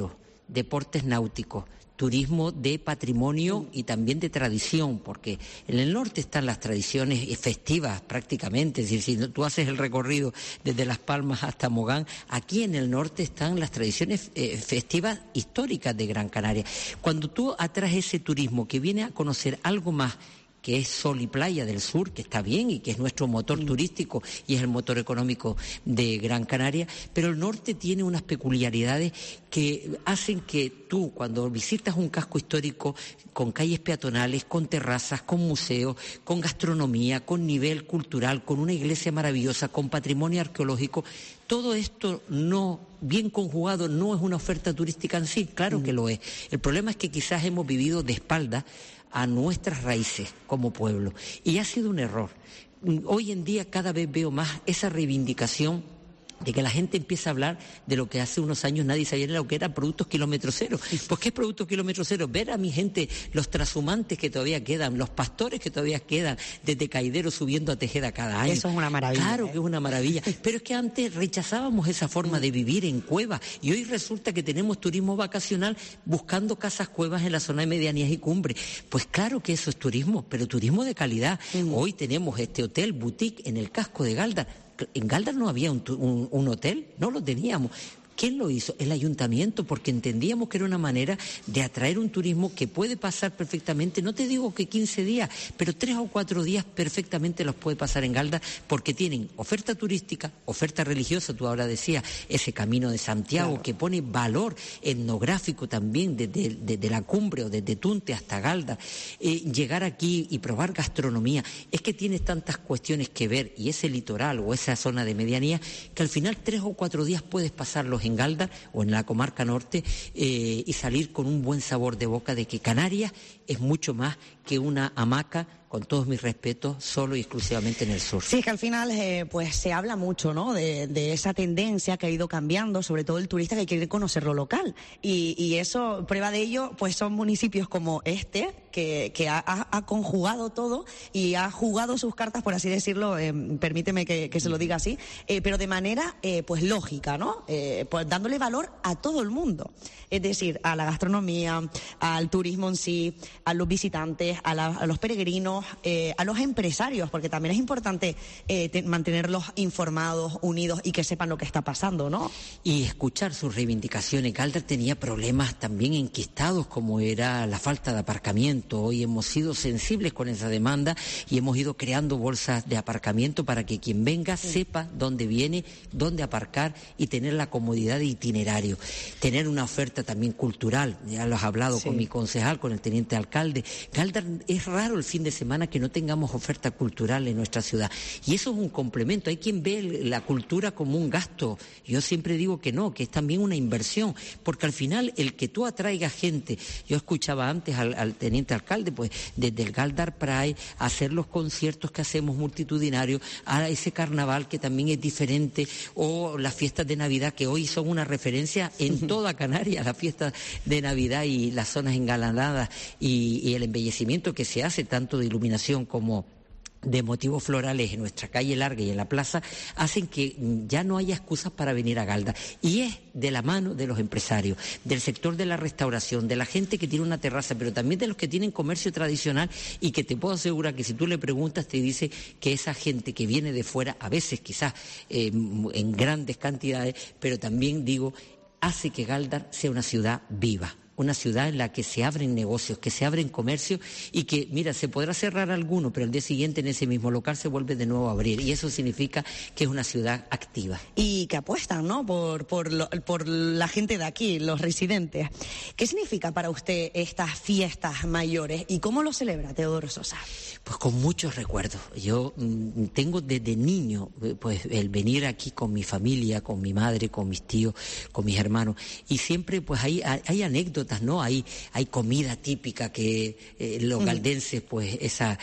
deportes náuticos, turismo de patrimonio y también de tradición, porque en el norte están las tradiciones festivas prácticamente, es decir, si tú haces el recorrido desde Las Palmas hasta Mogán, aquí en el norte están las tradiciones eh, festivas históricas de Gran Canaria. Cuando tú atraes ese turismo que viene a conocer algo más, que es sol y playa del sur, que está bien y que es nuestro motor mm. turístico y es el motor económico de Gran Canaria, pero el norte tiene unas peculiaridades que hacen que tú, cuando visitas un casco histórico con calles peatonales, con terrazas, con museos, con gastronomía, con nivel cultural, con una iglesia maravillosa, con patrimonio arqueológico, todo esto no bien conjugado no es una oferta turística en sí, claro mm. que lo es. El problema es que quizás hemos vivido de espaldas a nuestras raíces como pueblo. Y ha sido un error. Hoy en día cada vez veo más esa reivindicación de que la gente empieza a hablar de lo que hace unos años nadie sabía lo que era productos kilómetro cero. Pues ¿qué es productos kilómetro cero? Ver a mi gente, los trashumantes que todavía quedan, los pastores que todavía quedan, desde Caidero subiendo a Tejeda cada año. Eso es una maravilla. Claro ¿eh? que es una maravilla. Pero es que antes rechazábamos esa forma de vivir en cuevas y hoy resulta que tenemos turismo vacacional buscando casas cuevas en la zona de medianías y cumbre. Pues claro que eso es turismo, pero turismo de calidad. Mm. Hoy tenemos este hotel boutique en el casco de Galdar. En Galdar no había un, un, un hotel, no lo teníamos. ¿Quién lo hizo? El ayuntamiento, porque entendíamos que era una manera de atraer un turismo que puede pasar perfectamente, no te digo que quince días, pero tres o cuatro días perfectamente los puede pasar en Galdar, porque tienen oferta turística, oferta religiosa, tú ahora decías, ese Camino de Santiago, claro, que pone valor etnográfico también desde, desde la cumbre o desde Tunte hasta Galdar, eh, llegar aquí y probar gastronomía, es que tienes tantas cuestiones que ver, y ese litoral o esa zona de medianía, que al final tres o cuatro días puedes pasarlos en Galdar o en la comarca norte eh, y salir con un buen sabor de boca de que Canarias es mucho más que una hamaca, con todos mis respetos, solo y exclusivamente en el sur. Sí, es que al final eh, pues se habla mucho, ¿no?, de, de esa tendencia que ha ido cambiando, sobre todo el turista que quiere conocer lo local. Y, y eso, prueba de ello, pues son municipios como este, que, que ha, ha conjugado todo y ha jugado sus cartas, por así decirlo, eh, permíteme que, que se lo diga así, eh, pero de manera eh, pues lógica, ¿no?, eh, pues dándole valor a todo el mundo. Es decir, a la gastronomía, al turismo en sí, a los visitantes, a, la, a los peregrinos, eh, a los empresarios, porque también es importante eh, te, mantenerlos informados, unidos y que sepan lo que está pasando, ¿no? Y escuchar sus reivindicaciones. Galdar tenía problemas también enquistados, como era la falta de aparcamiento. Hoy hemos sido sensibles con esa demanda y hemos ido creando bolsas de aparcamiento para que quien venga sí. sepa dónde viene, dónde aparcar y tener la comodidad de itinerario. Tener una oferta también cultural, ya lo has hablado sí. con mi concejal, con el teniente alcalde. Galdar, es raro el fin de semana que no tengamos oferta cultural en nuestra ciudad, y eso es un complemento. Hay quien ve la cultura como un gasto, yo siempre digo que no, que es también una inversión, porque al final el que tú atraigas gente, yo escuchaba antes al, al teniente alcalde, pues desde el Galdar Pride, a hacer los conciertos que hacemos multitudinarios, a ese carnaval que también es diferente, o las fiestas de Navidad que hoy son una referencia en toda Canarias, la fiesta de Navidad y las zonas engalanadas y, y el embellecimiento que se hace tanto de iluminación como de motivos florales en nuestra calle larga y en la plaza, hacen que ya no haya excusas para venir a Galdar. Y es de la mano de los empresarios, del sector de la restauración, de la gente que tiene una terraza, pero también de los que tienen comercio tradicional, y que te puedo asegurar que si tú le preguntas te dice que esa gente que viene de fuera, a veces quizás eh, en grandes cantidades, pero también digo, hace que Galdar sea una ciudad viva. Una ciudad en la que se abren negocios, que se abren comercios y que, mira, se podrá cerrar alguno, pero el día siguiente en ese mismo local se vuelve de nuevo a abrir, y eso significa que es una ciudad activa. Y que apuestan, ¿no?, por, por, lo, por la gente de aquí, los residentes. ¿Qué significa para usted estas fiestas mayores y cómo lo celebra Teodoro Sosa? Pues con muchos recuerdos. Yo mmm, tengo desde niño pues el venir aquí con mi familia, con mi madre, con mis tíos, con mis hermanos, y siempre pues hay, hay anécdotas, ¿no? Hay, hay comida típica que eh, los galdenses, pues esa,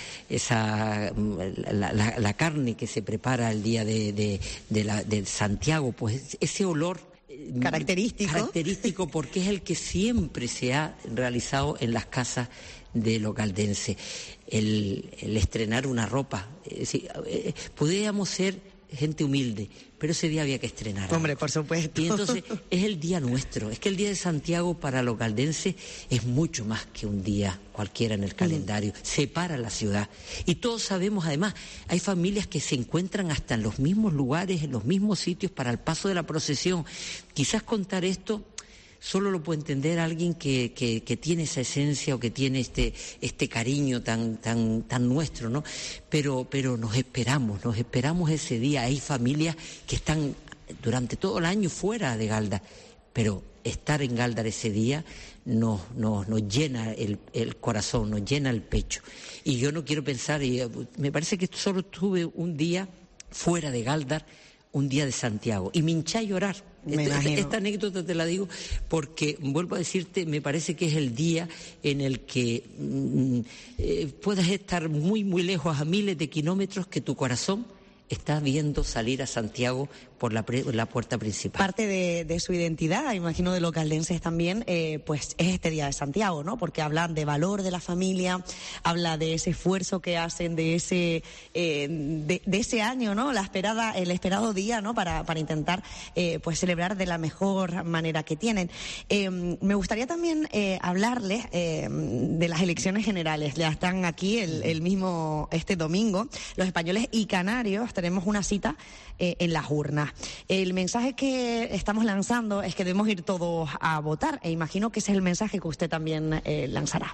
esa la, la, la carne que se prepara el día de, de, de, la, de Santiago, pues ese olor característico. característico porque es el que siempre se ha realizado en las casas de los galdenses. El, el estrenar una ropa. Es decir, eh, podríamos ser gente humilde, pero ese día había que estrenar. Hombre, por supuesto. Y entonces es el día nuestro. Es que el día de Santiago para los caldenses es mucho más que un día cualquiera en el calendario. Mm. Separa la ciudad. Y todos sabemos, además, hay familias que se encuentran hasta en los mismos lugares, en los mismos sitios para el paso de la procesión. Quizás contar esto solo lo puede entender alguien que, que, que tiene esa esencia o que tiene este, este cariño tan, tan, tan nuestro, ¿no? Pero, pero nos esperamos, nos esperamos ese día. Hay familias que están durante todo el año fuera de Galdar, pero estar en Galdar ese día nos, nos, nos llena el, el corazón, nos llena el pecho. Y yo no quiero pensar, y me parece que solo estuve un día fuera de Galdar, un día de Santiago, y me hinché a llorar. Esta, esta anécdota te la digo porque, vuelvo a decirte, me parece que es el día en el que mm, eh, puedas estar muy, muy lejos, a miles de kilómetros, que tu corazón está viendo salir a Santiago por la, pre, la puerta principal. Parte de, de su identidad, imagino de los caldenses también, eh, pues es este día de Santiago, ¿no? Porque hablan de valor de la familia, habla de ese esfuerzo que hacen, de ese eh, de, de ese año, ¿no? La esperada, el esperado día, ¿no? Para, para intentar eh, pues celebrar de la mejor manera que tienen. Eh, me gustaría también eh, hablarles eh, de las elecciones generales. Ya están aquí el, el mismo este domingo. Los españoles y canarios tenemos una cita eh, en las urnas. El mensaje que estamos lanzando es que debemos ir todos a votar, e imagino que ese es el mensaje que usted también eh, lanzará.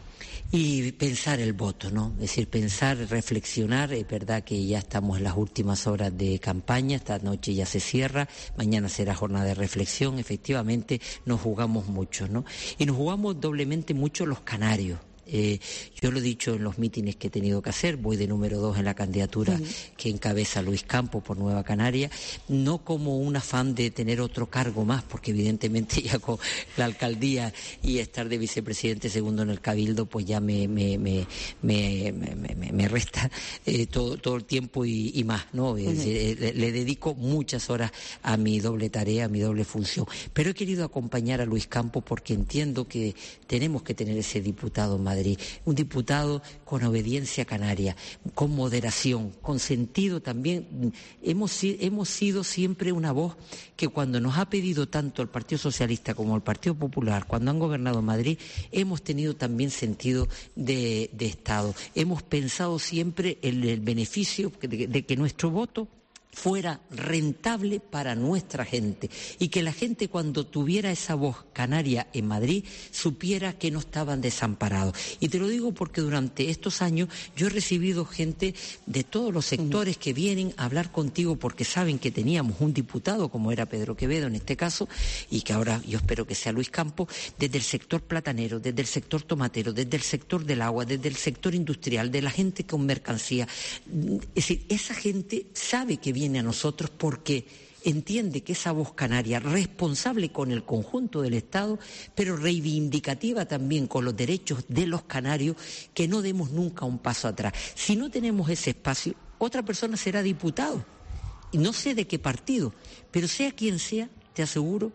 Y pensar el voto, ¿no? Es decir, pensar, reflexionar. Es verdad que ya estamos en las últimas horas de campaña, esta noche ya se cierra, mañana será jornada de reflexión. Efectivamente nos jugamos mucho, ¿no? Y nos jugamos doblemente mucho los canarios. Eh, yo lo he dicho en los mítines que he tenido que hacer, voy de número dos en la candidatura uh-huh. que encabeza Luis Campos por Nueva Canaria, no como un afán de tener otro cargo más, porque evidentemente ya con la alcaldía y estar de vicepresidente segundo en el Cabildo, pues ya me me me me, me, me, me resta eh, todo, todo el tiempo y, y más, ¿no? Uh-huh. Es decir, le, le dedico muchas horas a mi doble tarea, a mi doble función, pero he querido acompañar a Luis Campos porque entiendo que tenemos que tener ese diputado más Madrid, un diputado con obediencia canaria, con moderación, con sentido también. Hemos, hemos sido siempre una voz que cuando nos ha pedido tanto el Partido Socialista como el Partido Popular, cuando han gobernado Madrid, hemos tenido también sentido de, de Estado. Hemos pensado siempre en el beneficio de, de que nuestro voto fuera rentable para nuestra gente y que la gente, cuando tuviera esa voz canaria en Madrid, supiera que no estaban desamparados. Y te lo digo porque durante estos años yo he recibido gente de todos los sectores que vienen a hablar contigo porque saben que teníamos un diputado, como era Pedro Quevedo en este caso, y que ahora yo espero que sea Luis Campos, desde el sector platanero, desde el sector tomatero, desde el sector del agua, desde el sector industrial, de la gente con mercancía. Es decir, esa gente sabe que viene a nosotros porque entiende que esa voz canaria, responsable con el conjunto del Estado, pero reivindicativa también con los derechos de los canarios, que no demos nunca un paso atrás. Si no tenemos ese espacio, otra persona será diputado. Y no sé de qué partido, pero sea quien sea, te aseguro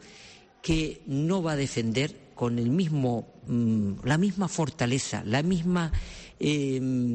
que no va a defender con el mismo, mmm, la misma fortaleza, la misma eh,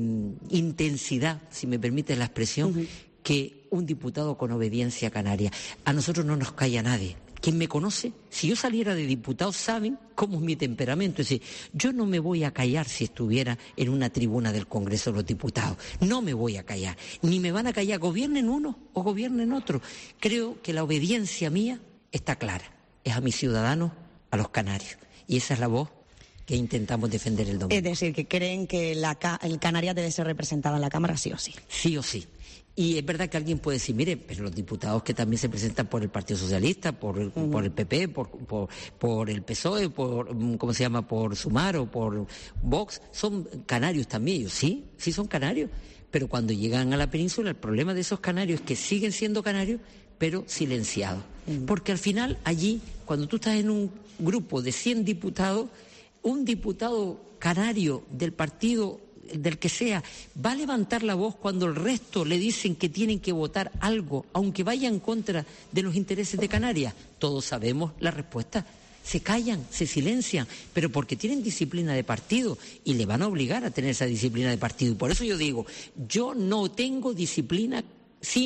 intensidad, si me permites la expresión, uh-huh. que un diputado con obediencia canaria. A nosotros no nos calla nadie. Quien me conoce, si yo saliera de diputado, saben cómo es mi temperamento. Es decir, yo no me voy a callar si estuviera en una tribuna del Congreso de los Diputados. No me voy a callar. Ni me van a callar, gobiernen uno o gobiernen otro. Creo que la obediencia mía está clara. Es a mis ciudadanos, a los canarios. Y esa es la voz que intentamos defender el domingo. Es decir, que creen que la ca- el Canarias debe ser representada en la Cámara sí o sí. Sí o sí. Y es verdad que alguien puede decir, mire, pero los diputados que también se presentan por el Partido Socialista, por el, uh-huh. por el P P, por, por, por el P S O E, por, ¿cómo se llama?, por Sumar o por Vox, son canarios también. Yo, sí, sí son canarios. Pero cuando llegan a la península, el problema de esos canarios es que siguen siendo canarios, pero silenciados. Uh-huh. Porque al final, allí, cuando tú estás en un grupo de cien diputados, un diputado canario del partido del que sea, va a levantar la voz cuando el resto le dicen que tienen que votar algo, aunque vaya en contra de los intereses de Canarias. Todos sabemos la respuesta. Se callan, se silencian, pero porque tienen disciplina de partido y le van a obligar a tener esa disciplina de partido. Y por eso yo digo, yo no tengo disciplina sino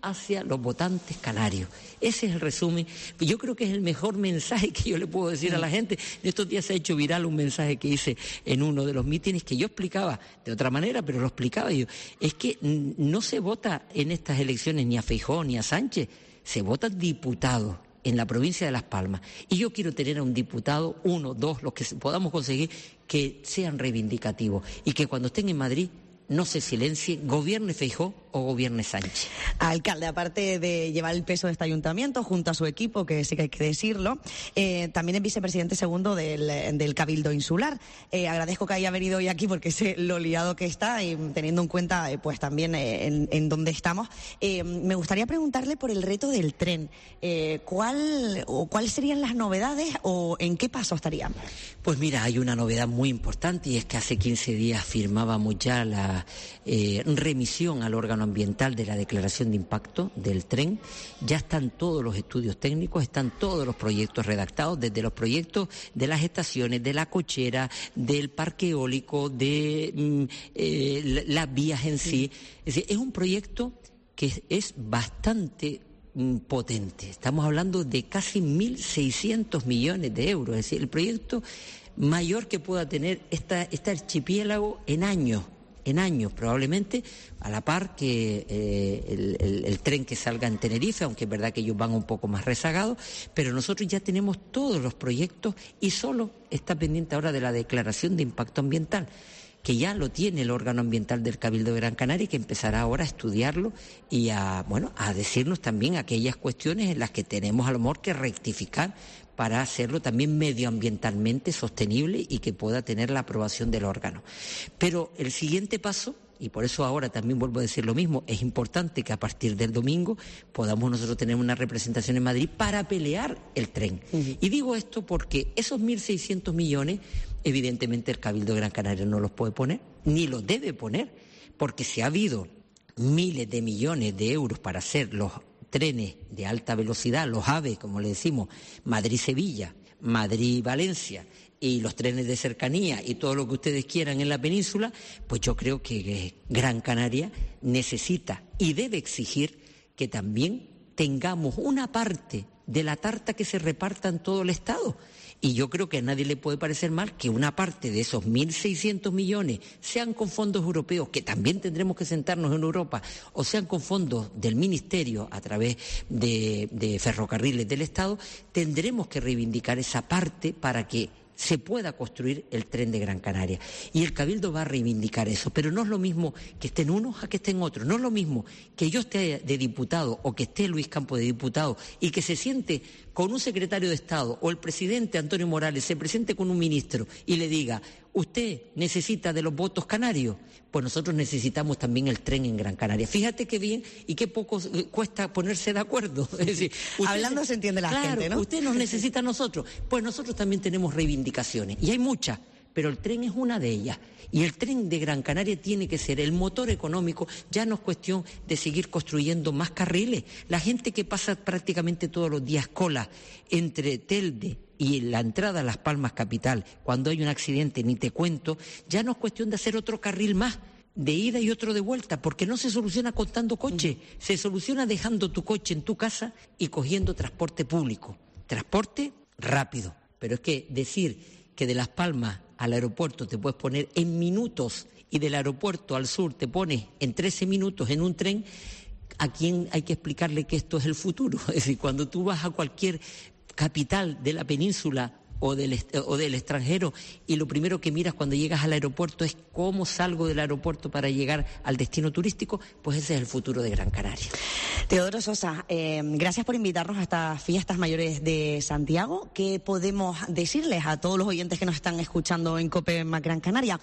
hacia los votantes canarios. Ese es el resumen. Yo creo que es el mejor mensaje que yo le puedo decir a la gente. En estos días se ha hecho viral un mensaje que hice en uno de los mítines que yo explicaba de otra manera, pero lo explicaba yo. Es que no se vota en estas elecciones ni a Feijóo ni a Sánchez, se votan diputados en la provincia de Las Palmas. Y yo quiero tener a un diputado, uno, dos, los que podamos conseguir, que sean reivindicativos y que cuando estén en Madrid no se silencie, gobierne Feijóo o gobierne Sánchez. Alcalde, aparte de llevar el peso de este ayuntamiento junto a su equipo, que sí que hay que decirlo, eh, también es vicepresidente segundo del, del Cabildo Insular. Eh, agradezco que haya venido hoy aquí porque sé lo liado que está y teniendo en cuenta eh, pues también eh, en, en dónde estamos. Eh, me gustaría preguntarle por el reto del tren. Eh, ¿cuál, o ¿Cuáles serían las novedades o en qué paso estarían? Pues mira, hay una novedad muy importante y es que hace quince días firmábamos ya la eh, remisión al órgano ambiental de la declaración de impacto del tren. Ya están todos los estudios técnicos, están todos los proyectos redactados, desde los proyectos de las estaciones, de la cochera, del parque eólico, de mm, eh, las vías en sí. Es decir, es un proyecto que es bastante mm, potente. Estamos hablando de casi mil seiscientos millones de euros. Es decir, el proyecto mayor que pueda tener esta, este archipiélago en años. en años, probablemente, a la par que eh, el, el, el tren que salga en Tenerife, aunque es verdad que ellos van un poco más rezagados, pero nosotros ya tenemos todos los proyectos y solo está pendiente ahora de la declaración de impacto ambiental, que ya lo tiene el órgano ambiental del Cabildo de Gran Canaria y que empezará ahora a estudiarlo y a, bueno, a decirnos también aquellas cuestiones en las que tenemos a lo mejor que rectificar para hacerlo también medioambientalmente sostenible y que pueda tener la aprobación del órgano. Pero el siguiente paso, y por eso ahora también vuelvo a decir lo mismo, es importante que a partir del domingo podamos nosotros tener una representación en Madrid para pelear el tren. Uh-huh. Y digo esto porque esos mil seiscientos millones, evidentemente el Cabildo de Gran Canaria no los puede poner, ni los debe poner, porque si ha habido miles de millones de euros para hacer los trenes de alta velocidad, los AVE, como le decimos, Madrid-Sevilla, Madrid-Valencia, y los trenes de cercanía y todo lo que ustedes quieran en la península, pues yo creo que Gran Canaria necesita y debe exigir que también tengamos una parte de la tarta que se reparta en todo el Estado. Y yo creo que a nadie le puede parecer mal que una parte de esos mil seiscientos millones sean con fondos europeos, que también tendremos que sentarnos en Europa, o sean con fondos del Ministerio a través de, de ferrocarriles del Estado. Tendremos que reivindicar esa parte para que se pueda construir el tren de Gran Canaria. Y el Cabildo va a reivindicar eso, pero no es lo mismo que estén unos a que estén otros. No es lo mismo que yo esté de diputado o que esté Luis Campos de diputado y que se siente con un secretario de Estado o el presidente Antonio Morales se presente con un ministro y le diga: ¿usted necesita de los votos canarios? Pues nosotros necesitamos también el tren en Gran Canaria. Fíjate qué bien y qué poco cuesta ponerse de acuerdo. Es decir, usted, hablando se entiende la claro, gente, ¿no? Usted nos necesita a nosotros. Pues nosotros también tenemos reivindicaciones y hay muchas, pero el tren es una de ellas. Y el tren de Gran Canaria tiene que ser el motor económico. Ya no es cuestión de seguir construyendo más carriles. La gente que pasa prácticamente todos los días cola entre Telde y la entrada a Las Palmas capital, cuando hay un accidente, ni te cuento, ya no es cuestión de hacer otro carril más de ida y otro de vuelta, porque no se soluciona contando coche, se soluciona dejando tu coche en tu casa y cogiendo transporte público, transporte rápido. Pero es que decir que de Las Palmas al aeropuerto te puedes poner en minutos y del aeropuerto al sur te pones en trece minutos en un tren, ¿a quién hay que explicarle que esto es el futuro? Es decir, cuando tú vas a cualquier capital de la península o del, o del extranjero y lo primero que miras cuando llegas al aeropuerto es cómo salgo del aeropuerto para llegar al destino turístico, pues ese es el futuro de Gran Canaria. Teodoro Sosa, eh, gracias por invitarnos a estas fiestas mayores de Santiago. ¿Qué podemos decirles a todos los oyentes que nos están escuchando en COPE más Gran Canaria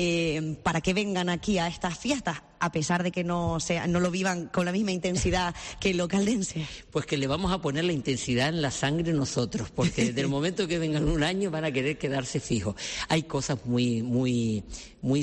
eh, para que vengan aquí a estas fiestas, a pesar de que no sea, no lo vivan con la misma intensidad que el localdense? Pues que le vamos a poner la intensidad en la sangre nosotros, porque desde el momento que vengan un año van a querer quedarse fijos. Hay cosas muy, muy, muy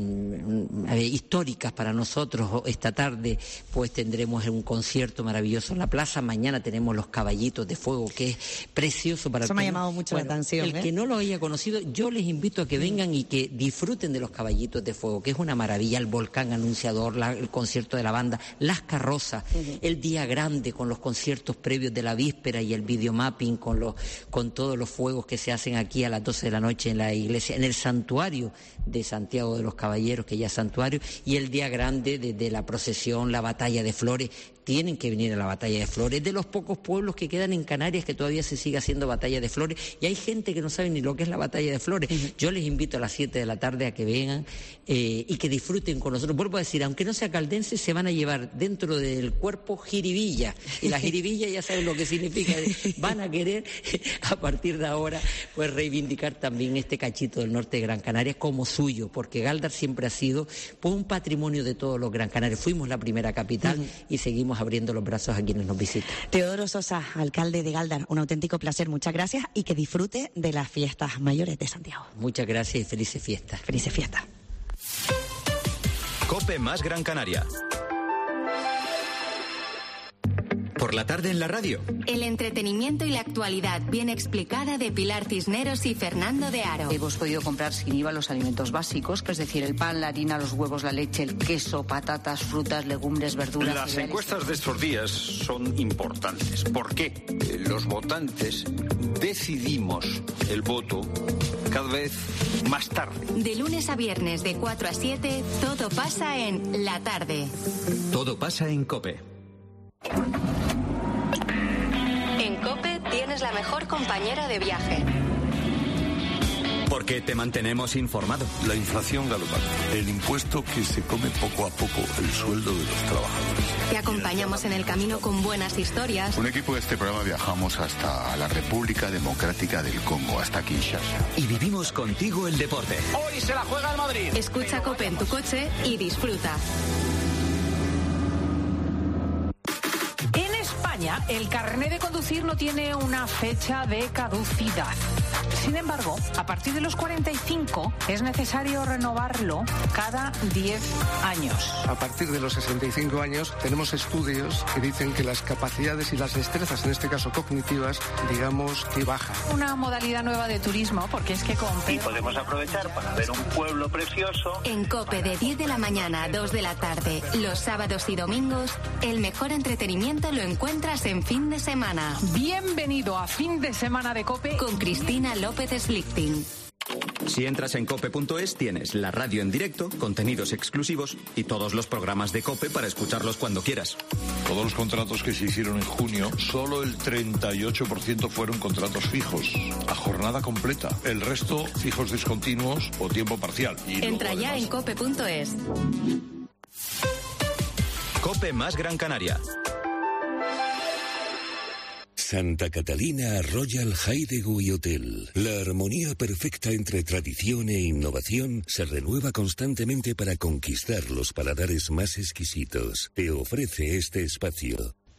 mm, históricas para nosotros. Esta tarde pues tendremos un concierto maravilloso en la plaza. Mañana tenemos los caballitos de fuego, que es precioso para Eso me ha llamado mucho bueno, la atención. El ¿eh? que no lo haya conocido, yo les invito a que vengan y que disfruten de los caballitos de fuego, que es una maravilla. El volcán anuncia anunciador, la, el concierto de la banda, las carrozas, uh-huh. el día grande con los conciertos previos de la víspera y el videomapping con los con todos los fuegos que se hacen aquí a las doce de la noche en la iglesia, en el santuario de Santiago de los Caballeros, que ya es santuario, y el día grande de, de la procesión, la batalla de Flores. Tienen que venir a la batalla de Flores, de los pocos pueblos que quedan en Canarias que todavía se sigue haciendo batalla de Flores, y hay gente que no sabe ni lo que es la batalla de Flores. Uh-huh. Yo les invito a las siete de la tarde a que vengan eh, y que disfruten con nosotros. Vuelvo a decir, aunque no sea caldense, se van a llevar dentro del cuerpo jiribilla, y la jiribilla ya saben lo que significa. Van a querer a partir de ahora pues reivindicar también este cachito del norte de Gran Canaria como suyo, porque Galdar siempre ha sido pues, un patrimonio de todos los Gran Canarios. Fuimos la primera capital uh-huh. y seguimos abriendo los brazos a quienes nos visitan. Teodoro Sosa, alcalde de Galdar, un auténtico placer, muchas gracias y que disfrute de las fiestas mayores de Santiago. Muchas gracias y felices fiestas. Felices fiestas. COPE más Gran Canaria. Por la tarde en la radio. El entretenimiento y la actualidad bien explicada de Pilar Cisneros y Fernando de Aro. Hemos podido comprar sin I V A los alimentos básicos, que es decir, el pan, la harina, los huevos, la leche, el queso, patatas, frutas, legumbres, verduras. Las cereales. encuestas de estos días son importantes. ¿Por qué? Eh, Los votantes decidimos el voto cada vez más tarde. De lunes a viernes de cuatro a siete, todo pasa en La Tarde. Todo pasa en COPE. En COPE tienes la mejor compañera de viaje. Porque te mantenemos informado. La inflación galopante, el impuesto que se come poco a poco el sueldo de los trabajadores. Te acompañamos en el camino con buenas historias. Un equipo de este programa viajamos hasta la República Democrática del Congo, hasta Kinshasa. Y vivimos contigo el deporte. Hoy se la juega el Madrid. Escucha COPE en tu coche y disfruta. El carné de conducir no tiene una fecha de caducidad. Sin embargo, a partir de los cuarenta y cinco es necesario renovarlo cada diez años. A partir de los sesenta y cinco años tenemos estudios que dicen que las capacidades y las destrezas, en este caso cognitivas, digamos que bajan. Una modalidad nueva de turismo, porque es que con... Y podemos aprovechar para ver un pueblo precioso. En COPE de diez de la mañana a dos de la tarde, los sábados y domingos, el mejor entretenimiento lo encuentras en fin de semana. Bienvenido a Fin de Semana de COPE con Cristina López Slichting. Si entras en cope punto es tienes la radio en directo, contenidos exclusivos y todos los programas de COPE para escucharlos cuando quieras. Todos los contratos que se hicieron en junio, solo el treinta y ocho por ciento fueron contratos fijos, a jornada completa. El resto, fijos discontinuos o tiempo parcial. Y Entra luego, ya además... en cope punto es. COPE más Gran Canaria. Santa Catalina Royal Hideaway Hotel. La armonía perfecta entre tradición e innovación se renueva constantemente para conquistar los paladares más exquisitos. Te ofrece este espacio.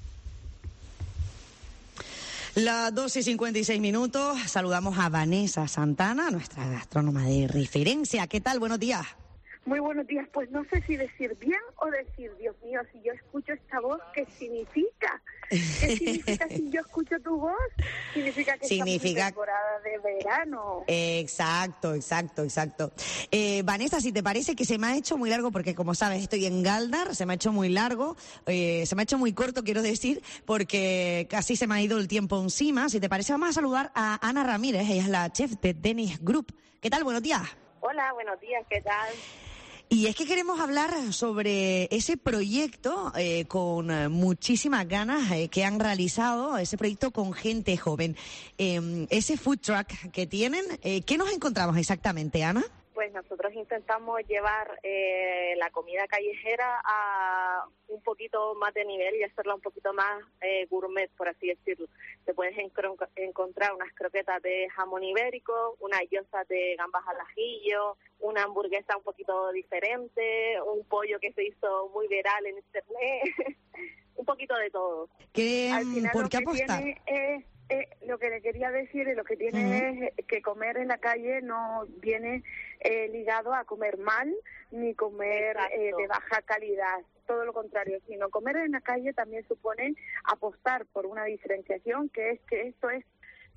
Las dos y cincuenta y seis minutos. Saludamos a Vanessa Santana, nuestra gastrónoma de referencia. ¿Qué tal? Buenos días. Muy buenos días. Pues no sé si decir bien o decir, Dios mío, si yo escucho esta voz, ¿qué significa? ¿Qué significa si yo escucho tu voz? Significa que significa... estamos en temporada de verano. Exacto, exacto, exacto. Eh, Vanessa, si te parece que se me ha hecho muy largo, porque como sabes estoy en Galdar, se me ha hecho muy largo, eh, se me ha hecho muy corto, quiero decir, porque casi se me ha ido el tiempo encima. Si te parece, vamos a saludar a Ana Ramírez, ella es la chef de Dennis Group. ¿Qué tal? Buenos días. Hola, buenos días, ¿qué tal? Y es que queremos hablar sobre ese proyecto eh, con eh, muchísimas ganas eh, que han realizado, ese proyecto con gente joven. Eh, ese food truck que tienen, eh, ¿qué nos encontramos exactamente, Ana? Pues nosotros intentamos llevar eh, la comida callejera a un poquito más de nivel y hacerla un poquito más eh, gourmet, por así decirlo. Te puedes encro- encontrar unas croquetas de jamón ibérico, unas gyozas de gambas al ajillo, una hamburguesa un poquito diferente, un pollo que se hizo muy viral en internet, un poquito de todo. ¿Qué, Al final, ¿Por lo qué que apostar? tiene es, eh, lo que le quería decir es lo que tiene uh-huh. es que comer en la calle no viene eh, ligado a comer mal ni comer eh, de baja calidad. Todo lo contrario, sino comer en la calle también supone apostar por una diferenciación, que es que esto es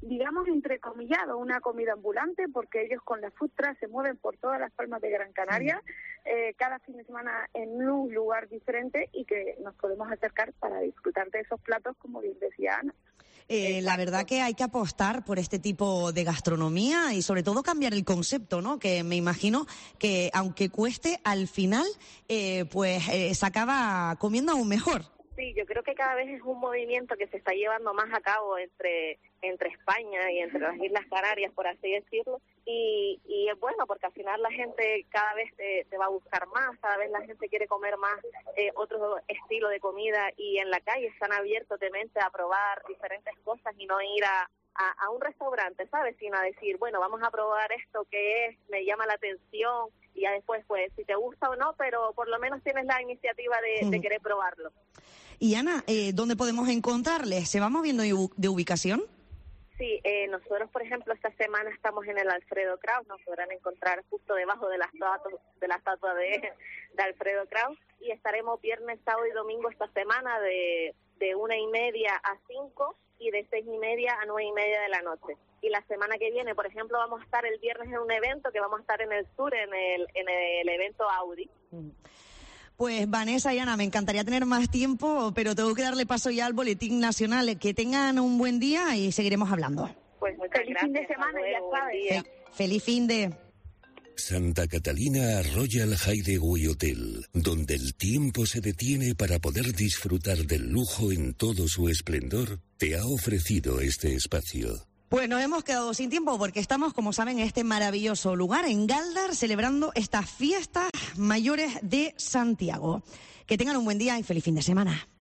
digamos, entrecomillado, una comida ambulante, porque ellos con la food truck se mueven por todas las palmas de Gran Canaria, eh, cada fin de semana en un lugar diferente, y que nos podemos acercar para disfrutar de esos platos, como bien decía Ana. Eh, la verdad que hay que apostar por este tipo de gastronomía y sobre todo cambiar el concepto, ¿no? Que me imagino que aunque cueste, al final eh, pues eh, se acaba comiendo aún mejor. Sí, yo creo que cada vez es un movimiento que se está llevando más a cabo entre entre España y entre las Islas Canarias, por así decirlo, y, y es bueno porque al final la gente cada vez te, te va a buscar más, cada vez la gente quiere comer más eh, otro estilo de comida, y en la calle están abiertos de mente a probar diferentes cosas y no ir a, a, a un restaurante, ¿sabes? Sino a decir, bueno, vamos a probar esto que es, me llama la atención, y ya después, pues, si te gusta o no, pero por lo menos tienes la iniciativa de, de querer probarlo. Y Ana, eh, ¿dónde podemos encontrarles? ¿Se va moviendo de ubicación? Sí, eh, nosotros, por ejemplo, esta semana estamos en el Alfredo Kraus, nos podrán encontrar justo debajo de la estatua de, la estatua de, de Alfredo Kraus, y estaremos viernes, sábado y domingo esta semana de, de una y media a cinco y de seis y media a nueve y media de la noche. Y la semana que viene, por ejemplo, vamos a estar el viernes en un evento que vamos a estar en el sur, en el, en el evento Audi. Pues Vanessa y Ana, me encantaría tener más tiempo, pero tengo que darle paso ya al Boletín Nacional. Que tengan un buen día y seguiremos hablando. Pues muchas Feliz gracias. fin de semana, ya sabes. Fe- feliz fin de... Santa Catalina Royal Hideaway Hotel, donde el tiempo se detiene para poder disfrutar del lujo en todo su esplendor, te ha ofrecido este espacio. Pues nos hemos quedado sin tiempo porque estamos, como saben, en este maravilloso lugar, en Galdar, celebrando estas fiestas mayores de Santiago. Que tengan un buen día y feliz fin de semana.